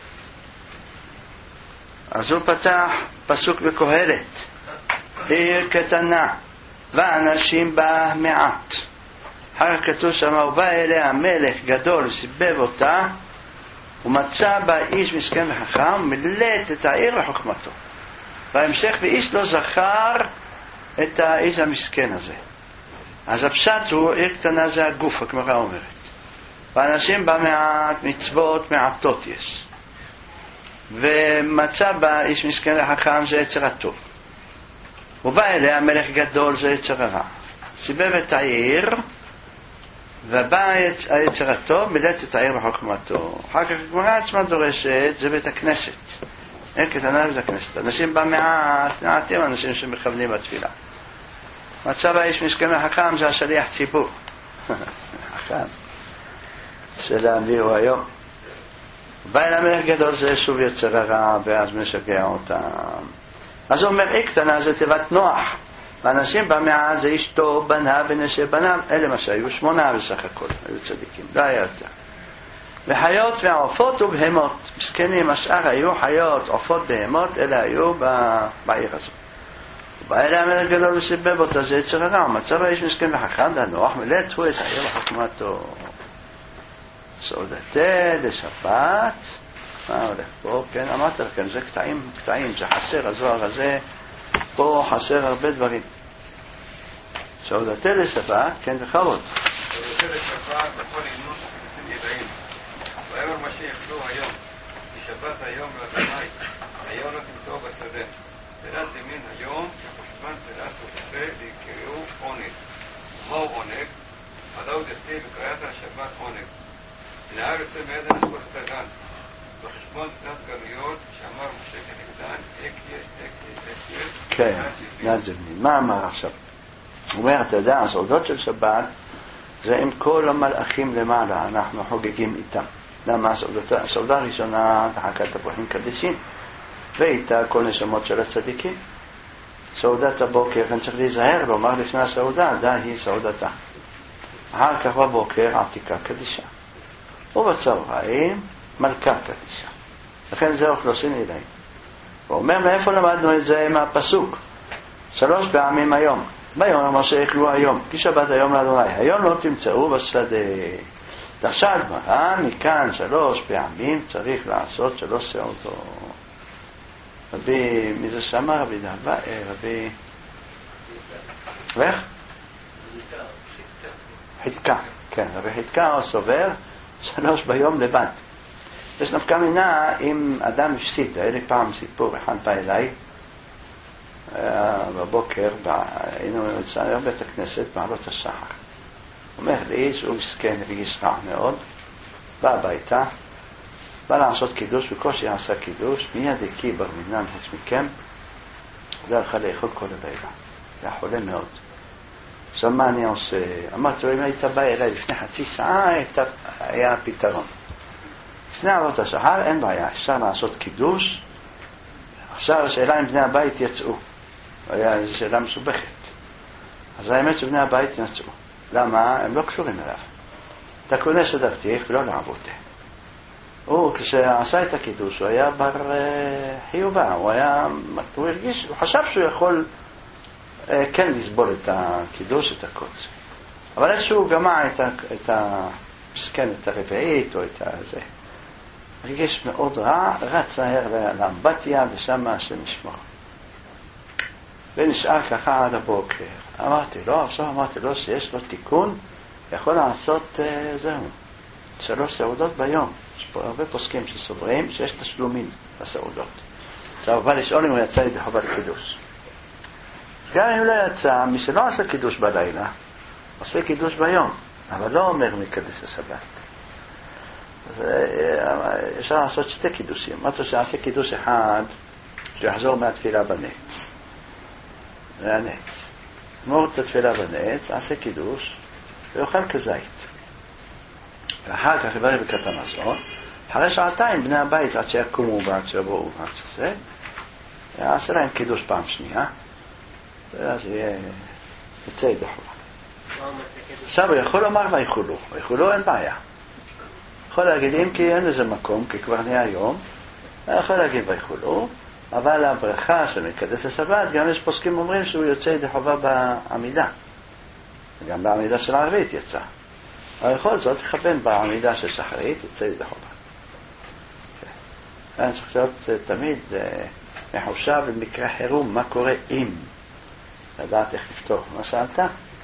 אז הוא פתח פסוק בקהלת. עיר קטנה ואנשים בה מעט. אחר כתוב שם, הוא בא אליה המלך גדול וסיבב אותה, ומצא בה איש מסכן וחכם, ומילט את העיר לחוכמתו. בהמשך, ואיש לא זכר את האיש המסכן הזה. אז הפשט הוא, עיר קטנה זה הגוף, הגמרא אומרת. ואנשים בה מעט, מצוות מעטות יש. ומצא בה איש מסכן וחכם זה יצר הטוב. הוא בא אליה המלך גדול זה יצר הרע. סיבב את העיר, ובא היצר הטוב, מילט את העיר בחוכמתו. אחר כך הגמרא עצמה דורשת, זה בית הכנסת. אין קטנה בית הכנסת. אנשים בה מעט, מעטים אנשים שמכוונים בתפילה. מצב האיש מסכן וחכם זה השליח ציבור. חכם. שלהביאו היום. בא אל המלך גדול זה שוב יצר הרע, ואז משגע אותם. אז הוא אומר, אי קטנה זה תיבת נוח. ואנשים במעט זה אשתו, בנה ונשי בנם. אלה מה שהיו, שמונה בסך הכל, היו צדיקים, לא היה יותר. וחיות ועופות ובהמות. מסכנים, השאר היו חיות, עופות בהמות, אלה היו בעיר הזאת. ובא אלה המלך גדול וסיבב אותה, זה יצר הרע. מצב האיש מסכן וחכם, דנוח, מילט הוא את העיר לחוכמתו. סעודתה לשבת. מה הולך פה? כן, אמרת לכם, זה קטעים, קטעים, זה חסר, הזוהר הזה, פה חסר הרבה דברים. סעודתה לשבת, כן, בכבוד. סעודתה לשבת, בכל עינות נשים ידעים. ויאמר מה שיכלו היום, בשבת היום לאדוני, היום לא תמצאו בשדה. תלת ימין היום, כחושבן תלת סעודתה, ויקראו עונג. מהו עונג? מדעו דכתיב וקראת השבת עונג. מן הארץ מעדן אשכות הגן. בחשבון תלת גלויות שאמר משה כנגדן, אקיה, אקיה, אקיה. כן, יד זבנין. מה אמר עכשיו? הוא אומר, אתה יודע, הסעודות של שבת זה עם כל המלאכים למעלה, אנחנו חוגגים איתם. למה הסעודה הראשונה תחקת תפוחים קדישין, ואיתה כל נשמות של הצדיקים. סעודת הבוקר, אני צריך להיזהר, לומר לפני הסעודה, דה היא סעודתה. אחר כך בבוקר עתיקה קדישה. ובצהריים מלכה קדישה. לכן זה אוכלוסין אליים. הוא אומר, מאיפה למדנו את זה? מהפסוק. שלוש פעמים היום. ביום אמר שיכלו היום. כי שבת היום לאדוני. היום לא תמצאו בשדה. עכשיו גמרא, מכאן שלוש פעמים צריך לעשות שלוש סעודות. רבי, מי זה שמה? רבי דהבה, רבי... ואיך? חדקה. כן, רבי חדקה הוא סובר שלוש ביום לבד. יש נפקא מינה אם אדם הפסיד. היה לי פעם סיפור, אחד בא אליי בבוקר, היינו נצטער בית הכנסת בעלות השחר. אומר לי שהוא מסכן רגיש רע מאוד, בא הביתה, בא לעשות קידוש, בקושי עשה קידוש, מיד הקיא בר מינן חוץ מכם, לא יכל לאכול כל הלילה. זה היה חולה מאוד. עכשיו מה אני עושה? אמרתי לו, אם היית בא אליי לפני חצי שעה, היה פתרון. לפני עבודת השחר, אין בעיה, אפשר לעשות קידוש. עכשיו השאלה אם בני הבית יצאו. היה איזו שאלה מסובכת. אז האמת שבני הבית יצאו. למה? הם לא קשורים אליו. אתה קונה שדרתיך ולא לעבודה. הוא, כשעשה את הקידוש, הוא היה בר חיובה. הוא היה, הוא הרגיש, הוא חשב שהוא יכול כן לסבול את הקידוש, את הכל. אבל איכשהו גמע את, את המסכן, את הרביעית או את הזה. הרגיש מאוד רע, רץ לאמבטיה ושם השם ישמור. ונשאר ככה עד הבוקר. אמרתי לו, עכשיו אמרתי לו שיש לו תיקון, יכול לעשות uh, זהו, שלוש סעודות ביום. יש פה הרבה פוסקים שסוברים שיש תשלומים לסעודות. עכשיו בא לשאול אם הוא יצא לידי חובת קידוש. גם אם לא יצא, מי שלא עושה קידוש בלילה, עושה קידוש ביום, אבל לא אומר מקדש השבת. אז אפשר לעשות שתי קידושים. אמרתי שעשה קידוש אחד, שיחזור מהתפילה בנץ. זה הנץ. גמור את התפילה בנץ, עשה קידוש, ויאכל כזית. ואחר כך יברך ברכת המזון. אחרי שעתיים בני הבית, עד שיקומו ועד שיבואו ועד שזה, יעשה להם קידוש פעם שנייה, ואז יהיה יצא ידי חובה. עכשיו הוא יכול לומר ויכולו. ויכולו אין בעיה. יכול להגיד, אם כי אין לזה מקום, כי כבר נהיה היום, יכול להגיד ויכולו, אבל הברכה של מקדש השבת, גם יש פוסקים אומרים שהוא יוצא ידי חובה בעמידה. גם בעמידה של הערבית יצא. אבל יכול זאת לכוון בעמידה של שחרית, יוצא ידי חובה. אני צריך להיות תמיד מחושב במקרה חירום, מה קורה אם. לדעת איך לפתור. מה שאלת?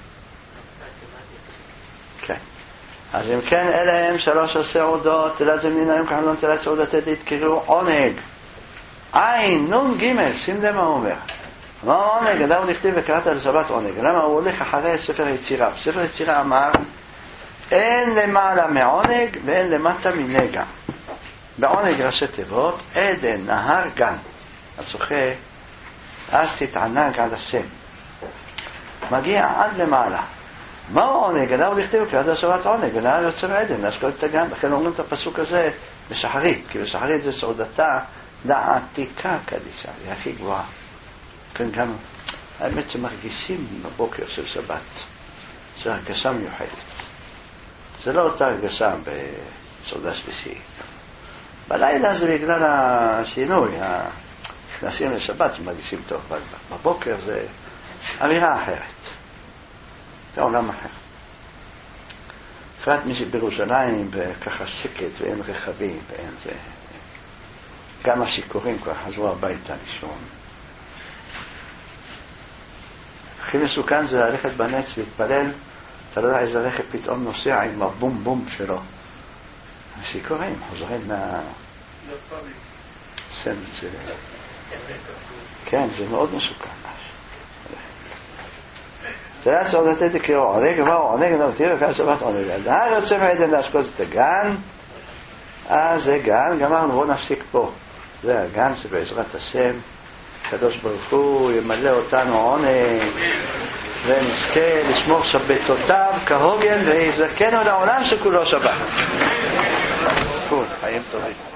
כן. אז אם כן, אלה הם שלוש הסעודות, תלת זמנין היום כחלון תלת סעודת עדית, קראו עונג. עין, נון ג', שים לב מה הוא אומר. מה עונג? אדם נכתיב וקראת לשבת עונג. למה הוא הולך אחרי ספר יצירה? ספר יצירה אמר, אין למעלה מעונג ואין למטה מנגע. בעונג ראשי תיבות, עדן, נהר, גן. הצוחה, אז תתענג על השם. מגיע עד למעלה. מהו עונג? אדם נכתיב וקראת לשבת עונג, ונהר יוצר עדן, להשקות את הגן. לכן אומרים את הפסוק הזה בשחרית, כי בשחרית זה סעודתה לעתיקה קדישה, היא הכי גבוהה. כן, גם האמת שמרגישים בבוקר של שבת, זה הרגשה מיוחדת. זה לא אותה הרגשה בסעודה שלישית. בלילה זה בגלל השינוי, נכנסים לשבת שמרגישים טוב, אבל בבוקר זה אווירה אחרת. זה עולם אחר. בפרט מי שבירושלים וככה שקט ואין רכבים ואין זה. גם השיכורים כבר חזרו הביתה לישון. הכי מסוכן זה ללכת בנץ להתפלל, אתה לא יודע איזה רכב פתאום נוסע עם הבום בום שלו. השיכורים חוזרים מה... סנט, כן, זה מאוד מסוכן. תלת סעודת עדית קראו עונג, אמרו עונג, נותיר וכאן שבת עונג. הנהר יוצא מעדן להשקות את הגן, אז זה גן, גמרנו, בואו נפסיק פה. זה הגן שבעזרת השם, הקדוש ברוך הוא ימלא אותנו עונג, ונזכה לשמור שבתותיו כהוגן, ויזכנו לעולם שכולו שבת. חיים טובים.